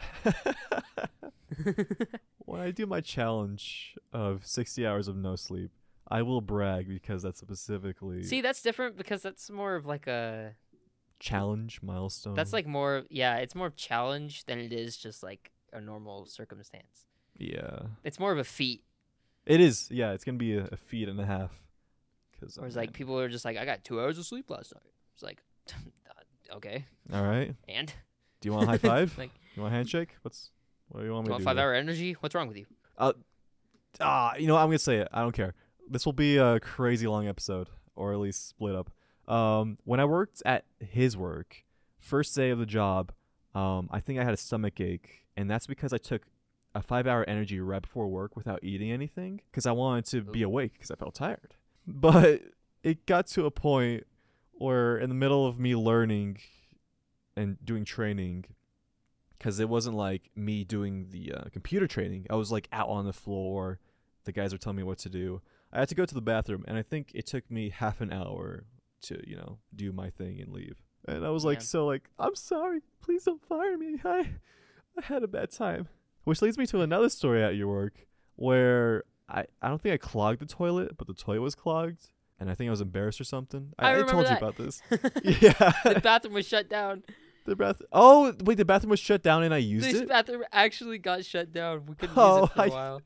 Speaker 2: when I do my challenge of sixty hours of no sleep, I will brag because that's specifically
Speaker 3: See, that's different because that's more of like a
Speaker 2: challenge milestone.
Speaker 3: that's like more yeah, it's more of challenge than it is just like a normal circumstance.
Speaker 2: yeah,
Speaker 3: It's more of a feat.
Speaker 2: it is. Yeah, it's gonna be a, a feat and a half. Cause
Speaker 3: Whereas
Speaker 2: oh,
Speaker 3: like
Speaker 2: man.
Speaker 3: people are just like, I got two hours of sleep last night. It's like, okay,
Speaker 2: All right.
Speaker 3: and
Speaker 2: Do you want a high five?
Speaker 3: like,
Speaker 2: You want a handshake? What's what do you want
Speaker 3: do
Speaker 2: me
Speaker 3: you
Speaker 2: to
Speaker 3: want
Speaker 2: do?
Speaker 3: five
Speaker 2: there?
Speaker 3: hour energy? What's wrong with you?
Speaker 2: Ah, you know, what, I'm gonna say it. I don't care. This will be a crazy long episode, or at least split up. Um, when I worked at his work, first day of the job, um, I think I had a stomach ache, and that's because I took a five-hour energy right before work without eating anything, because I wanted to be
Speaker 3: Ooh.
Speaker 2: awake because I felt tired. But it got to a point where, in the middle of me learning and doing training, because it wasn't like me doing the uh, computer training. I was like out on the floor. The guys were telling me what to do. I had to go to the bathroom, and I think it took me half an hour to, you know, do my thing and leave. And I was like,
Speaker 3: Man.
Speaker 2: so like, I'm sorry. Please don't fire me. I, I had a bad time. Which leads me to another story at your work where I, I don't think I clogged the toilet, but the toilet was clogged. And I think I was embarrassed or something.
Speaker 3: I
Speaker 2: I, I
Speaker 3: remember
Speaker 2: told
Speaker 3: that.
Speaker 2: you about this. Yeah.
Speaker 3: The bathroom was shut down.
Speaker 2: The bath. Oh, wait, the bathroom was shut down and I used
Speaker 3: This
Speaker 2: it?
Speaker 3: bathroom actually got shut down. We couldn't
Speaker 2: Oh,
Speaker 3: use it for a
Speaker 2: I-
Speaker 3: while.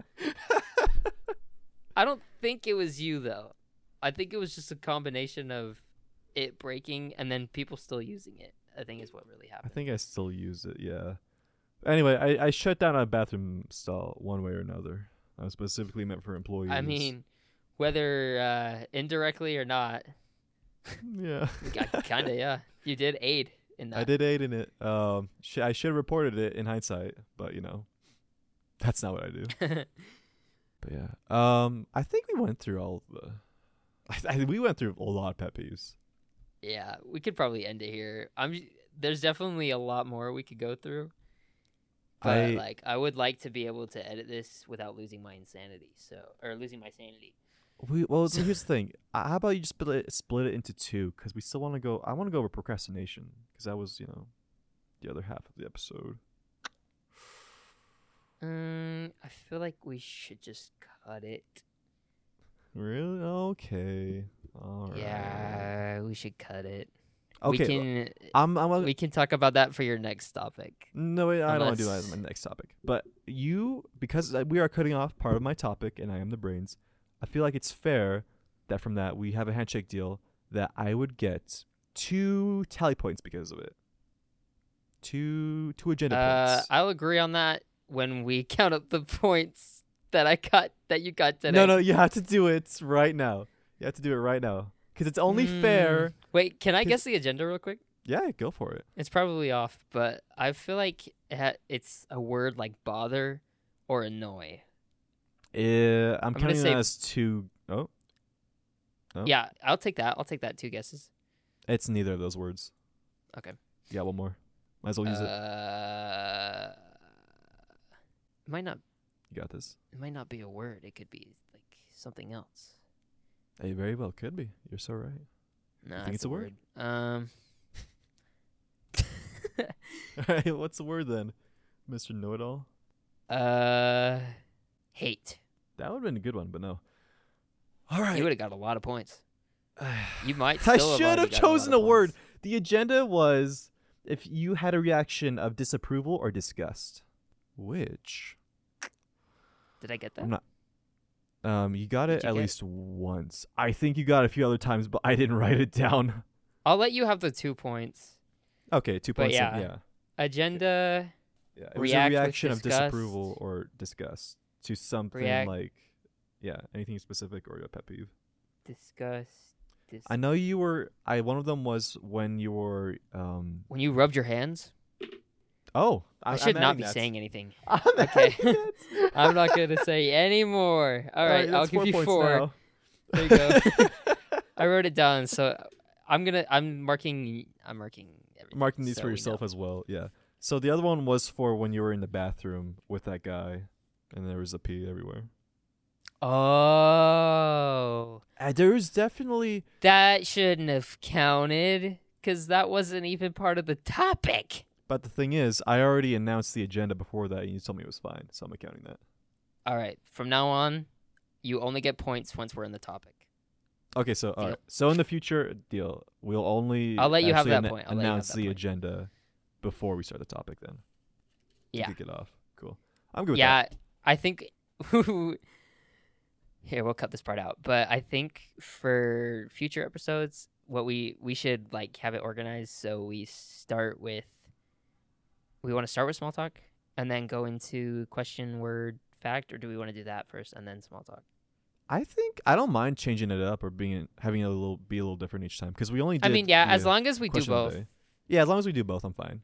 Speaker 3: I don't think it was you though. I think it was just a combination of it breaking and then people still using it. I think is what really
Speaker 2: I
Speaker 3: happened.
Speaker 2: think I still use it, yeah. Anyway, I, I shut down a bathroom stall one way or another. I was specifically meant for employees.
Speaker 3: I mean, whether uh, indirectly or not,
Speaker 2: yeah.
Speaker 3: kind of yeah. You did aid in that.
Speaker 2: I did aid in it. Um, sh- I should have reported it in hindsight, but you know, that's not what I do. But yeah, um, I think we went through all of the. I, I, we went through a lot of pet peeves.
Speaker 3: Yeah, we could probably end it here. I'm. There's definitely a lot more we could go through. But
Speaker 2: I
Speaker 3: like, I would like to be able to edit this without losing my insanity. So, or losing my sanity.
Speaker 2: we well. So here's the thing. Uh, How about you just split it, split it into two? Because we still want to go. I want to go over procrastination because that was, you know, the other half of the episode.
Speaker 3: Um, I feel like we should just cut it.
Speaker 2: Really? Okay. All right.
Speaker 3: Yeah, we should cut it.
Speaker 2: Okay.
Speaker 3: We can
Speaker 2: I'm. I'm.
Speaker 3: we can talk about that for your next topic.
Speaker 2: No, wait, I don't want to do that
Speaker 3: Unless-
Speaker 2: as my next topic. But you, because uh, we are cutting off part of my topic, and I am the brains. I feel like it's fair that from that we have a handshake deal that I would get two tally points because of it. Two two agenda
Speaker 3: Uh,
Speaker 2: points.
Speaker 3: I'll agree on that when we count up the points that I got that you got today.
Speaker 2: No, no, you have to do it right now. You have to do it right now because it's only fair.
Speaker 3: Mm. Wait, can I
Speaker 2: 'Cause-
Speaker 3: guess the agenda real quick?
Speaker 2: Yeah, go for it.
Speaker 3: It's probably off, but I feel like it ha- it's a word like bother or annoy.
Speaker 2: Uh, I'm,
Speaker 3: gonna
Speaker 2: counting
Speaker 3: say-
Speaker 2: that as two. Oh, Oh.
Speaker 3: Yeah, I'll take that. I'll take that. Two guesses.
Speaker 2: it's neither of those words.
Speaker 3: Okay.
Speaker 2: Yeah, one more. Might as well use it.
Speaker 3: Uh, it might not.
Speaker 2: You got this.
Speaker 3: It might not be a word. It could be like something else.
Speaker 2: It very well could be. You're so right.
Speaker 3: No,
Speaker 2: think it's a word?
Speaker 3: Um.
Speaker 2: All right, what's the word then, Mister Know-It-All?
Speaker 3: uh, hate.
Speaker 2: That would have been a good one, but no. All right.
Speaker 3: You would have got a lot of points. You might.
Speaker 2: I
Speaker 3: Still
Speaker 2: should
Speaker 3: already
Speaker 2: have
Speaker 3: got
Speaker 2: chosen
Speaker 3: a,
Speaker 2: a
Speaker 3: lot of
Speaker 2: word.
Speaker 3: points.
Speaker 2: The agenda was if you had a reaction of disapproval or disgust. Which
Speaker 3: Did I get that?
Speaker 2: I'm not. Um, you got it
Speaker 3: Did you
Speaker 2: at
Speaker 3: get-
Speaker 2: least once. I think you got it a few other times, but I didn't write it down.
Speaker 3: I'll let you have the two points.
Speaker 2: Okay, two
Speaker 3: But
Speaker 2: points. in-
Speaker 3: yeah.
Speaker 2: yeah.
Speaker 3: Agenda.
Speaker 2: Yeah, it was
Speaker 3: React
Speaker 2: a
Speaker 3: with
Speaker 2: reaction of
Speaker 3: disgust.
Speaker 2: disapproval or disgust to something
Speaker 3: React-
Speaker 2: like, yeah, anything specific or a pet peeve.
Speaker 3: Disgust. Dis-
Speaker 2: I know you were. I one of them was when you were. Um.
Speaker 3: when you rubbed your hands.
Speaker 2: Oh,
Speaker 3: I,
Speaker 2: I
Speaker 3: should
Speaker 2: I'm
Speaker 3: not
Speaker 2: adding
Speaker 3: be
Speaker 2: that.
Speaker 3: saying anything.
Speaker 2: I'm
Speaker 3: Okay.
Speaker 2: adding that.
Speaker 3: I'm not gonna say any more. All right, I'll
Speaker 2: that's
Speaker 3: give
Speaker 2: four
Speaker 3: you
Speaker 2: points
Speaker 3: four.
Speaker 2: now.
Speaker 3: There you go. I wrote it down, so I'm gonna. I'm marking. I'm marking. Everything,
Speaker 2: Marking these
Speaker 3: so
Speaker 2: for
Speaker 3: we
Speaker 2: yourself
Speaker 3: know.
Speaker 2: as well. Yeah. So the other one was for when you were in the bathroom with that guy, and there was a pee everywhere.
Speaker 3: Oh,
Speaker 2: Uh, there was definitely.
Speaker 3: that shouldn't have counted because that wasn't even part of the topic.
Speaker 2: But the thing is, I already announced the agenda before that, and you told me it was fine, so I'm accounting that.
Speaker 3: All right, from now on, you only get points once we're in the topic.
Speaker 2: Okay, so all
Speaker 3: Deal.
Speaker 2: right. So in the future, deal. We'll only.
Speaker 3: I'll let you have
Speaker 2: actually
Speaker 3: that
Speaker 2: anna-
Speaker 3: point. I'll let you have
Speaker 2: announce
Speaker 3: that
Speaker 2: the
Speaker 3: point.
Speaker 2: agenda before we start the topic. Then. To
Speaker 3: Yeah.
Speaker 2: kick it off. Cool. I'm good with
Speaker 3: Yeah,
Speaker 2: that.
Speaker 3: I think. Here, we'll cut this part out. But I think for future episodes, what we we should like have it organized so we start with. We want to start with small talk and then go into question, word, fact, or do we want to do that first and then small talk?
Speaker 2: I think I don't mind changing it up or being having it a little be a little different each time because we only. Did
Speaker 3: I mean, yeah,
Speaker 2: the,
Speaker 3: as long as we do
Speaker 2: question of
Speaker 3: both.
Speaker 2: the day. Yeah, as long as we do both, I'm fine.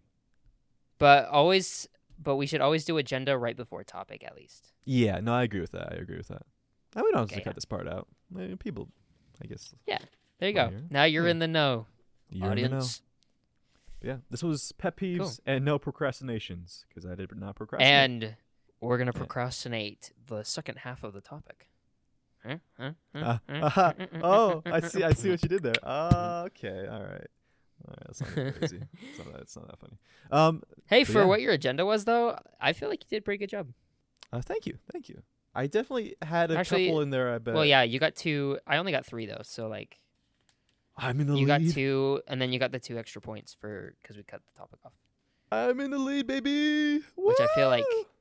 Speaker 3: But always, but we should always do agenda right before topic at least.
Speaker 2: Yeah, no, I agree with that. I agree with that. And we don't have
Speaker 3: Okay,
Speaker 2: to
Speaker 3: yeah.
Speaker 2: cut this part out. I mean, people, I guess.
Speaker 3: There you
Speaker 2: Right
Speaker 3: go.
Speaker 2: here.
Speaker 3: Now you're
Speaker 2: Yeah.
Speaker 3: in the know,
Speaker 2: You're in the know.
Speaker 3: audience.
Speaker 2: Yeah, this was pet peeves
Speaker 3: Cool.
Speaker 2: and no procrastinations because I did not procrastinate.
Speaker 3: And we're gonna
Speaker 2: Yeah.
Speaker 3: procrastinate the second half of the topic. Huh? Huh? Huh?
Speaker 2: Uh,
Speaker 3: Huh?
Speaker 2: uh-huh. Oh, I see. I see what you did there. Uh, okay, all right. All right, that's not that crazy. It's not that, it's not that funny. Um,
Speaker 3: Hey,
Speaker 2: But
Speaker 3: for
Speaker 2: yeah.
Speaker 3: what your agenda was, though, I feel like you did a pretty good job.
Speaker 2: uh, thank you, thank you. I definitely had a
Speaker 3: Actually,
Speaker 2: couple in there. I bet.
Speaker 3: Well, yeah, you got two. I only got three though, so like
Speaker 2: I'm in the
Speaker 3: you
Speaker 2: lead.
Speaker 3: got two, and then you got the two extra points for because we cut the topic off.
Speaker 2: I'm in the lead, baby.
Speaker 3: Which I feel like
Speaker 2: Woo!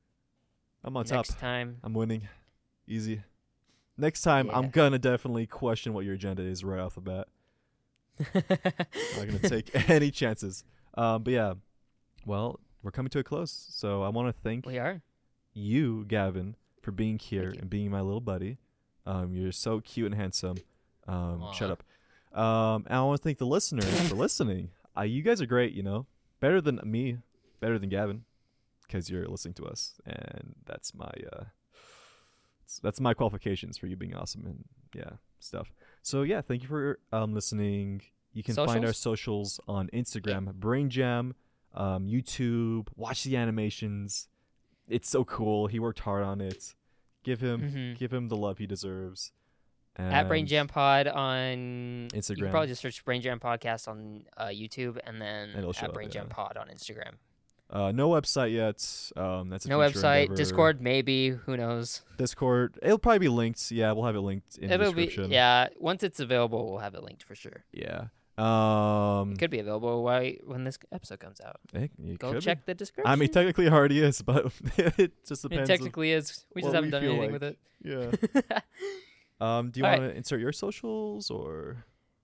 Speaker 2: I'm on top.
Speaker 3: Next time,
Speaker 2: I'm winning. Easy. Next time, I'm
Speaker 3: Yeah.
Speaker 2: gonna definitely question what your agenda is right off the bat. I'm not gonna take any chances. Um, but yeah, well, we're coming to a close, so I want to thank
Speaker 3: we are.
Speaker 2: you, Gavin, for being here
Speaker 3: you.
Speaker 2: and being my little buddy. Um, you're so cute and handsome. Um, shut
Speaker 3: Aw.
Speaker 2: up. Um, and I want to thank the listeners for listening. Uh, you guys are great. You know, better than me, better than Gavin, because you're listening to us, and that's my uh, s- that's my qualifications for you being awesome and yeah stuff. So yeah, thank you for um listening. You can find our socials on Instagram, Brain Jam, um, YouTube. Watch the animations. It's so cool. He worked hard on it. Give him
Speaker 3: Mhm.
Speaker 2: give him the love he deserves.
Speaker 3: At Brain
Speaker 2: And
Speaker 3: Jam Pod on You
Speaker 2: Instagram.
Speaker 3: can probably just search Brain Jam Podcast on uh, YouTube and then
Speaker 2: It'll show
Speaker 3: at
Speaker 2: up,
Speaker 3: Brain Jam
Speaker 2: yeah.
Speaker 3: Pod on Instagram.
Speaker 2: Uh, no website yet. Um, that's a
Speaker 3: No
Speaker 2: future
Speaker 3: website,
Speaker 2: endeavor.
Speaker 3: Discord, maybe. Who knows?
Speaker 2: Discord. It'll probably be linked. Yeah, we'll have it linked in
Speaker 3: It'll
Speaker 2: the
Speaker 3: be
Speaker 2: description.
Speaker 3: yeah. Once it's available, we'll have it linked for sure.
Speaker 2: Yeah. Um,
Speaker 3: It could be available while, when this episode comes out.
Speaker 2: it, it
Speaker 3: Go
Speaker 2: could
Speaker 3: check
Speaker 2: be.
Speaker 3: the description.
Speaker 2: I mean, technically it already is, but it just
Speaker 3: it
Speaker 2: depends.
Speaker 3: technically is. We just
Speaker 2: what
Speaker 3: haven't
Speaker 2: we
Speaker 3: done
Speaker 2: feel
Speaker 3: anything
Speaker 2: like.
Speaker 3: with
Speaker 2: of, yeah.
Speaker 3: it.
Speaker 2: Um, do you
Speaker 3: All
Speaker 2: want
Speaker 3: right.
Speaker 2: to insert your socials or?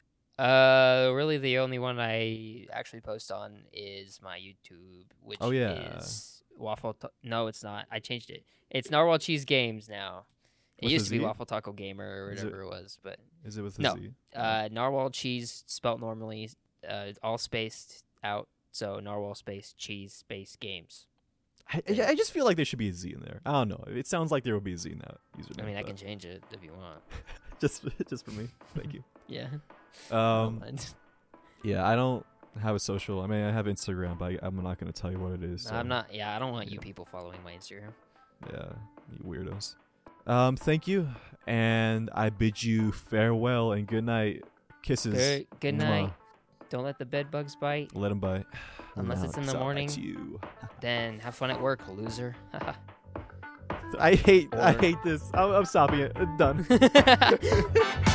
Speaker 3: Uh, really, the only one I actually post on is my YouTube, which
Speaker 2: Oh, yeah.
Speaker 3: is Waffle. Ta- no, it's not. I changed it. It's Narwhal Cheese Games now. It
Speaker 2: With a
Speaker 3: used to be
Speaker 2: Z?
Speaker 3: Waffle Taco Gamer or
Speaker 2: Is it-
Speaker 3: whatever it, was, but
Speaker 2: Is it with a
Speaker 3: No.
Speaker 2: Z?
Speaker 3: uh, Narwhal Cheese spelt normally, uh, all spaced out. So Narwhal space cheese space games.
Speaker 2: I, I I just feel like there should be a Z in there. I don't know. It sounds like there will be a Z in that username.
Speaker 3: I mean, I
Speaker 2: but
Speaker 3: can change it if you want.
Speaker 2: just just for me. Thank you.
Speaker 3: Yeah. I don't
Speaker 2: Um,
Speaker 3: mind.
Speaker 2: yeah, I don't have a social. I mean, I have Instagram, but I, I'm not going to tell you what it is.
Speaker 3: No,
Speaker 2: so,
Speaker 3: I'm not. Yeah, I don't want you
Speaker 2: yeah.
Speaker 3: people following my Instagram.
Speaker 2: Yeah, you weirdos. Um, thank you, and I bid you farewell and good night. Kisses.
Speaker 3: Very, good
Speaker 2: Mwah.
Speaker 3: night. Don't let the bed bugs bite.
Speaker 2: Let him bite.
Speaker 3: Unless
Speaker 2: Now
Speaker 3: it's in the
Speaker 2: all
Speaker 3: morning.
Speaker 2: back to you.
Speaker 3: Then have fun at work, loser.
Speaker 2: I hate. I
Speaker 3: Or-
Speaker 2: hate this. I'm, I'm stopping it. Done.